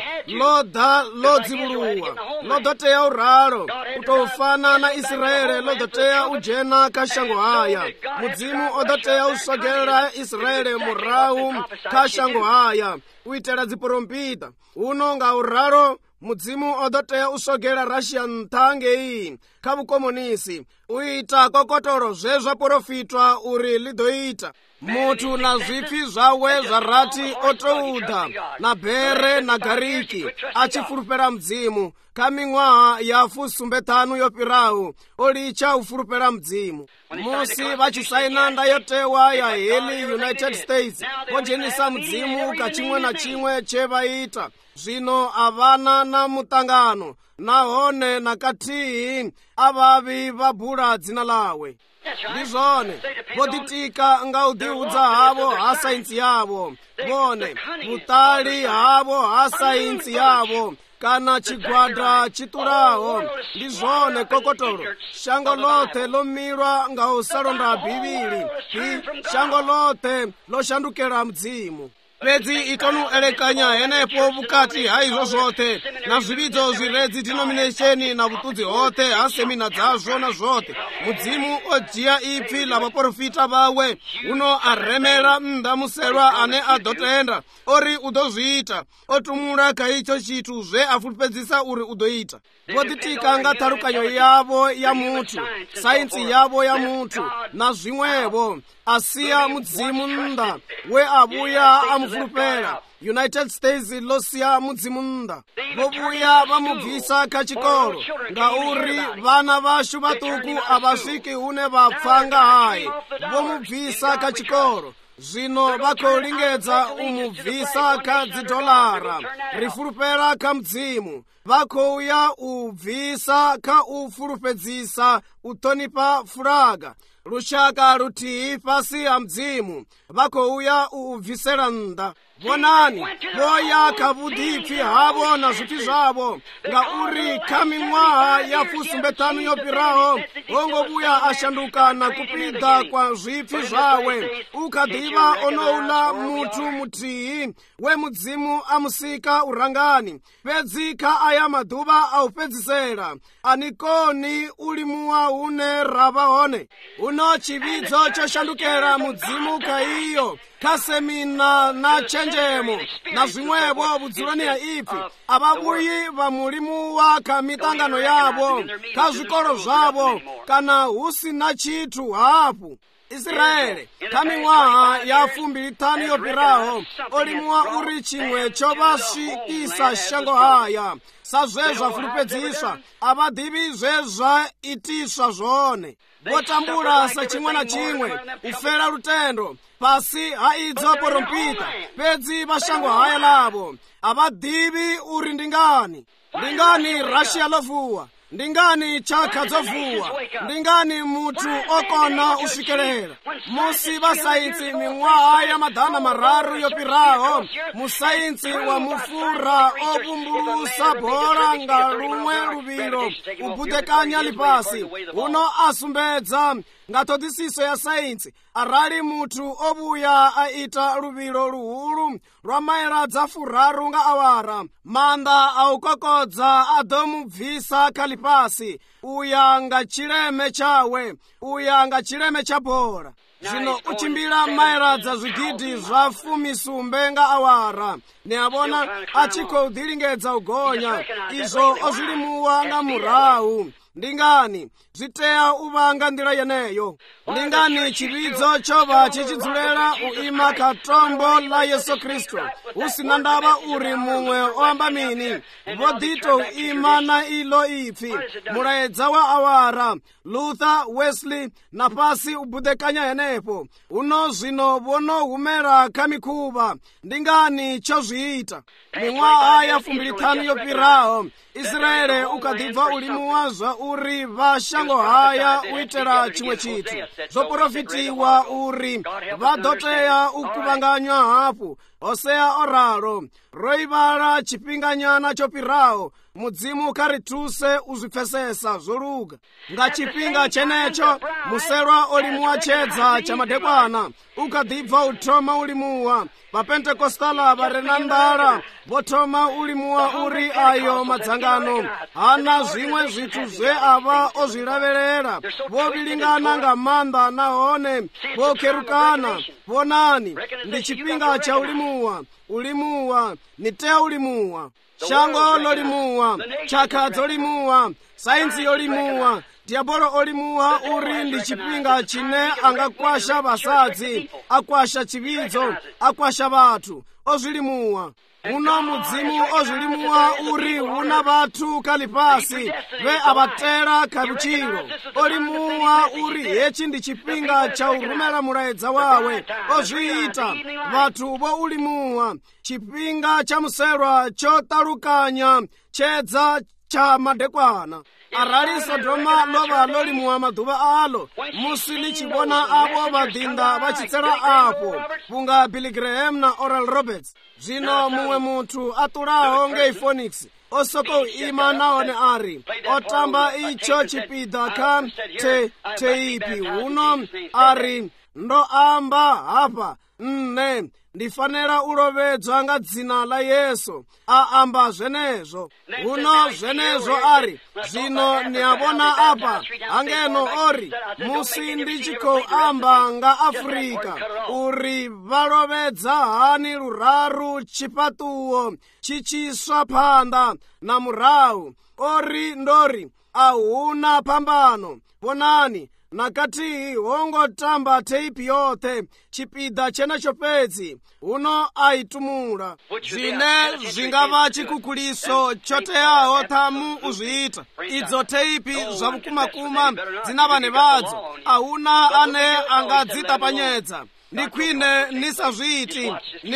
lodzivuluwa lodoteya uralo kutofana na Israele lodoteya ujena kashango haya mudzimu odoteya usogelera Israele murahu kashango haya uitela ziporompita uno nga uralo mudzimu odoteya usogela Russia nthange iyi kabukomunisi uita kokotoro zvezva porofitwa uri lidoita mutu na zvipfi zvawe zvarati otoudha na bhere na gariki achifurupera mudzimu kaming'waha yafu sumbetanu yopirahu olicha ufurupera mudzimu musi vachisaina ndayotewa ya heli United States ojenisa mudzimu kachimwe na chimwe chevaita zvino avana na mutangano nahone nakatihi avavi vabhura dzina lawe. Ndizvone voditika ngaudiudza havo hasainzi yavo vone utali havo hasainzi yavo kana chigwadra chituraho ndizvone kokotoro shango lote lomirwa ngausalonda bhivili shango lote loshandukira mudzimu pedzi itonu elekanya henepo vukati haizvo zvote na zvividzo zviredzi denomination na vutudzi hote hasemina dzazvo na zvote mudzimu ojiya ipfi lavaprofita vawe uno aremera mndamuselwa ane adotenda ori udozviita otumula kaicho chitu zve afulupedzisa uri udoita voditika ngatarukanyo yavo ya mutu sainsi yavo ya mutu na zvimwevo asiya mudzimu nda we abuya amufulupera United States losiya mudzimu nda vobuya vamubvisa kachikoro ngauri vana vashu vatuku avasviki une vapfanga hayi vomubvisa kachikoro zvino vakolingedza umubvisa kadzidolara rifurupera kamudzimu vakouya ubvisa ka ufurupedzisa utonipa furaga rushaka rutihi pasi ya mdzimu vakouya ubvisera nda vonani voya kavudipfi havo na zvipfi zvavo ngauri kaming'waha yafu sumbetanu yopiraho ongobuya ashanduka na kupida kwa zvipfi zvawe ukadiva onoula mutu mutihi wemudzimu amusika urangani pedzika aya maduva aupedzisera anikoni ulimuwa une rava hone uno chividzo choshandukera mudzimu kaiyo kasemina na chenjemo na zvimwevo vudzulani ya ipfi avabuyi vamulimuwa kamitangano yavo kazvikoro zvavo kana husina chitu hapu Israele kaming'waha yafu mbilitanu yopiraho olimuwa uri chimwe chovasvikisa shango haya sazvezva fulupedziswa avadivi zvezva itiswa zvone votambula sa chimwe na chimwe ufera lutendo pasi haidzo porompita pedzi vashango haya lavo avadivi uri ndingani Russia lovuwa ndingani chaka dzovuwa ndingani mutu okona usvikerera musi vasainsi ming'waha ya madhana mararu yopiraho musainsi wa mufura opumbulusa bhora nga lumwe luvilo ubudekanya lipasi uno asumbedza ngatodisiso ya sainsi arali mutu obuya aita luvilo luhulu lwa maera dza furaru nga awara manda aukokodza adomubvisa kalipasi uya nga chileme chawe uya nga chileme cha bhora zvino uchimbira maira dza zvigidhi zva 10 sumbe nga awara ni avona achiko dhilingedza ugonya izvo ozvilimuwa nga murahu ndingani zvitea uvanga ndira yeneyo ndingani chividzo chova chichidzulera uima katombo la Yesu Kristu usina ndava uri mumwe oamba mini vodito uima na ilo ipfi muraedza wa awara Luther, Wesley na pasi ubudekanya yenepo uno zvino vonohumera kamikuva ndingani chozviita mimwaha ya 25 yopirawo Israele ukadhibva ulimu wazva uri vashango haya uitera chimwe chitu zoprofitiwa uri vadoteya ukuvanganywa hapo Hosea oraro roivara chipinganyana chopirawo mudzimu karituse uzvipfesesa zvoruga nga chipinga chenecho muserwa olimuwa chedza chamadekwana ukadhibva utoma ulimuwa vapentekostala varenandara votoma ulimuwa uri ayo madzangano hana zvimwe zvithu zveava ozvilaverera vovilingana nga manda nahone vokerukana vonani ndi chipinga cha ulimuwa nitea ulimuwa shango lolimuwa chakadzo limuwa sainzi yolimuwa diabolo olimuwa uri ndi chipinga chine angakwasha vasadzi akwasha chividzo akwasha vathu ozvilimuwa uno mudzimu ozvilimuwa uri una vathu kalipasi ve avatera kaluchiro olimuwa uri hechi ndi chipinga cha urumela muraedza wawe ozviita vathu vo ulimuwa chipinga cha muserwa chotalukanya chedza cha madekwana arali Sodoma lova lolimuwa madhuva alo musi lichivona avo vadhinda vachitsera apo punga Billy Graham na Oral Roberts zvino mumwe munthu atulaho ngei Phoenix osoko ima naone ari otamba icho chipidha ka teipi uno ari ndo amba hapa ndifanira ulovedzwa nga dzina la Yesu aamba zvenezvo uno zvenezvo ari zvino niavona apa angeno ori musi ndichiko amba nga Afrika uri valovedza hani luraru chipatuwo chichiswa phanda na murahu ori ndori ahuna pambano vonani nakati wongotamba teipi yothe chipidha chenecho pedzi uno aitumula zvine zvingava chikukuliso choteyaho thamu uzviita idzo teipi zvakumakuma dzina vane vadzo ahuna ane angadzitapanyedza ndikwine nisazviiti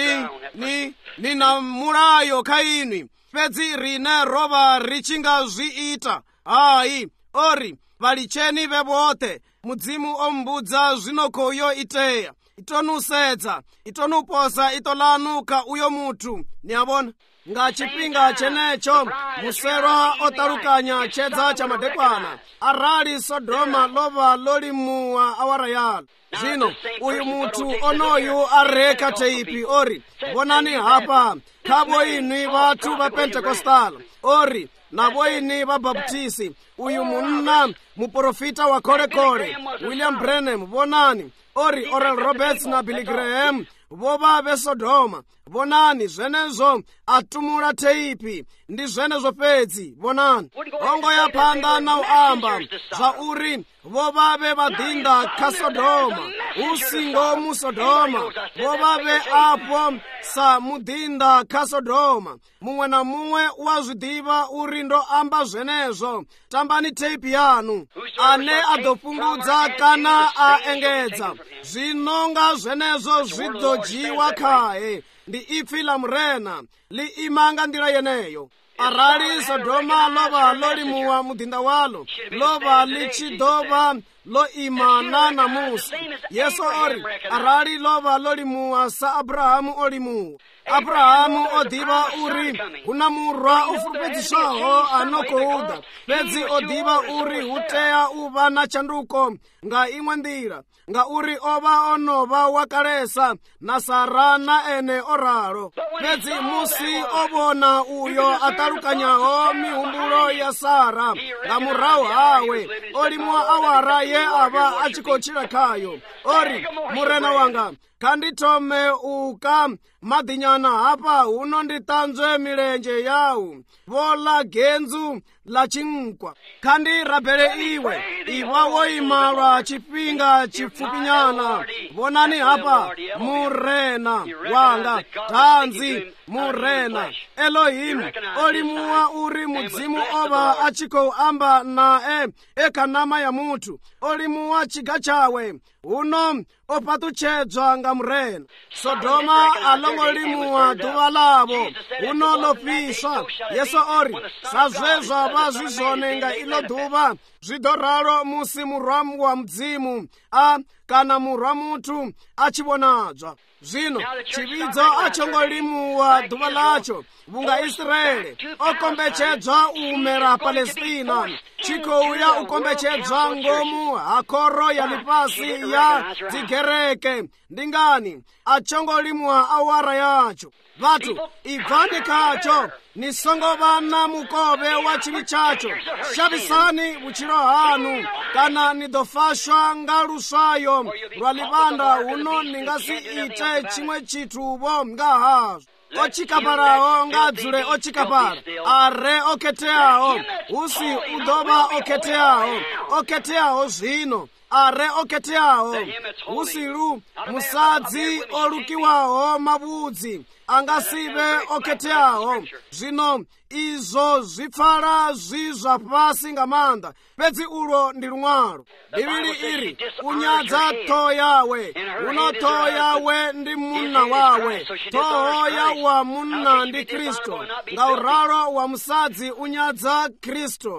nina mulayo kainwi pedzi rine rova richingazviita hai ori valicheni vevothe mudzimu ombudza zvinokoyo iteya itonusedza itonuposa itolanuka uyo mutu niavona nga chipinga chenecho muserwa otalukanya chedza cha madekwana arali Sodoma lova lolimuwa awara yalo zvino uyu mutu onoyu areka teipi ori vonani hapa khavo inwi vathu va Pentekostala ori navo ini vabaptisi uyu munna muprofita wa kolekole William Branham vonani ori Oral Roberts na Billy Graham vova vesodoma vonani zvenezvo atumula teipi ndi zvenezvo pedzi vonani hongo ya phanda na uamba zvauri vovave vadhinda kasodoma usingo musodoma vovave apo sa mudhinda kasodoma mumwe na mumwe wazvidiva uri ndo amba zvenezvo tambani teipi yanu ane adopungudza kana aengedza zvinonga zvenezvo zvidojiwa khaye ndi ipfi la murena liimanga ndira yeneyo arali Sodoma lova lolimuwa mudhinda walo lova lichidova loimana na Musa Yesu ori arali lova lolimuwa sa Abrahamu olimuwa Abrahamu odiva uri unamurwa ufurupedziswaho anokouda pedzi odiva uri uteya uva na chanduko nga imwe ndira nga uri ova onova wakalesa na Sara na ene oralo pedzi musi ovona uyo atalukanyaho mihumbulo ya Sara nga murahu hawe olimuwa awara ndiye ava achikochira khayo ori murena wanga khandithome uka madinyana apa uno nditanzwe milenje yawu vola genzu la chinkwa khandirabhele iwe iva woyimalwa chipinga chipfupinyana vonani apa murena wanga tanzi murena Elohim olimuwa uri mudzimu ova achiko amba nae ekanama ya mutu olimuwa chiga chawe uno opatuchedzwa nga murena Sodoma alongolimuwa duva lavo uno lofiswa Yesu ori sazvezwa vazvizvonenga ilo duva zvidoralo musi murwamu wa mdzimu kana murwa mutu achivonadzwa zvino chividzo achongolimuwa duva lacho vunga Israeli okombechedzwa umera Palestina chikouya ukombechedzwa ngomu hakoro yali pasi ya dzigereke ndingani achongolimuwa awara yacho vatu ibvani kacho nisongovana mukove wa chivi chacho shavisani vuchiro hanu kana nidofashwa nga luswayo lwa livanda uno ningasi ite chimwe chituvo nga hazvo ochikaparawo ngadzule ochikapara are oketeawo usi udova oketeawo zvino are oketeawo usilu musadzi olukiwawo mavudzi angasive oketeawo zvino izvo zvipfala zvizva pasi nga manda pedzi ulo ndi lumwalo bibili iri unyadza toho yawe uno toho yawe ndi munna wawe toho ya wa munna ndi Kristo nga uralo wa musadzi unyadza Kristo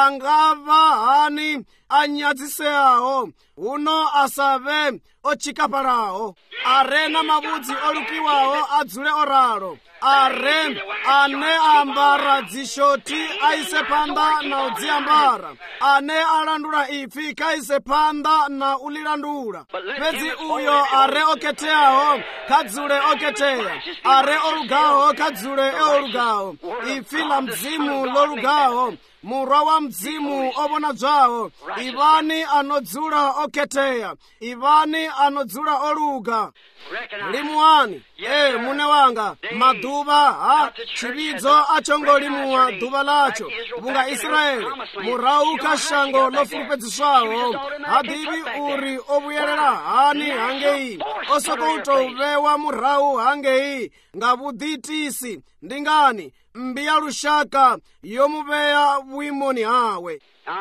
angava hani anyadziseawo uno asave ochikaparawo are na mavudzi olukiwawo adzule oralo are ane ambara dzishoti aise panda na udziambara ane alandula ipfi kaise panda na ulilandula pedzi uyo are oketeawo kadzule oketeya are olugawo kadzule eolugawo ipfi la mdzimu lolugawo murwa wa mdzimu ovona bzawo ivani anodzula oketeya ivani anodzula oluga limuwani mune wanga maduva chividzo achongolimuwa duva lacho vunga Israeli murauka shango lofulupedziswawo hadivi uri ovuyerera hani hangeyi osokoutovewa murau hangeyi nga vuditisi ndingani mbiya lushaka yomuveya wimoni hawe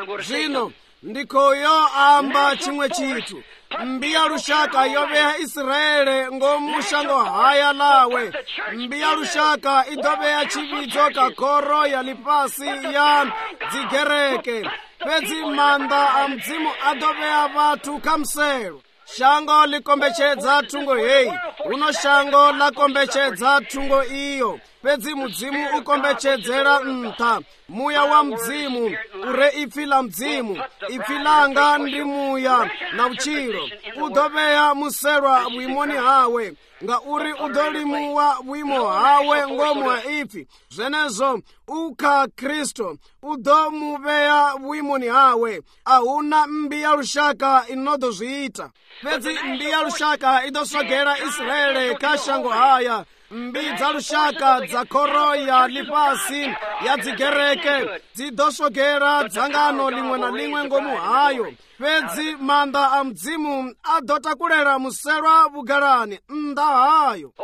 zvino ndikoyo amba chimwe chitu mbiya lushaka yoveya Israeli ngomushango haya lawe mbiya lushaka idoveya chividzo kakoro yali pasi ya dzigereke pedzi manda a mdzimu adoveya vatu kamselo shango likombechedza tungo heyi uno shango lakombechedza tungo iyo pedzi mudzimu ukombechedzera mta muya wa mdzimu ure ipfi la mdzimu ipfi langa ndi muya na uchilo udoveya muselwa bwimoni hawe nga uri udolimuwa bwimo hawe ngomwa ipfi zvenezo uka Kristo udomuveya bwimoni hawe ahuna mbiya lushaka inodozviita pedzi mbiya lushaka idosogera Israeli kashango haya mbi dza lushaka dza koroya lipasi ya dzigereke dzidosogera dzangano limwe na limwe ngomu hayo pedzi manda a mdzimu adotakulera muselwa bugalani mda hayo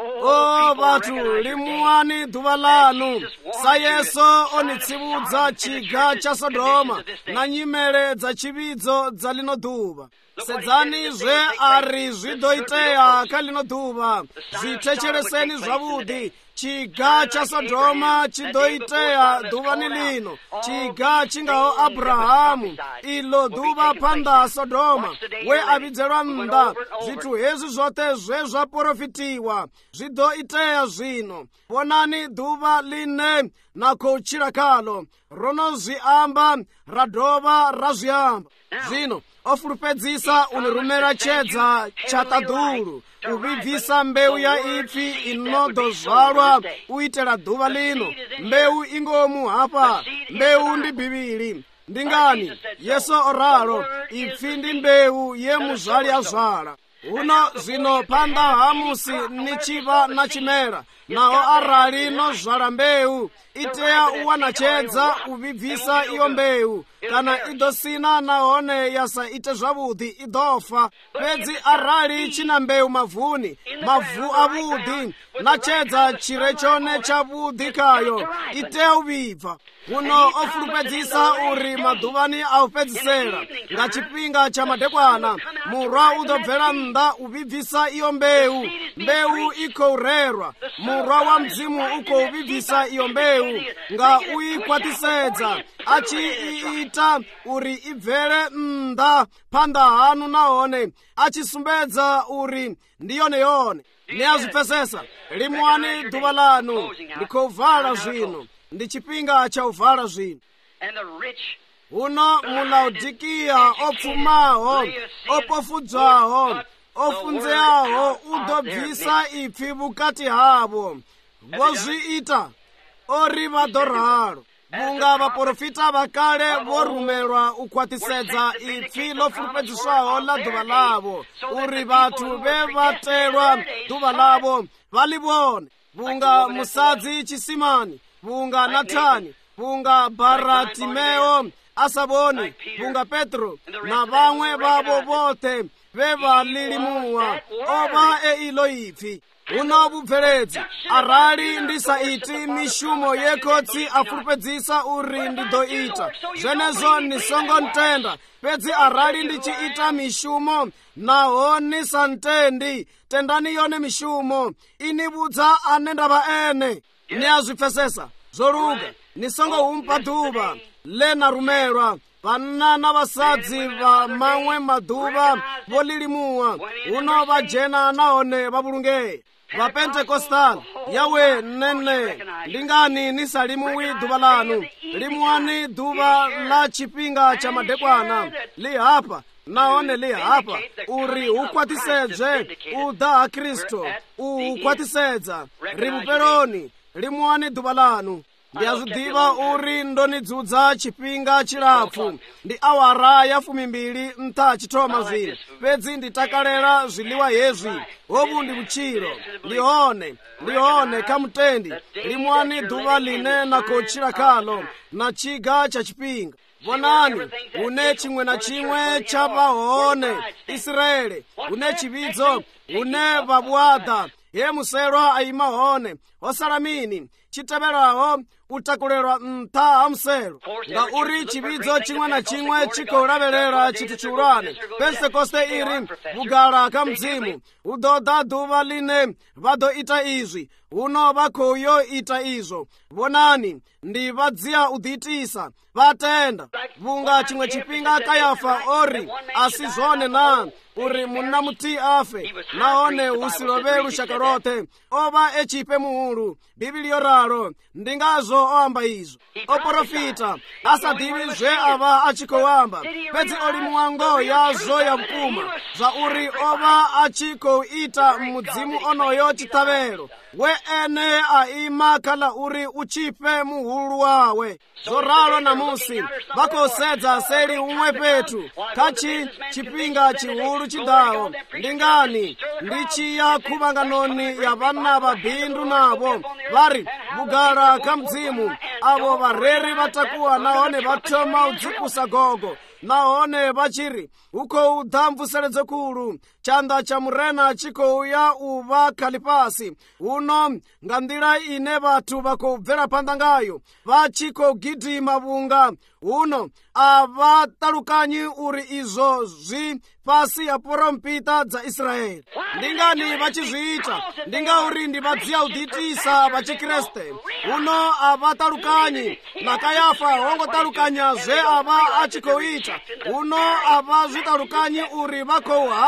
vatu limuwani duva lanu sa Yesu onitsivudza chiga cha Sodoma na nyimele dza chividzo dza lino duva sedzani zve ari zvidoiteya ka lino duva zvitechereseni zvavudi chiga cha Sodoma chidoiteya duvani lino chiga chingaho Abrahamu ilo duva panda Sodoma we avidzerwa mnda zvithu hezvi zvote zve zvaprofitiwa zvidoiteya zvino vonani duva line nakouchira kalo rono zviamba radova razviamba zvino ofulupedzisa unirumera chedza chatadhuru uvibvisa mbeu ya ipfi inodozvalwa uitera duva lino mbeu ingomu hapa mbeu ndi bhibili ndingani yesu oralo ipfi ndi mbewu ye muzali azala uno zino phanda hamusi ni chiva na chimera nawo arali nozvala mbewu iteya uwanachedza ubibvisa iyo mbewu kana idosina naone yasa ite zwavudi idofa pedzi arali china mbewu mavuni mavu avudi nachedza chire chone chavudi kayo iteya ubibva uno ofulupedzisa uri maduvani aupedzisera nga chipinga cha madekwana murwa udobvera mnda ubibvisa iyo mbewu mbewu ikourerwa murwa wa mzimu uko ubibvisa iyo mbewu nga uikwatisedza achiita uri ibvere mnda phanda hanu naone achisumbedza uri ndiyoneyone niyazipfesesa limwani duva lanu ndikouvala zvino ndi chipinga cha uvala zvino uno mulaodikiya opfumaho opofudzwaho ofunzeaho udobvisa ipfi vukati havo vozviita ori vadoraro bunga vaprofita vakale vorumelwa ukwatisedza ipfi lofulupedziswaho la duva lavo uri vathu vevatelwa duva lavo valivone bunga musadzi chisimani bunga nathani bunga baratimeo asaboni bunga petro na vamwe vavo vote vevalilimuwa ova eilo ipfi uno vubveledzi arali ndisaiti mishumo yekotsi afulupedzisa uri ndidoita zvenezo nisongontenda pedzi arali ndichiita mishumo naho nisantendi tendani yone mishumo inivudza ane ndava ene niyazvipfesesa zoruga nisongoumpa dhuva lenarumelwa vana na vasadzi va mamwe madhuva volilimuwa uno vajena naone vavulunge vapentekostali yawe nene ndingani nisalimuwi dhuva lanu limuwani dhuva la chipinga cha madekwana lihapa naone lihapa uri ukwatisedze uda kristo ukwatisedza rivuperoni limuwani dhuva lanu ndiyazvidiva uri ndonidzudza chipinga chilapfu ndi awara ya 12 mta chitoma zvino pedzi nditakalera zviliwa yezvi ovu ndi vuchiro lihone kamutendi limwani dhuva line nakochira kalo na chiga cha chipinga vonani une chimwe na chimwe chapahone israeli une chividzo une vabwada ye muselwa aimahone osalamini chiteveraho utakulelwa mta hamselo nga uri chividzo chimwe na chimwe chikoulavelera chitu chiulwane pentekoste iri vugala ka mzimu udoda dhuva line vadoita izvi uno vakouyo ita izvo vonani ndi vadziya uditisa vatenda vunga chimwe chipinga kayafa ori asi zvone na uri munamuti afe naone usilove lushaka lote ova echipe muhulu bibiliyo ralo ndingazo oamba izvo oprofita asadivi zve ava achikowamba pedzi oli muwango yazo ya mkuma za uri ova achikouita mudzimu onoyo chitavelo we ene aima kala uri uchipe muhulu wawe zoralo namusi vakosedza seli umwe petu kachi chipinga chihulu chidawo ndingani ndichiya khuvanganoni ya vana va bindu navo vari vugala ka mdzimu avo vareri vatakuwa naone vathoma udzikusa gogo naone vachiri uko udhamvuseredzo kulu chanda cha murena chikouya uva khalipasi uno nga ndila ine vathu vakoubvera panda ngayo vachikogidima vunga uno avatalukanyi uri izvo zvi pasi ya porompita dza israeli ndingani vachizviita ndinga uri ndi vadziya uditisa vachikreste uno avatalukanyi na kayafa hongotalukanyazve ava achikouita uno avazvitalukanyi uri vakouhana mulayo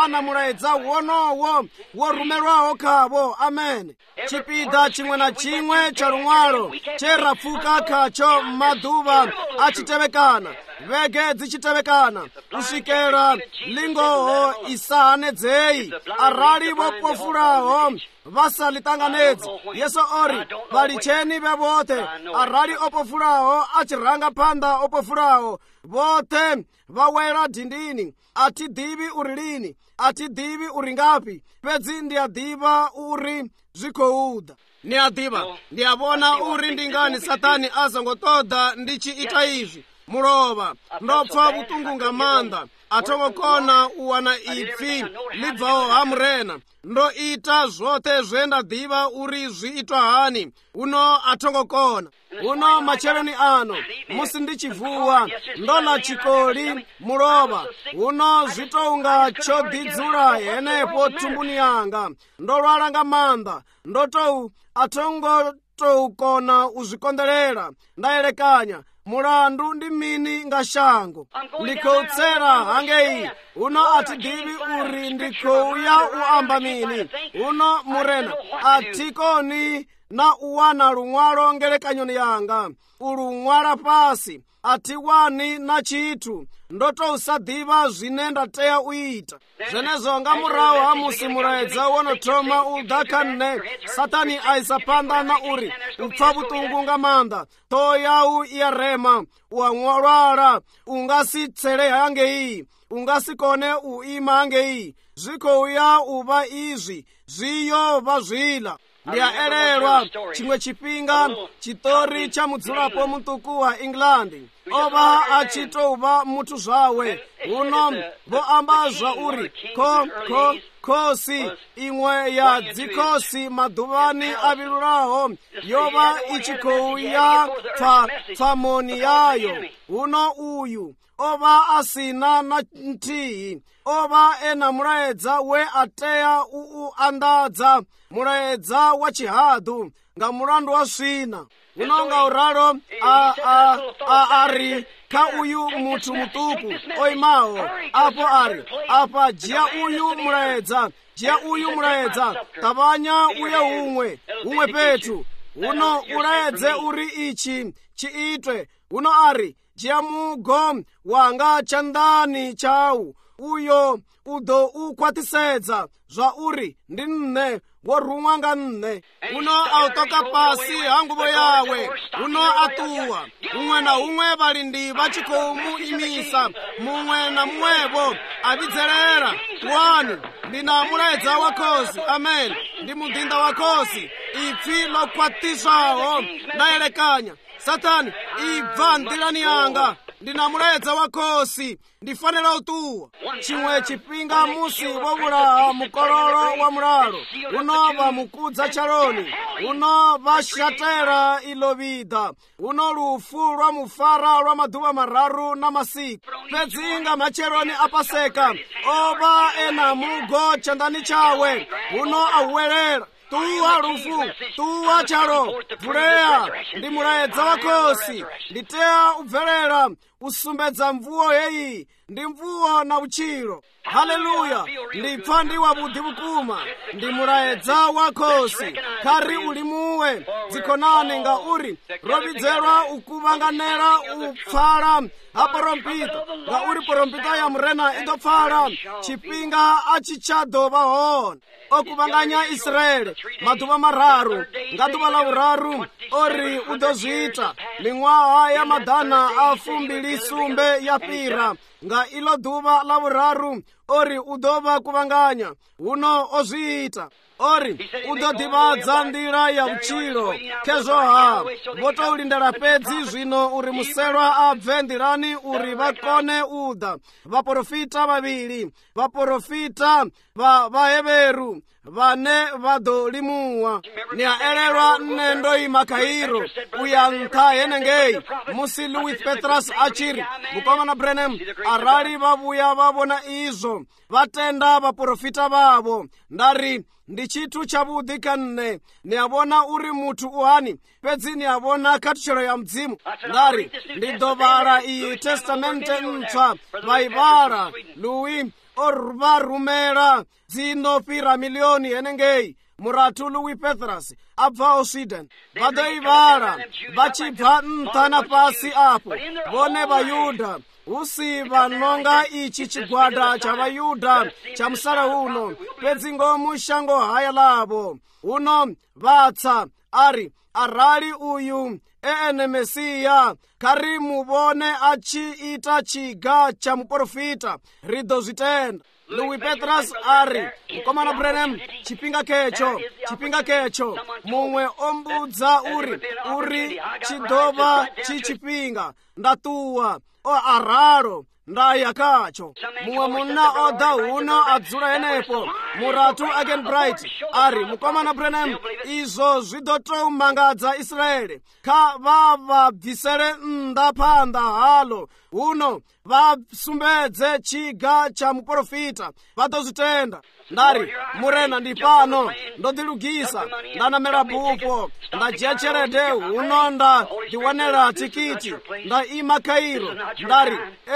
mulaedza wonowo worumelwawo khavo. Amen. Chipida chimwe na chimwe cha luṅwalo cherafuka khacho m'maduva achitevekana, vhege dzichitevekana, usvikela lingoho isahanedzeyi arali vopofulaho vasalitanganedzi. Yesu ori valicheni vevothe arali opofulaho achiranga phanda opofulaho vothe vawela dindini. Atidivi uri lini, atidivi uri ngapi, pedzi ndiadiva uri zvikhouda. Ndiavona uri ndingani Satani azongotoda ndichiita izvi. Mulova ndopfa vutungu nga manda, atongokona uwana ipfi libvaho hamurena. Ndoita zvothe zvendadiva uri zviitwa hani, uno atongokona. Uno macheloni ano musi ndichivuwa ndola chikoli mulova, uno zvitonga chodidzula henepo tumbuni yanga, ndolwala nga manda, ndotou atongotoukona uzvikondelela. Ndaelekanya mulandu ndi mini nga shango, ndikoutsera hangeyi. Uno atidivi uri ndikouya uamba mini. Uno murena atikoni na uwana luṅwalo ngelekanyoni yanga, uluṅwala pasi atiwani na chithu. Ndotousadhiva zvine ndateya uita zvenezo nga murahu ha musi mulaedza wonothoma udaka nne. Satani aisa panda na uri upfa vutungu nga manda, thoho yawu iyarema, uanwalwala, ungasitsele hangeyi, ungasikone uima hangeyi. Zvikhouya uva izvi zviyova zvila. Ndiyaelelwa chimwe chipinga chitori cha mudzulapo mutuku wa England. Ova achitouva mutu zvawe. Uno voamba zvauri khosi imwe ya dzikhosi madhuvani avilulaho yova ichikhouya pfamoni yayo. Uno uyu ova asina na nthihi, ova ena mulaedza we ateya uandadza, mulaedza wa chihadu nga mulandu wa swina. Uno nga uralo ari kha uyu muthu mutuku oimaho apo ari apa jiya uyu mulaedza tabanya uye umwe pethu. Uno ulaedze uri ichi chiitwe. Uno ari jiya mugo wanga chandani chawu, uyo udo ukwatisedza zva uri ndi nne worumwa nga nne. Uno autoka pasi hanguvo yawe, uno atuwa. Umwe na umwe valindi vachikomu imisa, mumwe na mumwevo avidzelera wani. Ndina mulaedza wakhosi. Amen. Ndi mudinda wakhosi ipfi lokwatiswaho. Ndaelekanya Satani ibva ndilani yanga, ndina mulaedza wakhosi, ndifanira utuwa. Chimwe chipinga musi wovulaha mukololo wa mulalo. Uno vamukudza chaloni, uno vashatera ilovida. Uno lufu lwa mufara lwa maduva mararu na masiku. Pedzinga macheloni apaseka, ova ena mugo chandani chawe. Uno auwelera tuwa lufu, tuwa chalo, vuleya ndi mulaedza wakhosi. Nditeya ubvelera usumbedza mvuwo yeyi ndi mvuwo na uchilo. Haleluya. Ndipfa ndi wabudhi bukuma ndi mulaedza wakhosi. Khari ulimuwe dzikonani nga uri rovidzerwa ukuvanganera upfala aporompita nga uri porompita ya murena idopfala chipinga achichadova hona. Okuvanganya Israeli maduva mararu nga duva la vuraru ori udozvita ming'waha ya madana afumbili sumbe yapira nga ilo duva la vuraru ori udova kuvanganya. Uno ozviita ori udodivadza ndira ya uchilo kezvoha votoulindira pedzi zvino uri muselwa abve ndirani uri vakone uda. Vaprofita vavili, vaprofita vaheveru vane vadolimuwa. Niaelelwa nne ndoima Kairo uya nkha yenengei musi Louis Petras achiri mukomana Branham arali vavuya vavona izvo vatenda vaprofita vavo. Ndari ndi chithu chavudhi kanne niavona uri muthu uhani pedzi niavona katuchelo ya mdzimu. Ndari ndidovala iyi testamente ntsva vaivala Louis varumela dzino fira miliyoni henengei muratu Louis Petrus abvawo Sweden vadoivala vachibva nta na pasi apo vone vayuda usi vanonga ichi chigwada cha vayuda cha musala uno pedzingo mushango haya lavo uno vatsa ari arali uyu ene Mesiya kari muvone achiita chiga cha muprofita ridozvitenda. Louis Petrus ari mukomana Branham chipinga kecho mumwe ombudza uri chidova chichipinga ndatuwa o araro ndaya kacho mumwe munna oda uno adzula enepo muratu Again Bright ari mukomana Branham izvo zvidotomangadza Israeli ka vabvisere ndapanda halo uno vasumbedze chiga cha muprofita vadozvitenda. Ndari murena ndi pano ndodilugisa ndanamera bufo ndajiya cherede uno ndiwanera tikiti ndaima Kairo ndari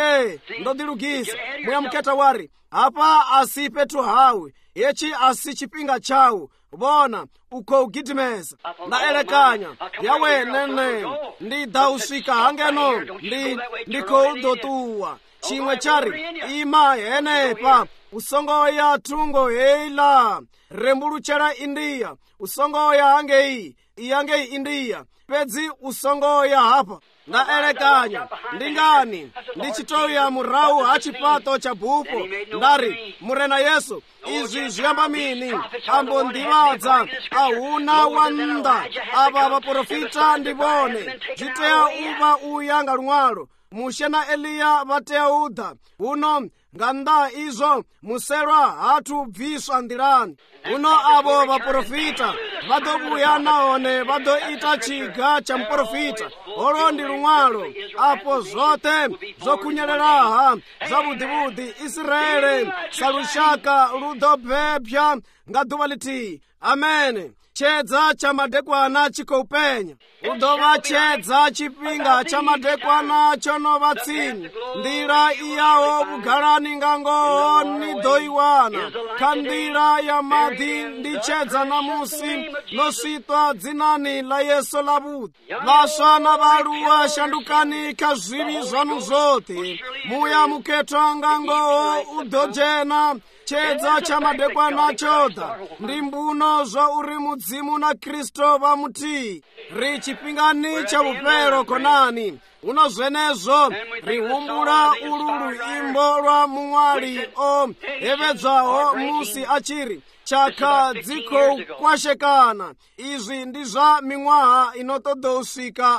ndodilugisa muyamuketa wari apa asi petu hawe yechi asi chipinga chawo bona uko ugidimeza ndaelekanya yawenene ndidausika hangeno ndiko udotuwa chimwe chari ima yenepa usongoya tungo heila rembuluchera India usongoya angei iyangei India pedzi usongoya hapa ndaelekanya ndingani ndichitoya murau hachipato cha bufo ndari murena Yesu izvi zviyamba mini ambo ndivadza ahuna wanda ava vaprofita ndivone zviteya uva uyanga lumwalo mushe na Eliya vateya udha uno nganda izvo muserwa hatubviswa ndirani uno avo vaprofita vadobuya naone vadoita chiga cha muprofita olo ndi lumwalo apo zote zokunyeleraha zvabudhibudhi Israeli salushaka ludobhebya ngaduva liti amene chedza cha madekwana chikoupenya udova chedza chipinga cha madekwana chonova tsini ndira iyawo bugalani ngangoho nidoiwana kandira ya madhi ndi chedza namusi nositwa dzinani la Yesu labudi vaswa na valuwa shandukani kazvivi zvanu zote muya muketwa ngangoho udojena chedza cha madekwana choda ndi mbuno zva uri mudzimu na Kristo vamuti ri chipingani cha upero konani uno zvenezvo rihumbura ululu imbo lwa muwali o evedzwaho musi achiri chaka dziko kwashekana izvi ndi zva ming'waha inotodosvika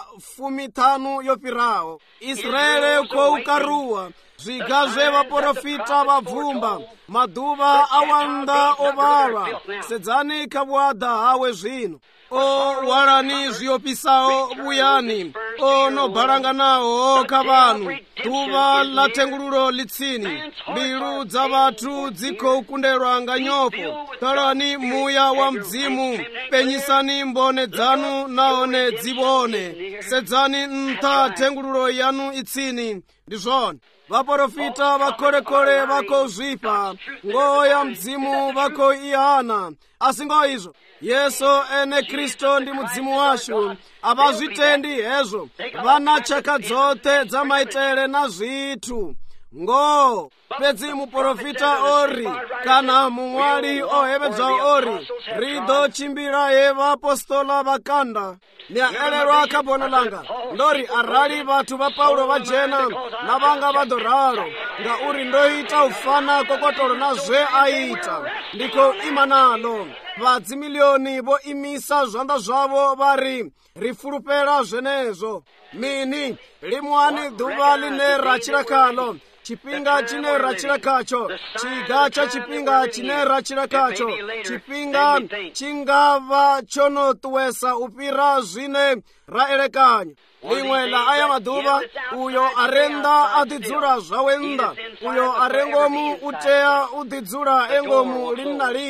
15 yopirawo Israeli koukaruwa zviga zvevaprofita vabvumba maduva awanda ovalwa sedzani kabwada hawe zvino o walani zviyopisawo buyani o nobhalanganawo kavanhu duva la tengululo litsini mbilu dza vathu dzikoukundelwa nga nyopo tolani muya wa mdzimu penyisani mbone dzanu naone dzivone sedzani ntha tengululo yanu itsini ndi zvone vaprofita vakolekole vakozvipa ngoho ya mdzimu vakoiyana asi ngoho izvo Yesu ene Kristo ndi mudzimu washu avazvitendi hezvo vana chaka dzote dza maitere na zvithu ngo pedzi muprofita ori kana mumwali ohevedzwa ori rido chimbira yevapostola vakanda niaelelwa kabona langa ndori arali vathu va Paulo vajena na vanga vadoraro nga uri ndoita ufana kokotolo na zve aita ndiko imanalo vadzimiliyoni vo imisa zvanda zvavo vari rifurupera zvenezvo mini limwani dhuva line rachirakalo chipinga chine rachirakacho chiga cha chipinga chine rachirakacho chipinga chingava chonotuwesa upira zvine raelekanya limwe la aya maduva uyo arenda adidzura zvawenda uyo arengomu uteya udidzura engomu lini na lini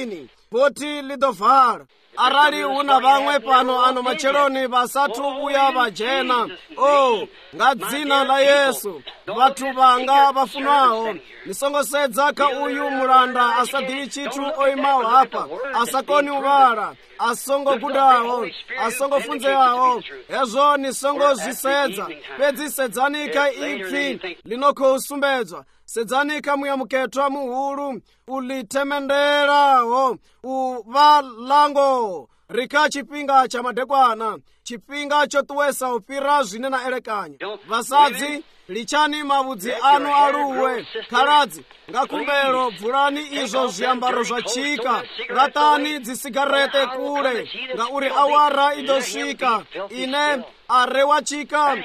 poti lidovala. Arali una vamwe pano ano macheloni vasathu uya vajena nga dzina la Yesu vathu vanga vafunwawo nisongosedza kha uyu mulanda asadiwi chithu oyimawo apa asakoni uvala asongogudawo asongofunzeyawo ezo nisongozisedza pedzisedzanika ipfi linokhosumbedzwa sedzanika muyamukethwa muhulu ulitemenderawo uvalango rika chipinga cha madekwana chipinga chotuwesa upira zwine na elekanya vasadzi lichani mavudzi anu aluwe khaladzi ngakumbelo bvulani izo ziyambaro zvachika latani dzisigarete kule ngauri awara idosvika ine are wachika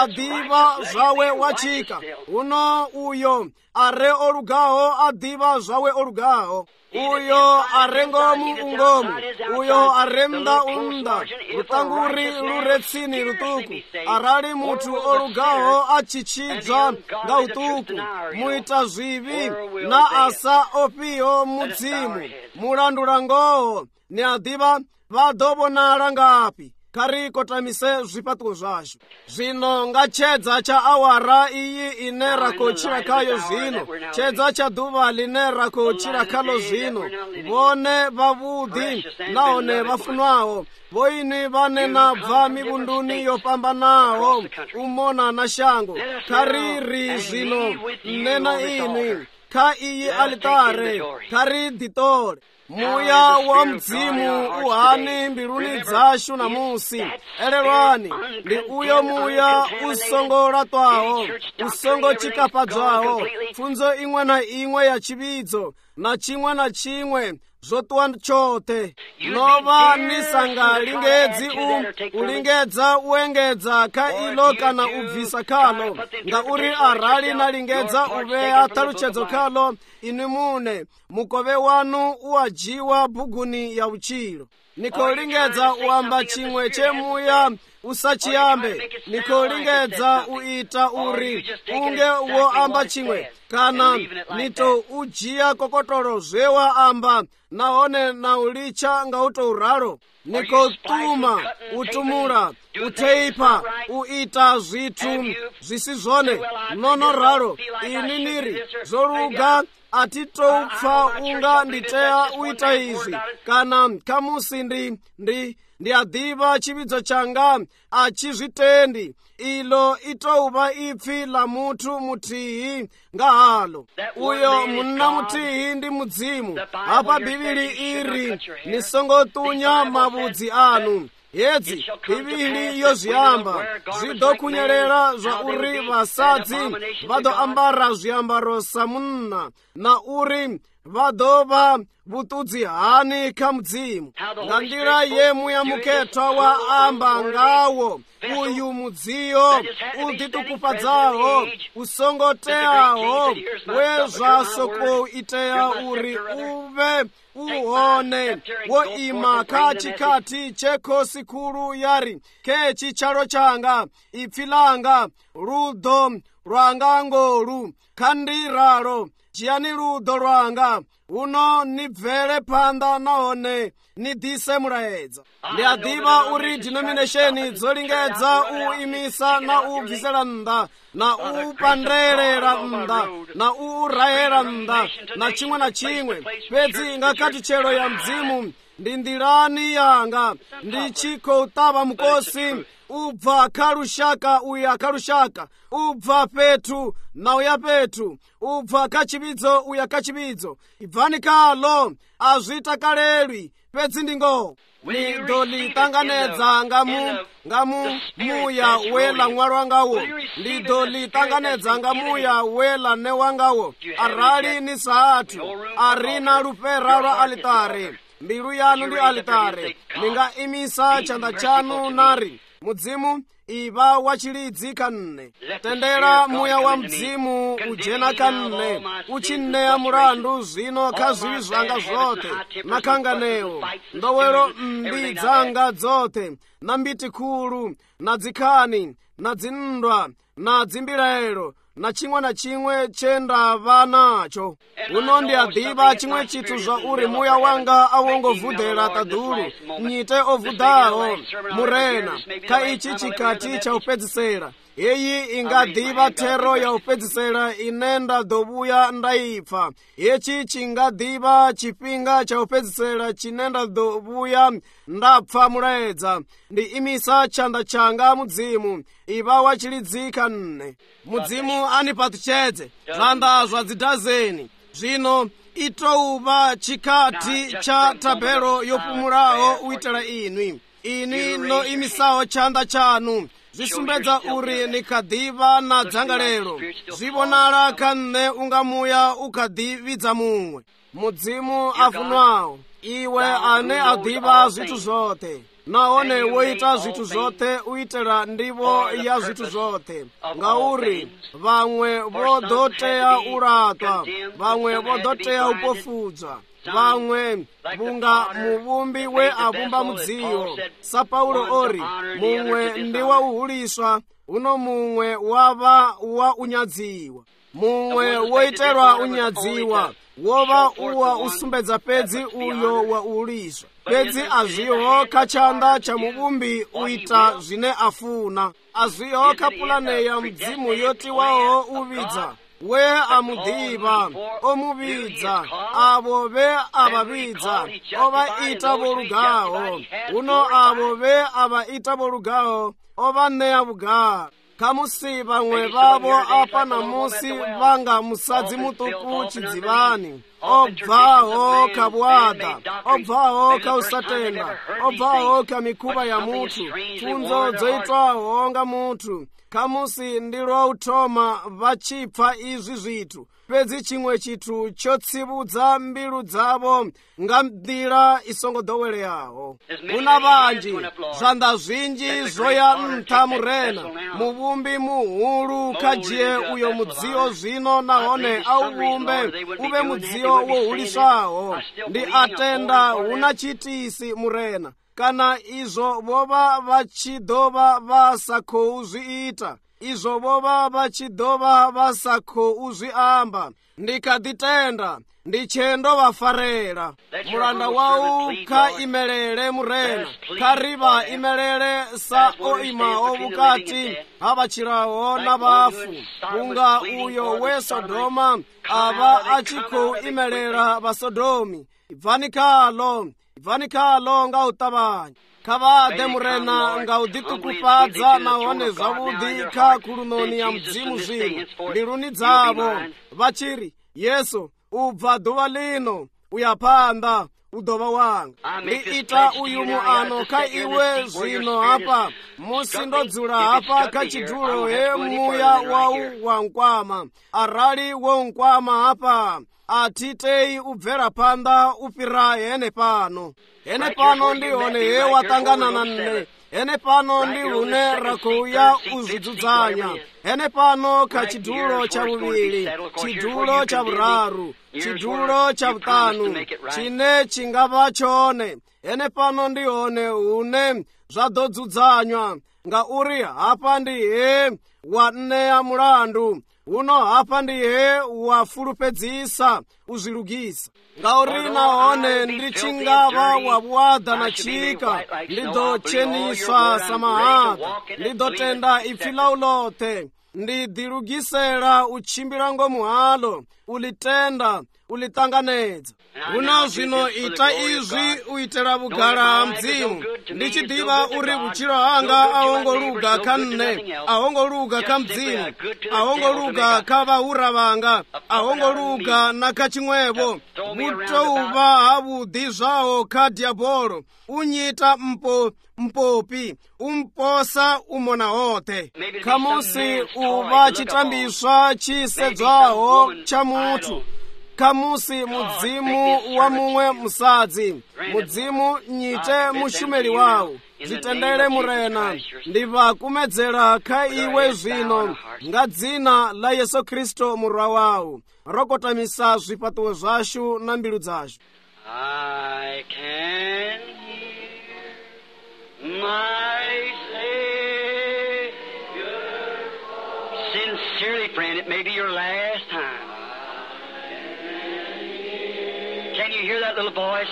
adiva zvawe wachika uno uyo are olugaho adiva zvawe olugaho uyo are ngomu ungomu uyo are mda umda lutanguri luretsini lutuku arali muthu olugaho achichidzwa nga utuku muita zvivi na asa opiyo mudzimu mulandula ngoho ni adiva vadovonala ngapi kari kotamise zvipatuko zvazvo zvino nga chedza cha awara iyi ine rakochira kayo zvino chedza cha dhuva line rakochira kalo zvino vone vavudhi naone vafunwawo voini vanena bva mivunduni yopambanawo umona na shango kariri zvino nena ini kha iyi alitare kari ditore muya wa mdzimu uhani mbiluni dzashu namusi elelwani ndi uyo muya usongolatwawo usongochikapadzwawo pfunzo imwe na imwe ya chibidzo na chimwe na chimwe zotuwa chote nova nisanga lingedzi ulingedza uengedza kha ilo kana ubvisa khalo ngauri arali na lingedza uveya taluchedzo khalo ini mune mukove wanu uwajiwa bhuguni ya uchilo nikolingedza uamba chimwe chemuya usachiyambe nikolingedza uita uri unge wo amba chimwe kana nito ujiya kokotolo zvewa amba naone na ulicha nga uto uraro nikotuma utumura uteipa uita zvitu zvisizvone nono raro ini niri zoruga atitopfa unga nditeya uita izvi kana kamusi ndi adiva chibidzo changa achizvitendi ilo itouva ipfi la muthu mutihi nga halo uyo munna mutihi ndi mudzimu apa bhibili iri nisongotunya mavudzi anu yedzi bhibili yoziyamba zidokunyerera zva uri vasadzi vadoambara zviambaro samunna na uri vadova vutudzi hani kha mudzimu nga ndira yemuyamukethwa wa amba ngawo uyu mudziyo uditukupadzawo usongoteyawo wezvasoko iteya uri uve uone wo ima kha chikati chekhosi khulu yari kechi chalo changa ipfi langa rudo rwanga ngolu khandiralo chiyani rudo rwanga uno nibvele phanda naone nidise mulaedza ndiadiva uri denomination dzolingedza uimisa na ubvisela nda na upandelela nda na urayela nda na chimwe na chimwe pedzi ngakati chelo ya mdzimu ndi ndilani yanga ndichikotava mukosi ubva kalushaka uya kalushaka ubva petu na uya petu ubva kachibidzo uya kachibidzo ibvani kalo azvitakalelwi pedzi ndingo ndidolitanganedza ngamu muya wela mwalo wangawo ndidolitanganedza ngamuya wela ne wangawo arali ni saatu arina lupera lwa alitare mbilu yanu ndi alitare ninga imisa chanda chanu nari mudzimu iva wachilidzi kanne tendera muya wa mdzimu ujena kanne uchinneya mulandu zvino kha zvivi zvanga zvote nakhanganewo ndowelo mbi dzanga dzote na mbiti khulu na dzikhani na dzindwa na dzimbilaelo na chimwe chendava nacho. Uno ndiadiva chimwe chithu zva uri muya wanga awongovhudhera tadhulu nyite ovhudhaho murena ka ichi chikati cha upedzisera. Iyi ingadiva thero ya upedzisera ine ndadovuya ndaipfa. Ichi chingadiva chipinga cha upedzisera chine ndadovuya ndapfa muledza. Ndi imisa chanda changa mudzimu iva wachilidzika nne. Mudzimu anipatuchedze zanda zvadzidhazeni. Zvino itouva chikati cha tabhero yopumurawo uitela inwi no imisawo chanda chanu. Zvisumbedza uri nikadiva na dzangalelo. Zvibonala kanne unga muya ukadividza mumwe. Mudzimu afunwawo iwe ane adiva zvithu zvote. Naone woita zvithu zvote uitela ndivo ya zvithu zvote. Ngauri vamwe vodoteya uratwa, vamwe vodoteya upofudzwa, vamwe bunga muvumbi we avumba mudziyo. Sa Paulo ori mumwe ndiwa uhuliswa uno mumwe wava wa unyadziwa. Mumwe woiterwa unyadziwa wova uwa usumbedza pedzi uyo wa uhuliswa. Pedzi azvihoka chanda cha muvumbi uita zvine afuna. Azvihoka pulane ya mudzimu yoti waho uvidza. We amudiva omuvidza avo ve avavidza ovaita vorugaho. Uno avo ve avaita vorugaho ovaneya vugaro. Kamusi vamwe vavo apa namusi vanga musadzi mutuku chidzivani. Obvaho kabwada, obvaho kausatenda, obvaho kamikuva ya mutu, funzo dzoitwaho nga mutu. Kamusi ndiro utoma vachipfa izvi zvithu. Pedzi chimwe chithu chotsivudza mbilu dzavo nga mdira isongodoweleyaho. Kuna vanji zvanda zvinji zoya ntha murena. Muvumbi muhulu kajiye uyo mudziyo zvino nahone auumbe uve mudziyo wohuliswaho. Ndi atenda una chitisi murena. Kana izvo vova vachidova vasakouzviita. Izvo vova vachidova vasakouzviamba. Ndikaditenda ndichendo vafarera. Muranda wau ka imelele murena. Kariva imelele sa oimaho vukati havachiraho na vafu. Kunga uyo we Sodoma ava achiko imelela vasodomi. Ivanikalo nga utavanya. Kavade murena nga uditukupadza nahone zvavudi ka kulunoni ya mdzimu zvino. Mbiluni dzavo vachiri Yesu ubva dhuva lino uyapanda udova wanga. Ndiita uyu muano ka iwe zvino hapa musi ndodzula hapa kachidzulo he muya wau wankwama. Arali wonkwama hapa atitei ubvera panda upira hene pano. Hene pano ndihone he watangana nane. Hene pano ndihune rakouya uzvidzudzanya. Hene pano kachidzulo cha vuviri, chidzulo cha vuraru, chidzulo cha vutanu, chine chingava chone. Hene pano ndihone hune zvadodzuzanywa. Ngauri hapa ndihe waneya mulandu. Uno hapa ndihe wafulupedzisa uzvilugisa. Ngauri nahone ndichingava wabwada na chika ndidocheniswa samahata. Ndidotenda ipfila ulote. Ndidilugisela uchimbira ngo muhalo. Ulitenda ulitanganedza. Uno zvino ita izvi uitela vugala mdzimu. Ndichidiva uri vuchilo hanga ahongoluga kanne, ahongoluga ka mdzimu, ahongoluga ka vahura vanga, ahongoluga na kachimwevo. Vutouva havudi zvawo ka diabolo. Unyita mpopi, umposa umona hote. Kamusi uva chitambiswa chisedzwaho cha mutu. Kamusi mudzimu wa mumwe musadzi. Mudzimu nyite mushumeli wawo. Zvitendere murena. Ndiva kumedzera ka iwe zvino nga dzina la Yesu Kristo murwa wawo. Rokotamisa zvipatuwo zvashu na mbilu dzashu. I can hear my Savior sincerely friend. It may be your last time. Can you hear that little voice?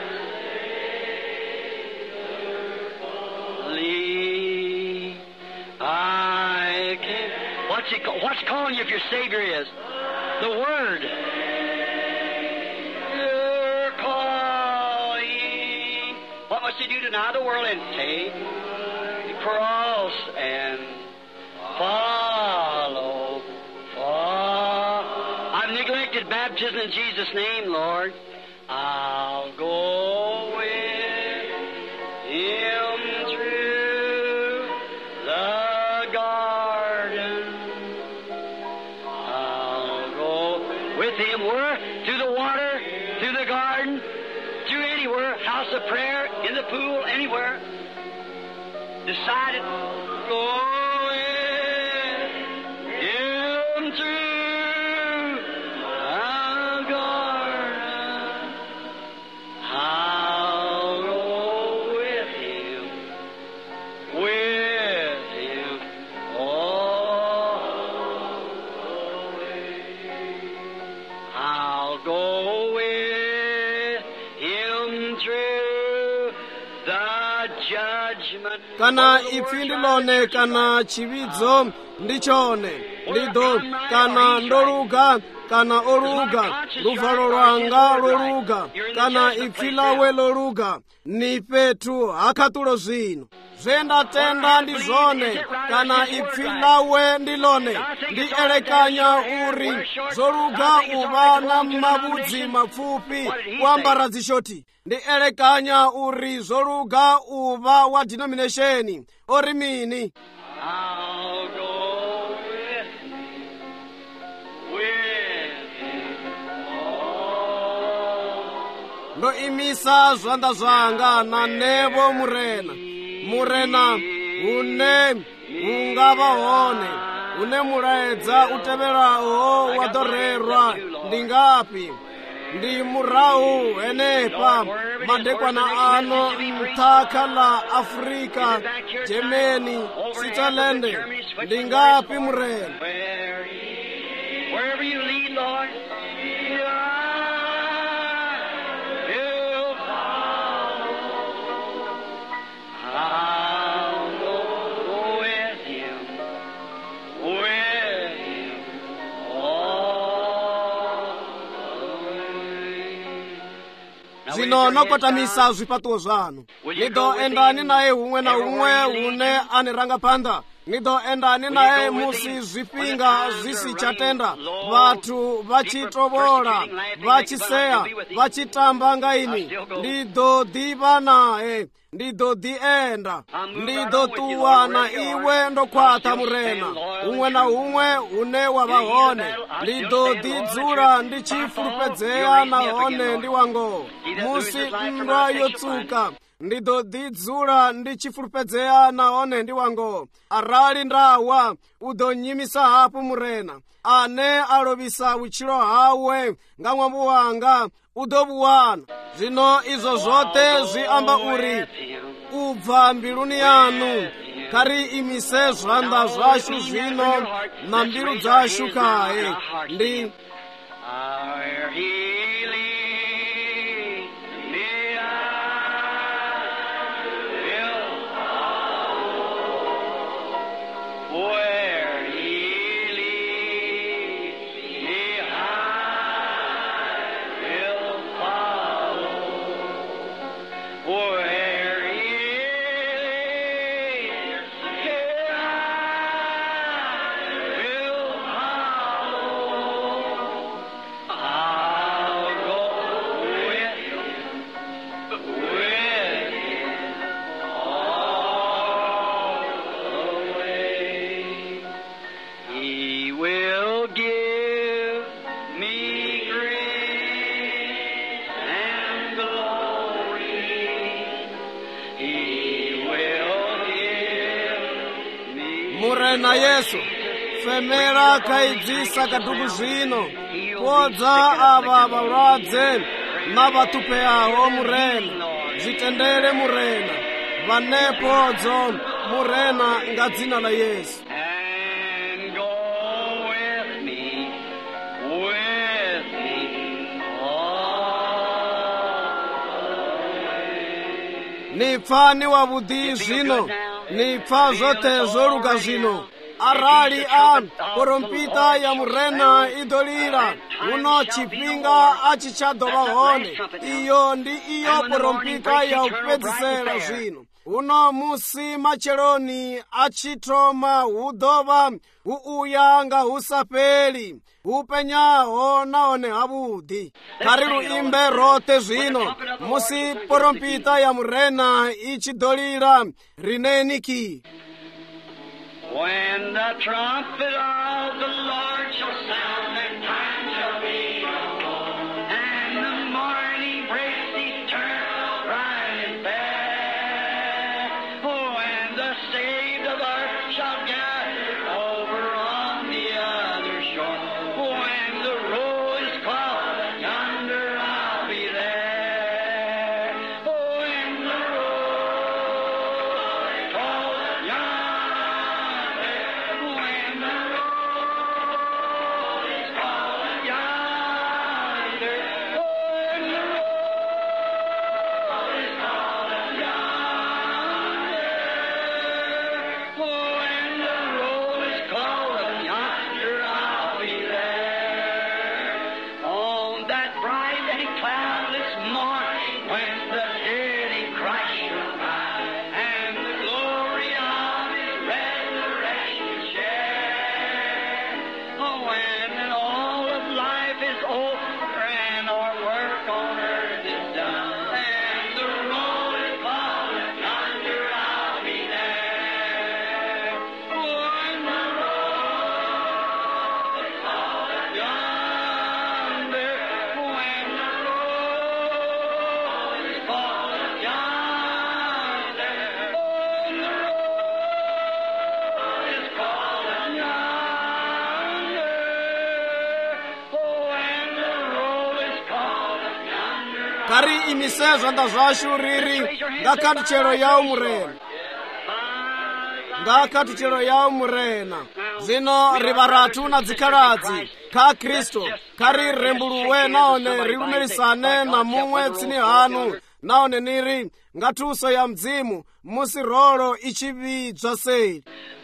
Leave. I can't. What's calling you if your Savior is? The Word. You're calling. What must you do? Deny the world and take the cross and follow. I've neglected baptism in Jesus' name, Lord. I'll go with Him through the garden. I'll go with Him where? Through the water, through the garden, through anywhere, house of prayer, in the pool, anywhere. Decided, go with Him through the garden. I'll go with Him, I'll go with Him through the judgment. Kana ifi ndilone kana chividzo ndichone lido kana ndoluga kana oluga luvalo lwanga loluga kana ifi lawe loluga ni petu akatulo zvino zvendatenda ndizvone kana ifi lawe ndilone ndielekanya uri zoluga uva na mavudzi mapfupi kuambara dzishoti ndielekanya uri zoluga uva wa denomination ori mini. I'll go with Him. Ndo imisa zvanda zvanga na nevo murena une ungava hone une mulaedza uteveraho wadorerwa ndingapi ndi murau enepa madekwana ano mthaka la Afrika, Germany, Switzerland ndingapi murena. Wherever you lead, Lord, zvino nokotamisa zvipatuwo zvanu nido endani naye umwe na umwe une aniranga panda nido endani naye musi zvipinga zvisichatenda vatu vachitovola vachiseya vachitamba ngaini ndido diva naye ndido dienda ndido tuwa na iwe ndokwata murena umwe na umwe une wavahone ndido didzula ndichifulupedzeya nahone ndi wango musi ndwa yotsuka ndido didzula ndichifulupedzeya nahone ndi wango arali ndawa udonyimisa hapo murena ane alovisa utchilo hawe nga mwambo wanga udobuwana. Zvino izvo zvote zviamba uri ubva mbiluni yanu kari imise zvanda zvashu zvino na mbilu dzashu kaye ndi murena Yesu femera kaidzisa kaduku zvino podza ava valwadze na vatupeaho murena zvitendere murena vanepodzo murena nga dzina la Yesu. And go with nipfa ni wavhuḓi zwino, nipfa zwoṱhe zwo luga zwino. Arali a porompita ya murena i ḓo lila, huno tshifhinga a tshi tsha ḓo vha hone. Iyo ndi iyo porompita ya u fhedzisela zwino. Huno musi matsheloni a tshi thoma hu ḓo vha hu uya nga hu sa fheli, hu penyaho nahone havhuḓi. Kha ri luimbe roṱhe zwino musi porompita ya murena i tshi ḓo lila, rineni ki. When the trumpet of the Lord shall sound, and time shall be no more, and the morning breaks eternal, bright and fair. Oh, and the saved of earth shall gather over on the other shore. When the roll is called, yonder I'll be there. Oh, when the roll is called, yonder. Kari imise zwanḓa zwashu riri nga khathutshelo ya murena, nga khathutshelo ya murena. Zwino ri vharathu na dzikhaladzi kha Kristo, kha ri rembuluwe nahone ri lumelisane na muṅwe tsini hanu, nahone ni ri nga thuso ya Mudzimu musi rolo i tshi vhidzwa sei.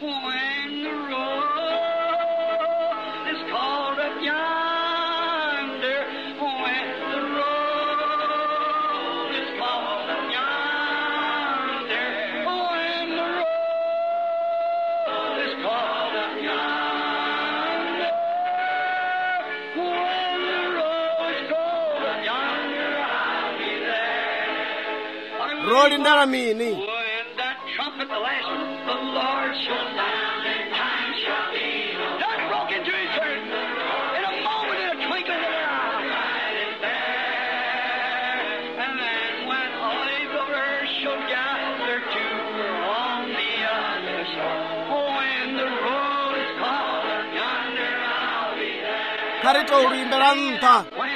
Roli ndalamini. When that trumpet blast, the Lord shall sound, and time shall be no more. Just broke into his church in a moment, in a twinkling of an eye. Right in there. And then when all the earth shall gather to on the other shore. When the roll is called, yonder I'll be there. Karito ulimbela nta.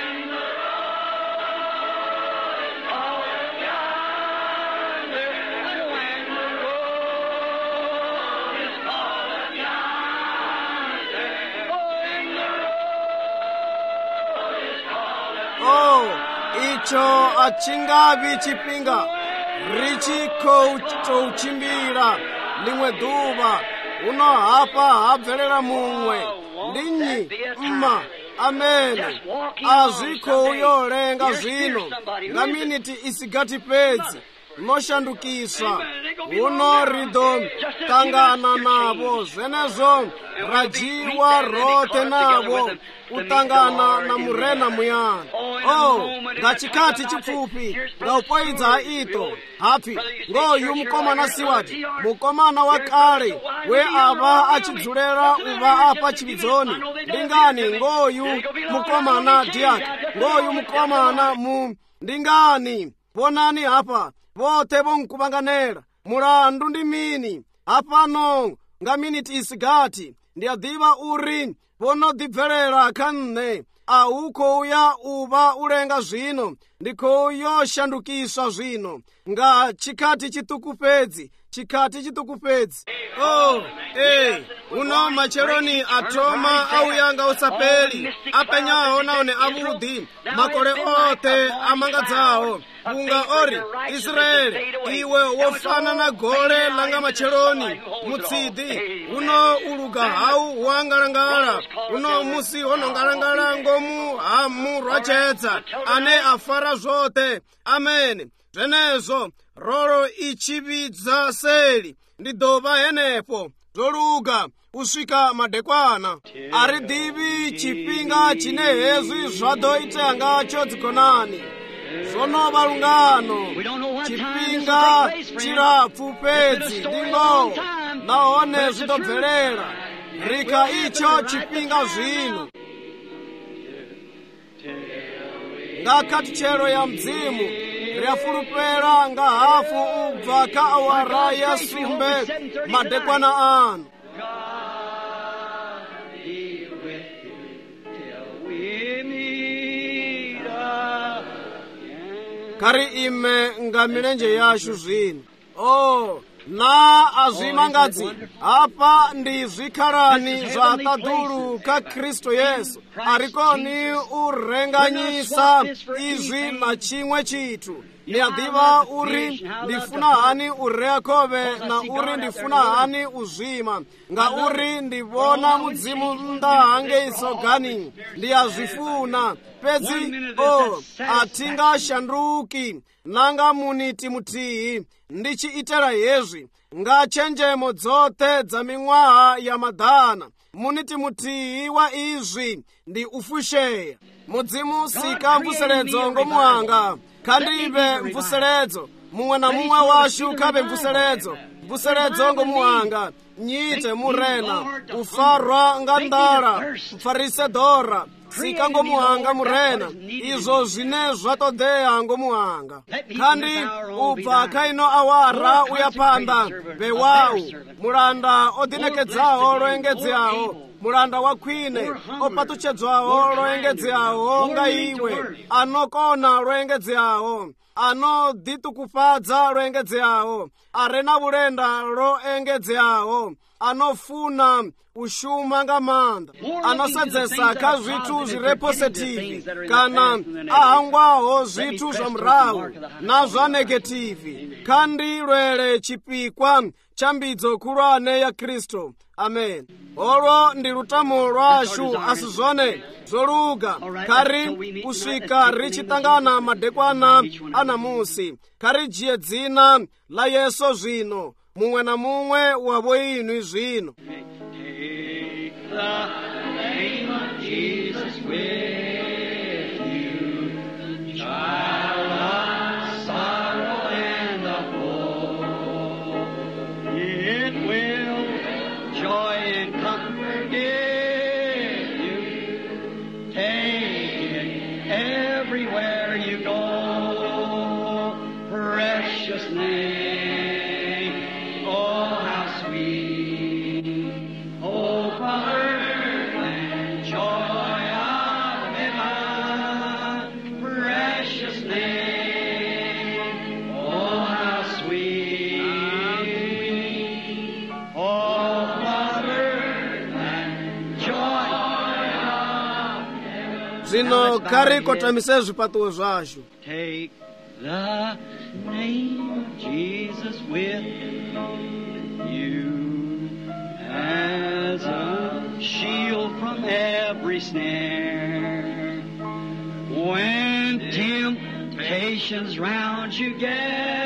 Icho achingavi chipinga richi khou tou tshimbila limwe ḓuvha, uno hafha ha bvelela muṅwe ndi nnyi mma. Amene a zwi khou yo lenga zwino nga miniti isigathi fhedzi no shandukiswa. Uno ri ḓo ṱangana navho zwenezwo ra dzhiwa roṱhe navho u ṱangana na murena muyani. Nga tshikhathi tshipfufhi nga u poidza ha ito hapfi ngoyu mukomana Siwati, mukomana wa kale we a vha a tshi dzulela u vha afha tshivhidzoni. Ndi ngani ngoyu mukomana Diaki, ngoyu mukomana ndi ngani? Vhonani hafha vhoṱhe vho nkuvhanganela. Mulandu ndi mini? Hafhano nga miniti isigathi ndi a ḓivha uri vho no ḓibvelela kha nṋe aukouya uva ulenga zvino ndikouyo zvino nga chikati chitukupedzi uno macheloni atoma auyanga usapeli apenyaho naone avudi makole ote amangadzawo kunga ori Israeli iwe wofana na gole langa macheloni mutsidi uno uluga hau wangalangala uno musi honongalangala ngomu amurwachetsa ane afara zote amen zvenezo roro ichibidza seli ndidova henepo zoluga usvika madekwana ari divi chipinga chine hezvi zvadoita ngacho dzikonani zvonova lungano chipinga chirapfu pedzi ndingo naone zvitobverera rika icho chipinga zvino ngakati chero ya mdzimu riafulupera nga hafu ubva ka awara ya sumbe madekwana anu kari ime nga milenje yashu zvino na azvimangadzi apa ndi zvikharani zvatadulu ka Kristo Yesu arikoni urenganyisa izvi na chimwe chitu ndiadiva uri ndifuna hani ureakove na uri ndifuna hani uzvima nga uri ndivona mudzimu ndahange isogani ndiyazvifuna pedzi atingashanduki nanga muniti mutihi ndichiitera hezvi ngachenjemo dzote dza ming'waha ya madhana muniti mutihi wa izvi ndi ufusheya mudzimu sika mvuseredzo ngomuhanga kandive mvuseredzo mumwe na mumwe washu kabe mvuseredzo ngomuhanga nyite murena ufarwa nga ndara mfarisedora sika ngomuhanga murena izvo zvine zvatodeya ngomuhanga kandi ubva kaino awara uyapanda bewawu mulanda odinekedzawo loengedzeawo mulanda wa khwine opatuchedzwawo loengedzeawo nga iwe anokona loengedzeawo anoditukufadza loengedzeawo arena bulenda loengedzeawo anofuna ushuma nga manda anosadzesa ka zvithu zvirepositivi kana ahangwaho zvithu zva murahu na zva negativi kandi lwele chipikwa cha mbidzo khulwane ya Kristo amen olwo ndi lutamo lwashu asi zvone zoluga kari kusvika richitangana madekwana anamusi kari jiye dzina la Yesu zvino mumwe na mumwe wavo inwi zvino the name of Jesus with you, child of sorrow and of woe. It will joy and comfort give you. Take it everywhere you go. Precious name, oh how sweet, oh Father. zvino kari kotamise zvipatuwo zvashu Take the name of Jesus with you as a shield from every snare. When temptations round you gather,